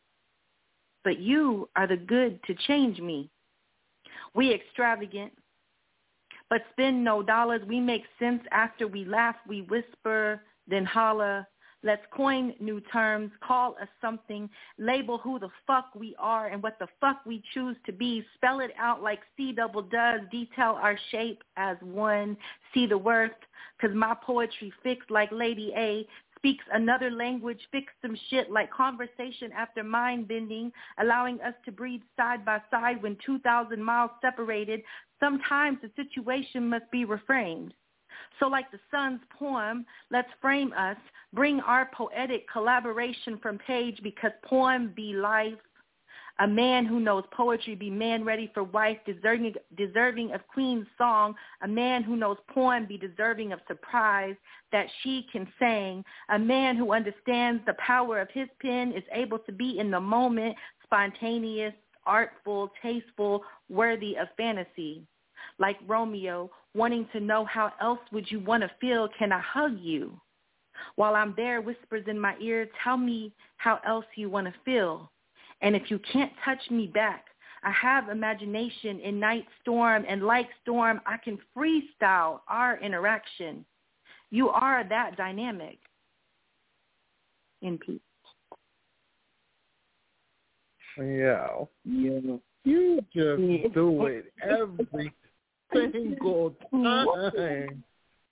but you are the good to change me. We extravagant, but spend no dollars. We make sense after we laugh. We whisper, then holler. Let's coin new terms, call us something, label who the fuck we are and what the fuck we choose to be. Spell it out like C double does, detail our shape as one. See the worth, because my poetry fixed like Lady A. Speaks another language, fix some shit like conversation after mind-bending, allowing us to breathe side by side when 2,000 miles separated. Sometimes the situation must be reframed. So like the sun's poem, let's frame us, bring our poetic collaboration from page, because poem be life. A man who knows poetry be man ready for wife, deserving of queen's song. A man who knows poem be deserving of surprise that she can sing. A man who understands the power of his pen is able to be in the moment, spontaneous, artful, tasteful, worthy of fantasy. Like Romeo, wanting to know how else would you want to feel, can I hug you? While I'm there, whispers in my ear, tell me how else you want to feel. And if you can't touch me back, I have imagination in night storm, and like storm, I can freestyle our interaction. You are that dynamic. In peace. Yeah. You just do it every single time.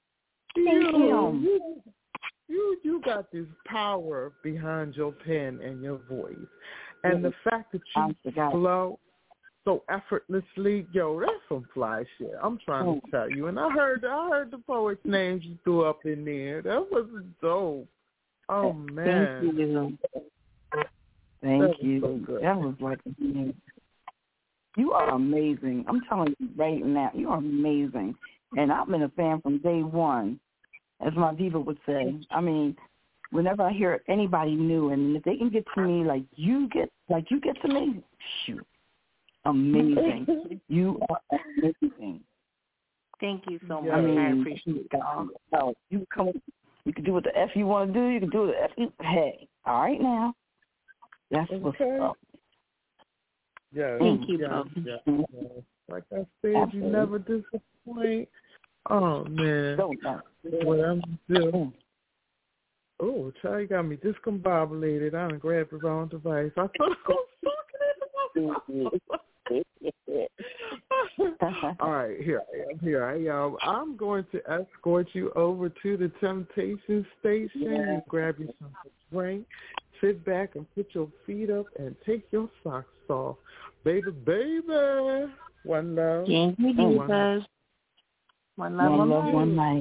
You got this power behind your pen and your voice. And the fact that you flow so effortlessly, yo, that's some fly shit. I'm trying to tell you. And I heard the poet's names you threw up in there. That was dope. Oh man. Thank you. Thank you. So that was like, you are amazing. I'm telling you right now, you are amazing. And I've been a fan from day one, as my diva would say. I mean, whenever I hear anybody new, and if they can get to me like you get to me, shoot, amazing. You are amazing. Thank you so much. I mean, I appreciate it. You can do what the F you want to do. You can do what the F you. Hey, all right now. That's what's up. Yeah, thank you, yeah. Like I said, you never disappoint. Oh man, what I'm doing. Oh, Charlie got me discombobulated. I done grabbed the wrong device. I thought I was talking in the All right, here I am. I'm going to escort you over to the Temptation Station. You grab you some drink, sit back and put your feet up and take your socks off. Baby. One love. One love, one light.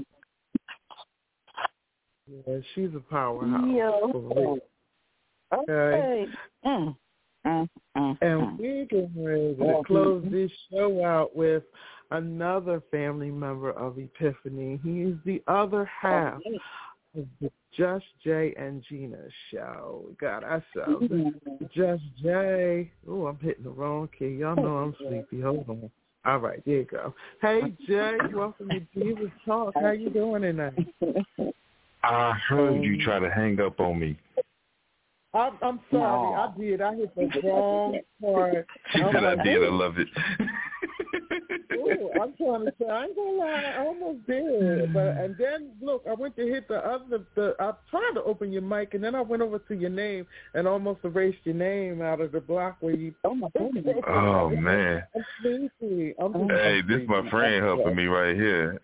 Yeah, she's a powerhouse. Yo. Okay. And we're getting ready to close this show out with another family member of Epiphany. He is the other half is the Just Jay and Gina show. We got ourselves Just Jay. Oh, I'm hitting the wrong key. Y'all know I'm sleepy. Hold on. All right, there you go. Hey, Jay, welcome to Divas Talk. How you doing tonight? I heard you try to hang up on me. I'm sorry. I did. I hit the wrong part. She said I did. I love it. Ooh, I'm trying to say, I ain't gonna lie, I almost did. And then, look, I went to hit I tried to open your mic, and then I went over to your name and almost erased your name out of the block where you... Oh, my goodness. Oh, man. I'm sleepy. Hey, this is my friend helping me right here.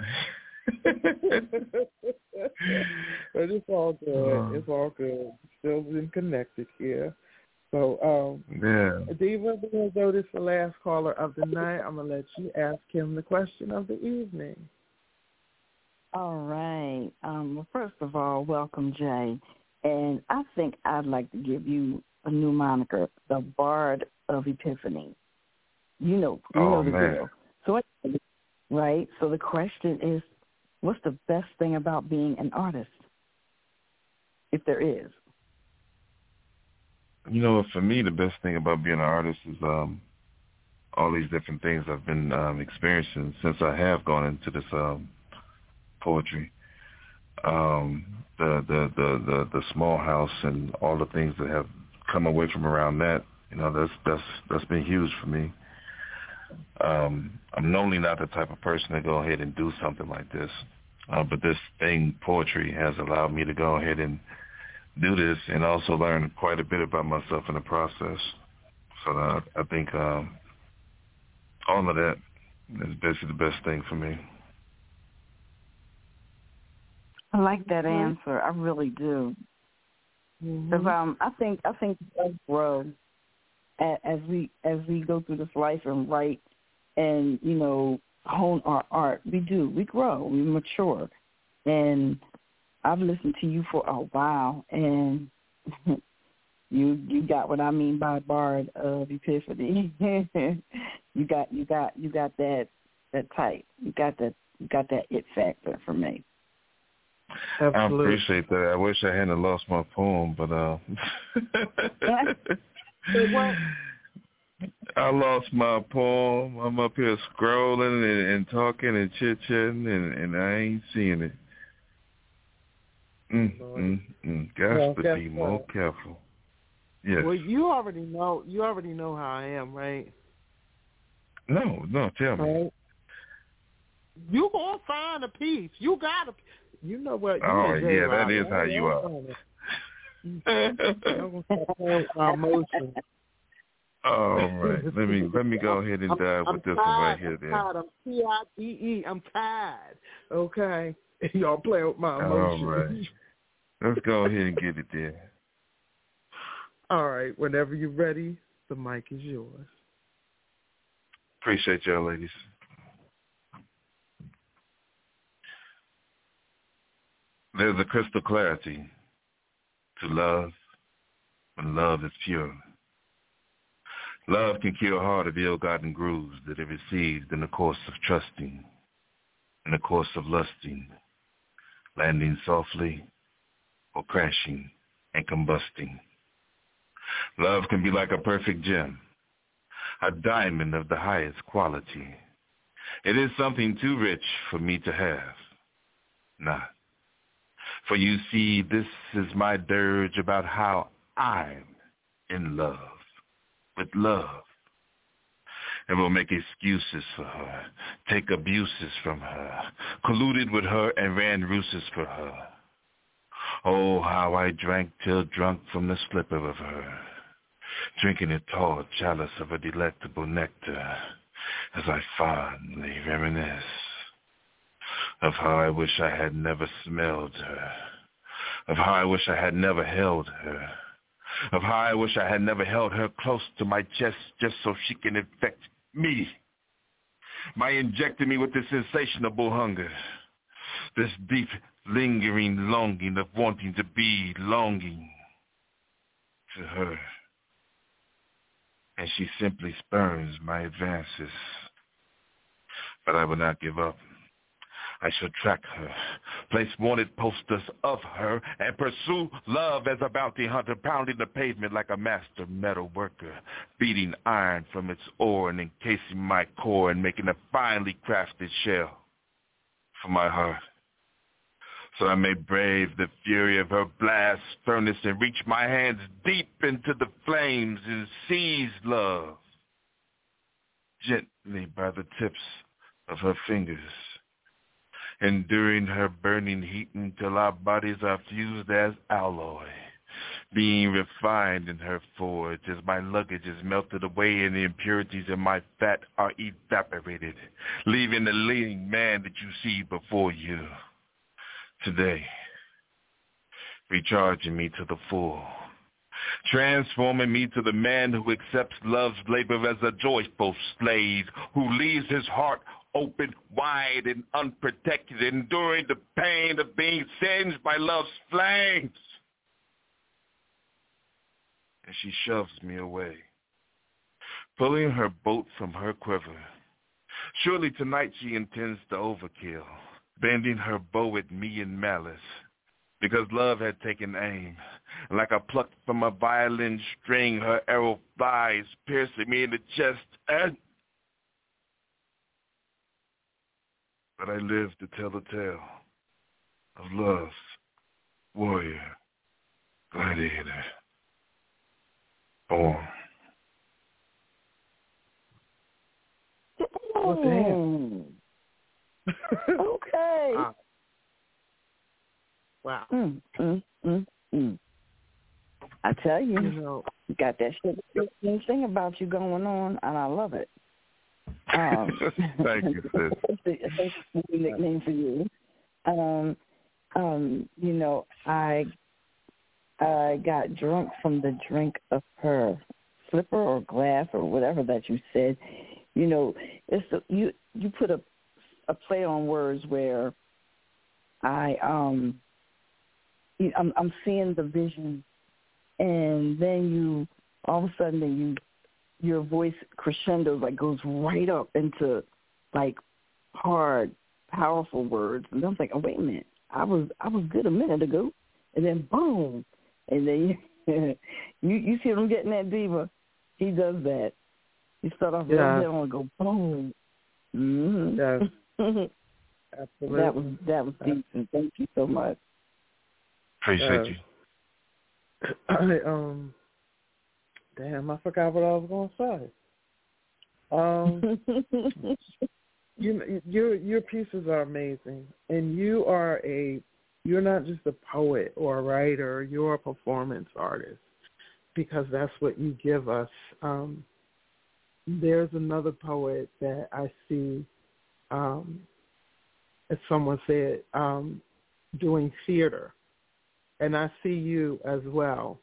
But it's all good. It's all good. Still been connected here. So, Diva, we'll go this the last caller of the night. I'm going to let you ask him the question of the evening. All right. Well, first of all, welcome, Jay. And I think I'd like to give you a new moniker, the Bard of Epiphany. You know the deal. So, right? So the question is, what's the best thing about being an artist, if there is? You know, for me, the best thing about being an artist is all these different things I've been experiencing since I have gone into this poetry. The small house and all the things that have come away from around that. You know, that's been huge for me. I'm normally not the type of person to go ahead and do something like this, but this thing, poetry, has allowed me to go ahead and do this and also learn quite a bit about myself in the process. So I think all of that is basically the best thing for me. I like that answer. I really do. Because I think we grow as we go through this life and write and, you know, hone our art. We grow, we mature. And I've listened to you for a while, and you got what I mean by Bard of Epiphany. you got that type. You got that it factor for me. Absolutely. I appreciate that. I wish I hadn't lost my poem, but I lost my poem. I'm up here scrolling and talking and chit-chatting, and I ain't seeing it. Got to be more careful. Yes. Well, you already know how I am, right? No, tell me. Right. You gonna find a piece. You got a. You know what? Oh yeah, that is how you are. My emotions. All right, let me go ahead and dive with this one right here. Then I'm TIDE. I'm tired. Okay, y'all play with my emotions. All right, let's go ahead and get it there. All right, whenever you're ready, the mic is yours. Appreciate y'all, ladies. There's a crystal clarity to love when love is pure. Love can cure a heart of ill-gotten grooves that it received in the course of trusting, in the course of lusting, landing softly or crashing and combusting. Love can be like a perfect gem, a diamond of the highest quality. It is something too rich for me to have. Not. For you see, this is my dirge about how I'm in love with love, and will make excuses for her, take abuses from her, colluded with her and ran ruses for her. Oh, how I drank till drunk from the slipper of her, drinking a tall chalice of a delectable nectar, as I fondly reminisce of how I wish I had never smelled her, of how I wish I had never held her, of how I wish I had never held her close to my chest just so she can infect me by injecting me with this insatiable hunger, this deep, lingering longing of wanting to be longing to her. And she simply spurns my advances. But I will not give up. I shall track her, place wanted posters of her, and pursue love as a bounty hunter, pounding the pavement like a master metal worker, beating iron from its ore and encasing my core and making a finely crafted shell for my heart, so I may brave the fury of her blast furnace and reach my hands deep into the flames and seize love gently by the tips of her fingers, enduring her burning heat until our bodies are fused as alloy, being refined in her forge as my luggage is melted away and the impurities in my fat are evaporated, leaving the leading man that you see before you today, recharging me to the full, transforming me to the man who accepts love's labor as a joyful slave, who leaves his heart open wide and unprotected, enduring the pain of being singed by love's flames. And she shoves me away, pulling her boat from her quiver. Surely tonight she intends to overkill, bending her bow at me in malice, because love had taken aim. Like a plucked from a violin string, her arrow flies, piercing me in the chest, but I live to tell the tale of love's warrior, gladiator, born. Oh, damn. Okay. Wow. I tell you, you got that shit thing about you going on, and I love it. Thank you, sis. That's a nickname for you. You know, I got drunk from the drink of her slipper or glass or whatever that you said. You know, you put a play on words where I'm seeing the vision, and then you all of a sudden your voice crescendos, like goes right up into like hard, powerful words, and I'm thinking, oh, wait a minute, I was good a minute ago, and then boom, and then you see him getting that diva. He does that. You start off down and go boom. Mm-hmm. Yes. Absolutely. That was decent. Thank you so much. Appreciate you. Damn, I forgot what I was going to say. Your pieces are amazing, and you're not just a poet or a writer. You're a performance artist, because that's what you give us. There's another poet that I see, as someone said, doing theater, and I see you as well,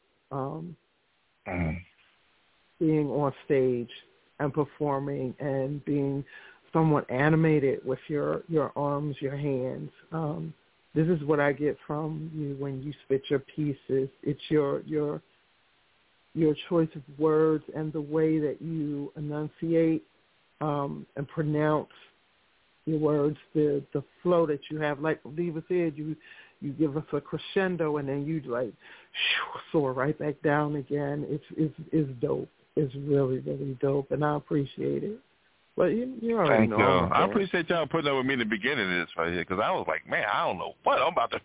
being on stage and performing and being somewhat animated with your arms, your hands. This is what I get from you when you spit your pieces. It's your choice of words and the way that you enunciate and pronounce your words, the flow that you have. Like Diva said, you give us a crescendo and then you like soar right back down again. It's dope. It's really, really dope, and I appreciate it. But you already know. Thank you. I appreciate y'all putting up with me in the beginning of this right here, because I was like, man, I don't know what I'm about to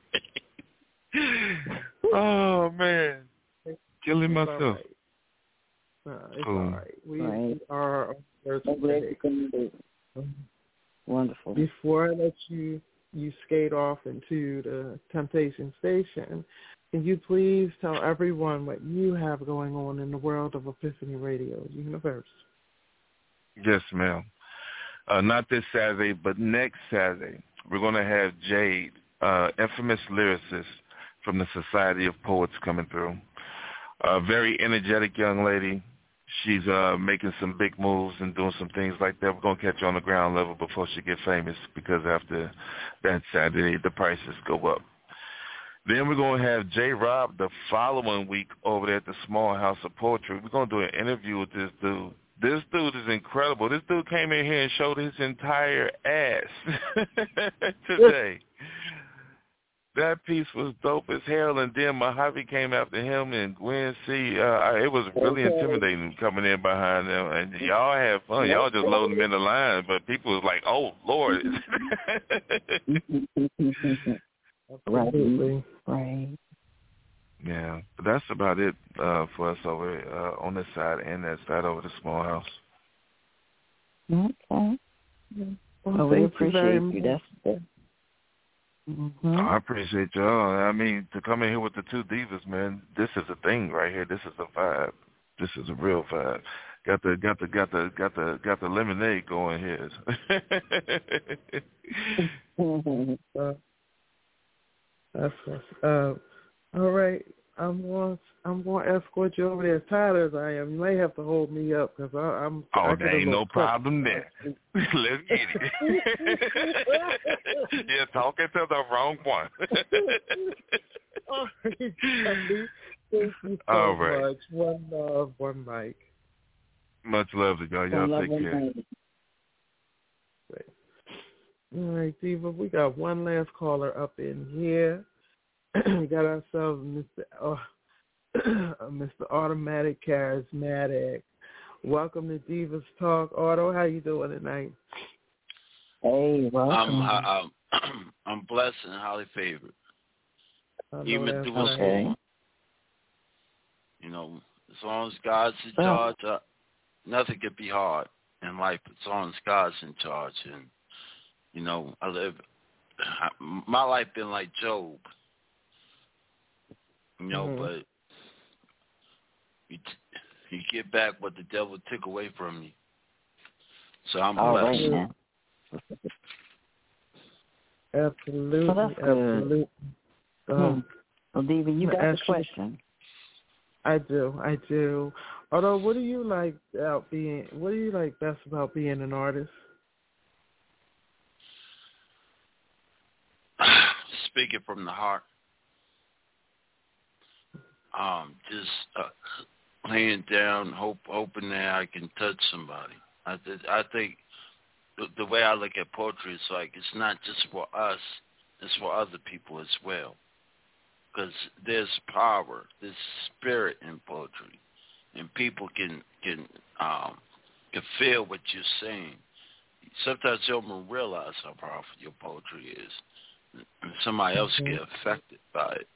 oh, man. Killing myself. It's all right. We are on Thursday. Wonderful. Before I let you skate off into the Temptation Station, can you please tell everyone what you have going on in the world of Epiphany Radio Universe? Yes, ma'am. Not this Saturday, but next Saturday, we're going to have Jade, infamous lyricist from the Society of Poets, coming through. A very energetic young lady. She's making some big moves and doing some things like that. We're going to catch her on the ground level before she gets famous, because after that Saturday, the prices go up. Then we're going to have J. Rob the following week over there at the Small House of Poetry. We're going to do an interview with this dude. This dude is incredible. This dude came in here and showed his entire ass today. That piece was dope as hell, and then Mojave came after him and Gwen C. It was really intimidating coming in behind them, and y'all had fun. Y'all just loading them in the line, but people was like, "Oh Lord!" Right. Yeah, but that's about it for us over on this side and that side over the small house. Okay. Well, we appreciate you. That's good. I appreciate y'all. I mean, to come in here with the two divas, man, this is a thing right here. This is a vibe. This is a real vibe. Got the lemonade going here. That's what's all right. I'm going to escort you over there as tired as I am. You may have to hold me up because I'm. Oh, there ain't no problem there. Let's get it. You're talking to the wrong one. Thank you so all right. much. One love, one mic. Much love to y'all. Y'all take care. All right, Diva, we got one last caller up in here. We got ourselves Mr. Automatic Charismatic. Welcome to Divas Talk. Otto, how you doing tonight? Hey, welcome. I'm blessed and highly favored. Even through a storm. You know, as long as God's in charge, nothing could be hard in life as long as God's in charge. And, you know, my life been like Job. You know, but you get back what the devil took away from you. So I'm blessed. Right, absolutely, well, absolutely. Well, Diva, you got the question. I do. Although, what do you like best about being an artist? Speaking from the heart. Just laying down, hoping that I can touch somebody. I think the way I look at poetry is like it's not just for us, it's for other people as well. Because there's power, there's spirit in poetry, and people can feel what you're saying. Sometimes you don't even realize how powerful your poetry is, and somebody else get affected by it.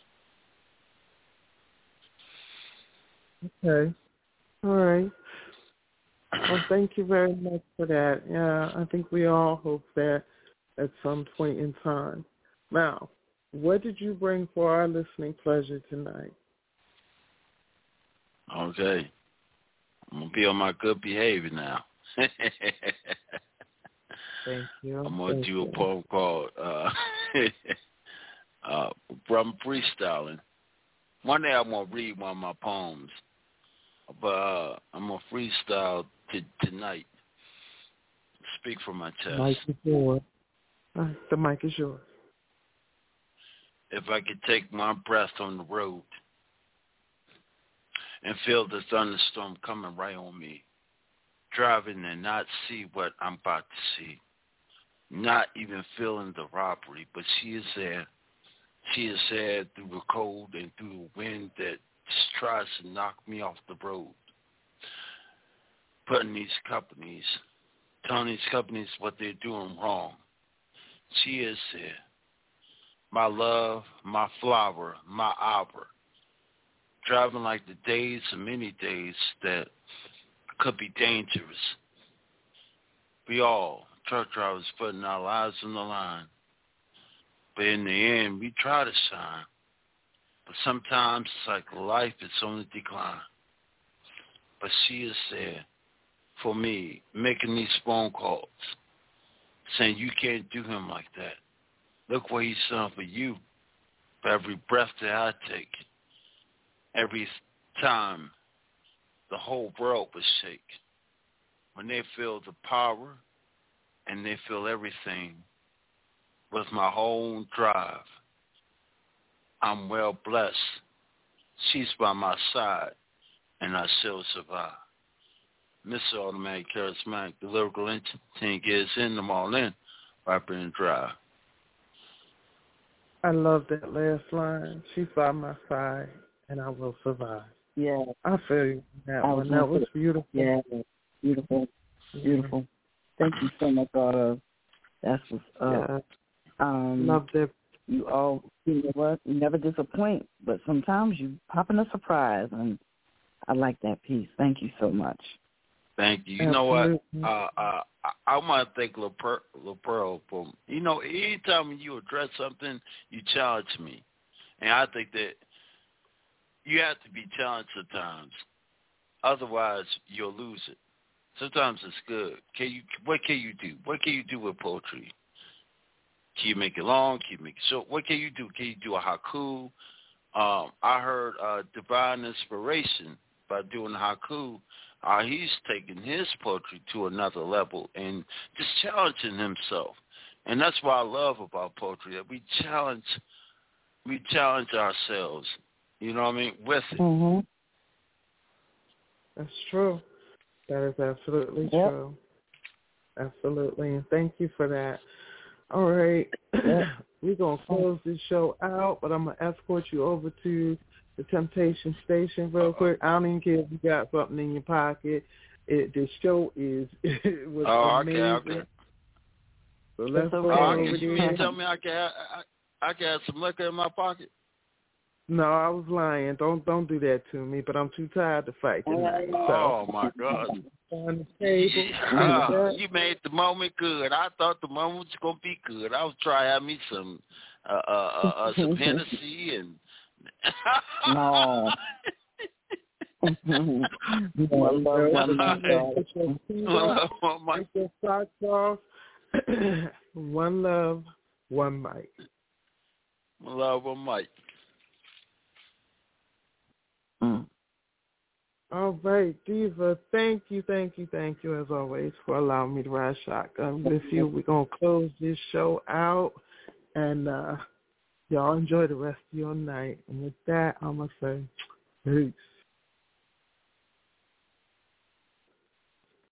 Okay. All right. Well, thank you very much for that. Yeah, I think we all hope that at some point in time. Now, what did you bring for our listening pleasure tonight? Okay. I'm going to be on my good behavior now. Thank you. I'm going to do a poem called from freestyling. One day I'm going to read one of my poems, but I'm going to freestyle tonight. Speak from my chest. Mic is yours. The mic is yours. If I could take my breath on the road and feel the thunderstorm coming right on me, driving and not see what I'm about to see, not even feeling the robbery, but she is there. She is there through the cold and through the wind that just tries to knock me off the road. Putting these companies, telling these companies what they're doing wrong. She is there. My love, my flower, my hour. Driving like the days and many days that could be dangerous. We all, truck drivers, putting our lives on the line. But in the end, we try to shine. But sometimes it's like life is on the decline. But she is there for me, making these phone calls, saying you can't do him like that. Look what he's done for you, for every breath that I take. Every time the whole world would shake. When they feel the power and they feel everything with my whole drive. I'm well blessed. She's by my side and I still survive. Mr. Automatic Charismatic, the lyrical entity gets in them all in, rapper and dry. I love that last line. She's by my side, and I will survive. Yeah. I feel you on that one. That was beautiful. Yeah, beautiful. Beautiful. Thank you so much, Otto. That's what's up. Yeah. Love that. You know what? You never disappoint, but sometimes you pop in a surprise, and I like that piece. Thank you so much. Thank you. You know what? I want to thank LaPearl for, anytime you address something, you challenge me. And I think that you have to be challenged at times. Otherwise, you'll lose it. Sometimes it's good. What can you do? What can you do with poetry? Can you make it long? Can you make it short? What can you do? Can you do a haiku? I heard Divine Inspiration by doing haiku. He's taking his poetry to another level and just challenging himself. And that's what I love about poetry, that we challenge ourselves, you know what I mean, with it. Mm-hmm. That's true. That is absolutely true. Absolutely. And thank you for that. All right. We're going to close this show out, but I'm going to escort you over to the Temptation Station real quick. I don't even care if you got something in your pocket. The show was amazing. Okay. So let's go over there. You mean to tell me I can have some liquor in my pocket? No, I was lying. Don't do that to me, but I'm too tired to fight tonight. Oh, my God. On the table. You made the moment good. I thought the moment was going to be good. I was trying to have me some Hennessy and... No. Take your socks off. One love, one mic. One love, one mic. All right, Diva, thank you as always for allowing me to ride shotgun with you. We're going to close this show out, and y'all enjoy the rest of your night. And with that, I'm going to say peace.